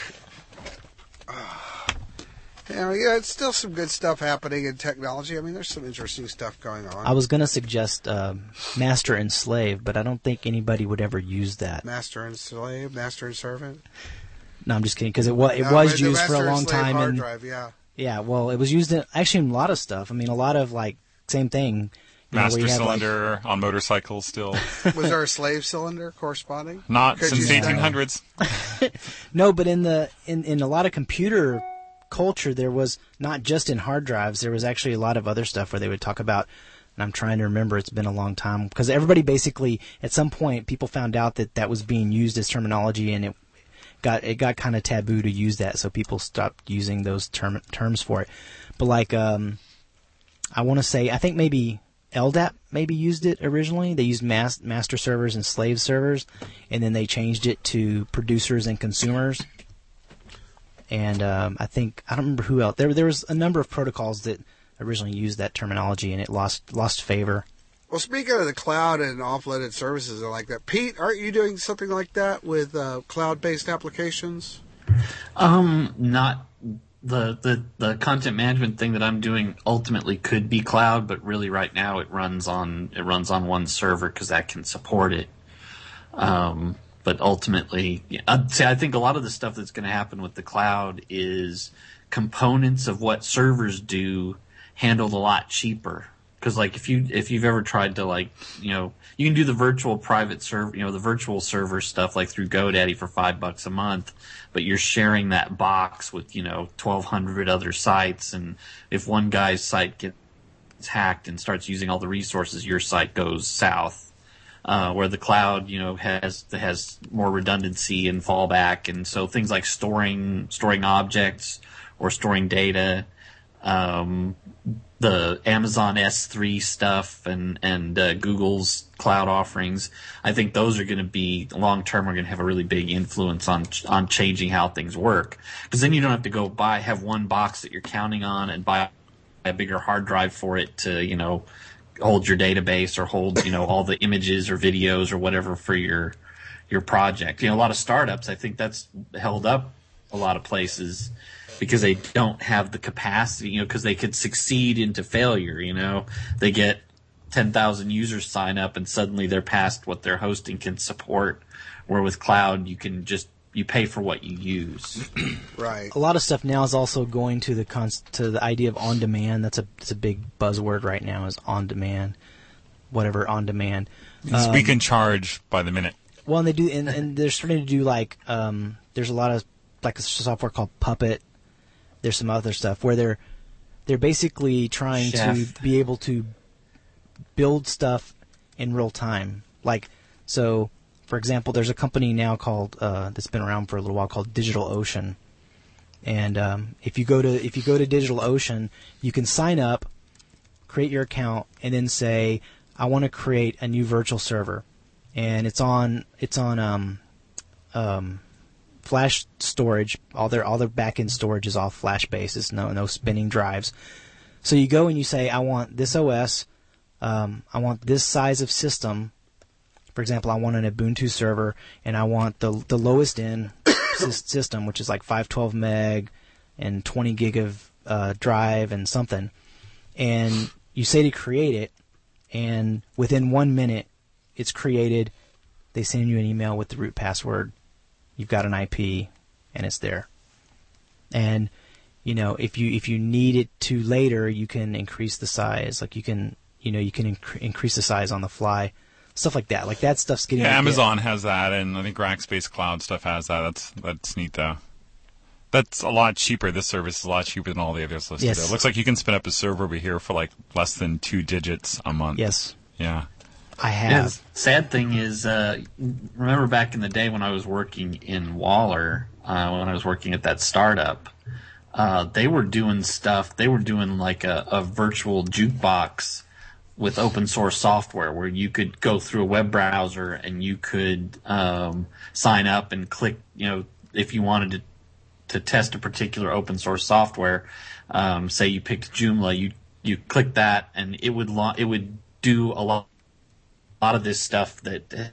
S4: Yeah, yeah, it's still some good stuff happening in technology. I mean, there's some interesting stuff going on.
S2: I was going to suggest um, master and slave, but I don't think anybody would ever use that.
S4: Master and slave, master and servant.
S2: No, I'm just kidding, because it was it
S4: No,
S2: was
S4: the
S2: used for a
S4: master and
S2: long
S4: slave
S2: time.
S4: hard
S2: and,
S4: drive, yeah.
S2: Yeah, well, it was used in actually in a lot of stuff. I mean, a lot of like same thing. You know, where
S5: Master
S2: you had,
S5: cylinder
S2: like,
S5: on motorcycles still.
S4: Was there a slave cylinder corresponding?
S5: Not
S4: Could
S5: since
S4: you-
S5: eighteen hundreds.
S2: No, but in the in, in a lot of computer culture, there was not just in hard drives. There was actually a lot of other stuff where they would talk about. And I'm trying to remember. It's been a long time because everybody basically at some point people found out that that was being used as terminology, and it got it got kind of taboo to use that, so people stopped using those term, terms for it. But like um, I want to say, I think maybe L D A P maybe used it originally. They used mas- master servers and slave servers, and then they changed it to producers and consumers. And um, I think I don't remember who else. There there was a number of protocols that originally used that terminology, and it lost lost favor.
S4: Well, speaking of the cloud and offloaded services and like that, Pete, aren't you doing something like that with uh, cloud-based applications?
S7: Um, not the, the the content management thing that I'm doing ultimately could be cloud, but really right now it runs on it runs on one server because that can support it. Um, but ultimately, yeah, I'd say I think a lot of the stuff that's going to happen with the cloud is components of what servers do handled a lot cheaper. Because like if you if you've ever tried to like you know you can do the virtual private server you know the virtual server stuff like through GoDaddy for five bucks a month, but you're sharing that box with you know twelve hundred other sites, and if one guy's site gets hacked and starts using all the resources, your site goes south. Uh, where the cloud you know has has more redundancy and fallback, and so things like storing storing objects or storing data. Um, the Amazon S three stuff and and uh, Google's cloud offerings, I think those are going to be long term are going to have a really big influence on on changing how things work. Because then you don't have to go buy have one box that you're counting on and buy a bigger hard drive for it to you know hold your database or hold you know all the images or videos or whatever for your your project. You know, a lot of startups, I think that's held up a lot of places. Because they don't have the capacity, you know, because they could succeed into failure, you know. They get ten thousand users sign up and suddenly they're past what their hosting can support. Where with cloud, you can just, you pay for what you use.
S4: Right.
S2: A lot of stuff now is also going to the cons- to the idea of on demand. That's a, it's a big buzzword right now is on demand, whatever on demand.
S5: Um, we can charge by the minute.
S2: Well, and they do, and, and they're starting to do like, um, there's a lot of, like a software called Puppet. There's some other stuff where they're they're basically trying
S7: Chef.
S2: to be able to build stuff in real time. Like, so, for example, there's a company now called uh, that's been around for a little while called DigitalOcean, and um, if you go to if you go to DigitalOcean, you can sign up, create your account, and then say, I want to create a new virtual server, and it's on it's on um um. Flash storage, all their all their back-end storage is all flash basis, no no spinning drives. So you go and you say, I want this O S, um, I want this size of system. For example, I want an Ubuntu server, and I want the the lowest end system, which is like five twelve meg and twenty gig of uh, drive and something. And you say to create it, and within one minute, it's created. They send you an email with the root password. You've got an I P, and it's there. And you know, if you if you need it to later, you can increase the size. Like you can, you know, you can inc- increase the size on the fly, stuff like that. Like that stuff's getting.
S5: Yeah, Amazon has that, and I think Rackspace Cloud stuff has that. That's that's neat though. That's a lot cheaper. This service is a lot cheaper than all the others listed.
S2: Yes.
S5: It looks like you can spin up a server over here for like less than two digits a month.
S2: Yes.
S5: Yeah.
S2: I have.
S7: Yeah, the sad thing is, uh, remember back in the day when I was working in Waller, uh, when I was working at that startup, uh, they were doing stuff. They were doing like a, a virtual jukebox with open source software where you could go through a web browser and you could um, sign up and click, you know, if you wanted to to test a particular open source software. Um, say you picked Joomla, you you click that and it would lo- it would do a lot. A lot of this stuff that.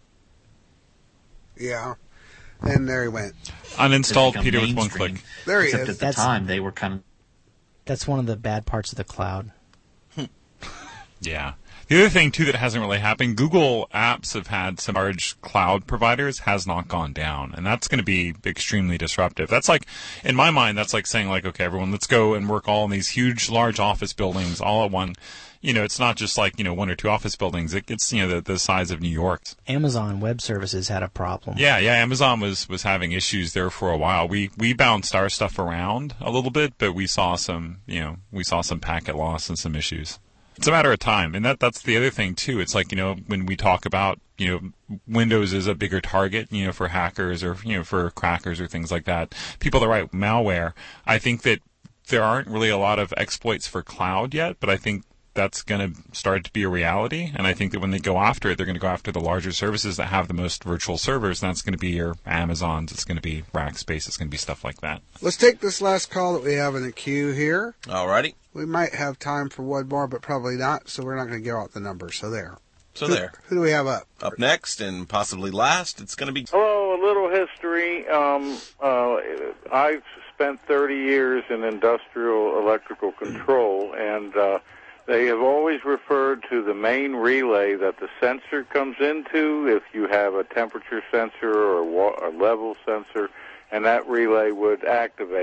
S4: Yeah, and there he went.
S5: Uninstalled Peter with one click.
S4: There he
S7: Except
S4: is.
S7: at the
S2: That's-
S7: time, they were kind of.
S2: That's one of the bad parts of the cloud.
S5: Yeah. The other thing, too, that hasn't really happened, Google Apps have had some large cloud providers, has not gone down. And that's going to be extremely disruptive. That's like, in my mind, that's like saying, like, okay, everyone, let's go and work all in these huge, large office buildings all at one. You know, it's not just like, you know, one or two office buildings. It, it's, you know, the, the size of New York.
S2: Amazon Web Services had a problem.
S5: Yeah, yeah, Amazon was, was having issues there for a while. We we bounced our stuff around a little bit, but we saw some, you know, we saw some packet loss and some issues. It's a matter of time, and that that's the other thing too. It's like, you know, when we talk about, you know, Windows is a bigger target, you know, for hackers or, you know, for crackers or things like that. People that write malware, I think that there aren't really a lot of exploits for cloud yet, but I think that's going to start to be a reality. And I think that when they go after it, they're going to go after the larger services that have the most virtual servers. And that's going to be your Amazons. It's going to be Rackspace. It's going to be stuff like that.
S4: Let's take this last call that we have in the queue here.
S6: Alrighty.
S4: We might have time for one more, but probably not, so we're not going to give out the numbers. So there.
S6: So
S4: who,
S6: there.
S4: Who do we have up?
S6: Up next, and possibly last, it's going to be...
S20: Hello, a little history. Um, uh, I've spent thirty years in industrial electrical control, and uh, they have always referred to the main relay that the sensor comes into if you have a temperature sensor or a, wa- a level sensor, and that relay would activate.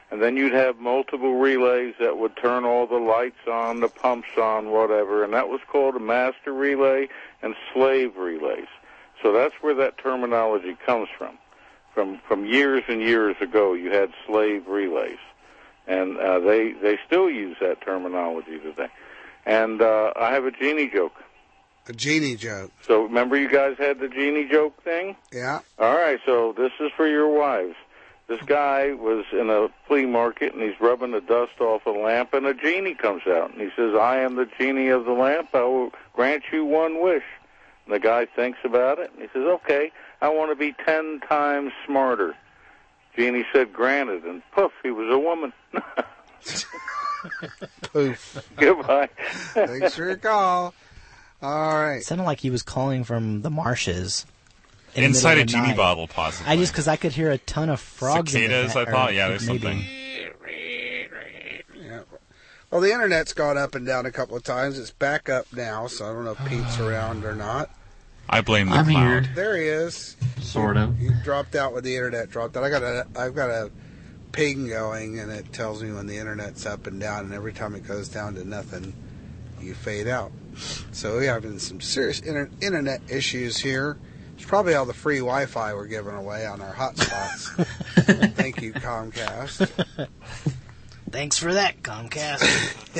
S20: And then you'd have multiple relays that would turn all the lights on, the pumps on, whatever, and that was called a master relay and slave relays. So that's where that terminology comes from. From from years and years ago, you had slave relays, and uh, they they still use that terminology today. And uh, I have a genie joke.
S4: A genie joke.
S20: So remember you guys had the genie joke thing?
S4: Yeah.
S20: All right, so this is for your wives. This guy was in a flea market, and he's rubbing the dust off a lamp, and a genie comes out. And he says, I am the genie of the lamp. I will grant you one wish. And the guy thinks about it, and he says, okay, I want to be ten times smarter. Genie said, granted, and poof, he was a woman.
S4: Poof.
S20: Goodbye.
S4: Thanks for your call. All right.
S2: It sounded like he was calling from the marshes. In
S5: Inside
S2: the
S5: a genie
S2: night.
S5: bottle, possibly.
S2: I just, because I could hear a ton of frogs.
S5: Cicadas,
S2: in the
S5: I thought. Yeah, there's
S2: maybe.
S5: something.
S4: Yeah. Well, the internet's gone up and down a couple of times. It's back up now, so I don't know if Pete's around or not.
S5: I blame the
S7: I'm
S5: cloud.
S7: here.
S4: There he is.
S7: Sort of.
S4: You dropped out when the internet dropped out. I got a, I've got a ping going, and it tells me when the internet's up and down, and every time it goes down to nothing, you fade out. So we're having some serious inter- internet issues here. It's probably all the free Wi-Fi we're giving away on our hotspots. Thank you, Comcast.
S2: Thanks for that, Comcast.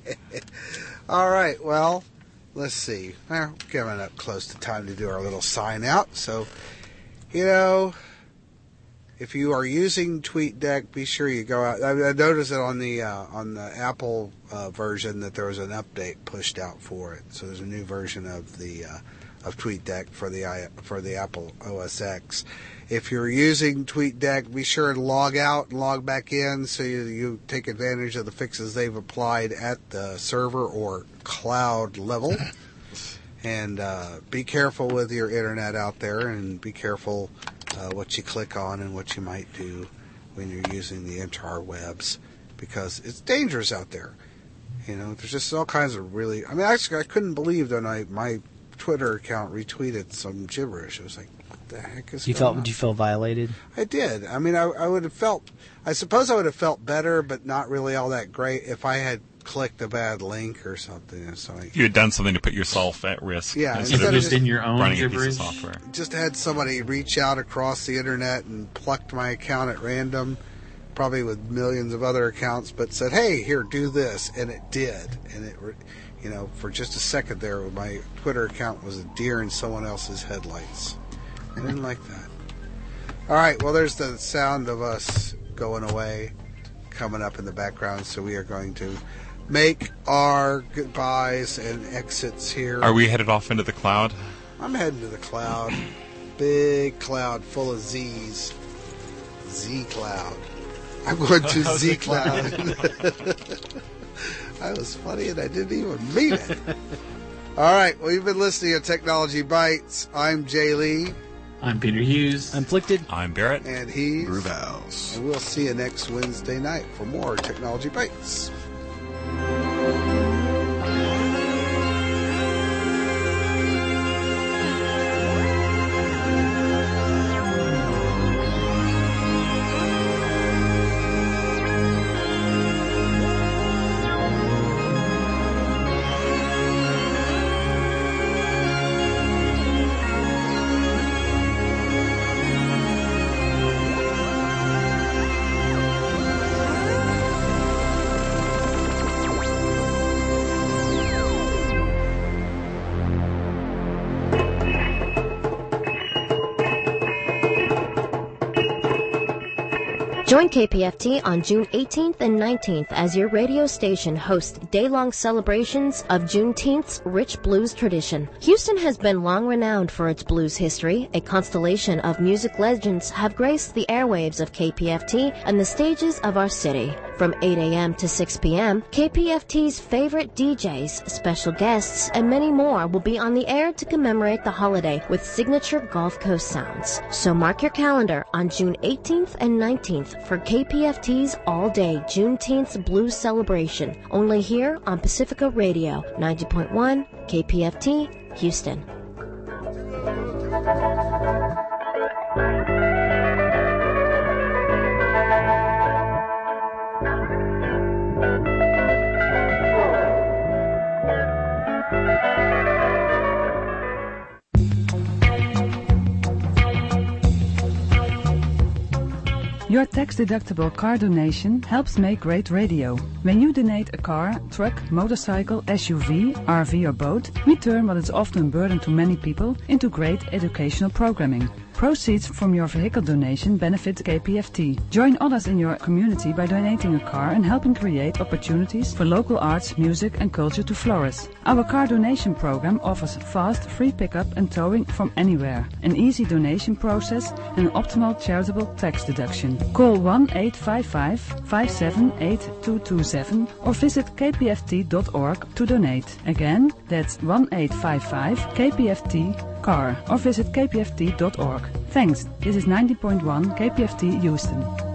S4: All right, well, let's see. We're coming up close to time to do our little sign out. So, you know, if you are using TweetDeck, be sure you go out. I, I noticed it on the uh, on the Apple uh, version that there was an update pushed out for it. So there's a new version of the uh, of TweetDeck for the I, for the Apple O S X. If you're using TweetDeck, be sure to log out and log back in so you, you take advantage of the fixes they've applied at the server or cloud level. And uh, be careful with your internet out there, and be careful uh, what you click on and what you might do when you're using the interwebs, because it's dangerous out there. You know, there's just all kinds of really... I mean, actually, I couldn't believe that I, my Twitter account retweeted some gibberish. It was like, what the heck is
S2: you
S4: going
S2: felt?
S4: on?
S2: Did you feel violated?
S4: I did. I mean, I, I would have felt... I suppose I would have felt better, but not really all that great if I had clicked a bad link or something. So I,
S5: You had done something to put yourself at risk.
S4: Yeah,
S5: instead
S4: instead
S5: of
S4: of
S5: just
S4: just-
S7: in your own
S5: running a piece
S7: gibberish.
S5: of software.
S4: just had somebody reach out across the internet and plucked my account at random, probably with millions of other accounts, but said, hey, here, do this. And it did. And it, re- you know, for just a second there, my Twitter account was a deer in someone else's headlights. I didn't like that. All right, well, there's the sound of us going away coming up in the background, so we are going to make our goodbyes and exits here.
S5: Are we headed off into the cloud?
S4: I'm heading to the cloud. Big cloud full of Z's. Z cloud. I'm going to Z cloud. That was funny and I didn't even mean it. All right. Well, you've been listening to Technology Bites. I'm Jay Lee.
S7: I'm Peter Hughes.
S2: I'm Afflicted.
S5: I'm Barrett.
S4: And he's
S6: Groove House.
S4: And we'll see you next Wednesday night for more Technology Bites.
S21: Join K P F T on June eighteenth and nineteenth as your radio station hosts day-long celebrations of Juneteenth's rich blues tradition. Houston has been long renowned for its blues history. A constellation of music legends have graced the airwaves of K P F T and the stages of our city. From eight a.m. to six p.m., K P F T's favorite D Js, special guests, and many more will be on the air to commemorate the holiday with signature Gulf Coast sounds. So mark your calendar on June eighteenth and nineteenth for K P F T's all-day Juneteenth blues celebration, only here on Pacifica Radio, ninety point one K P F T, Houston.
S1: Your tax-deductible car donation helps make great radio. When you donate a car, truck, motorcycle, S U V, R V or boat, we turn what is often a burden to many people into great educational programming. Proceeds from your vehicle donation benefit K P F T. Join others in your community by donating a car and helping create opportunities for local arts, music and culture to flourish. Our car donation program offers fast, free pickup and towing from anywhere, an easy donation process and an optimal charitable tax deduction. Call one eight five five, five seven eight two two seven or visit k p f t dot org to donate. Again, that's one eight five five K P F T car or visit k p f t dot org. Thanks. This is ninety point one K P F T Houston.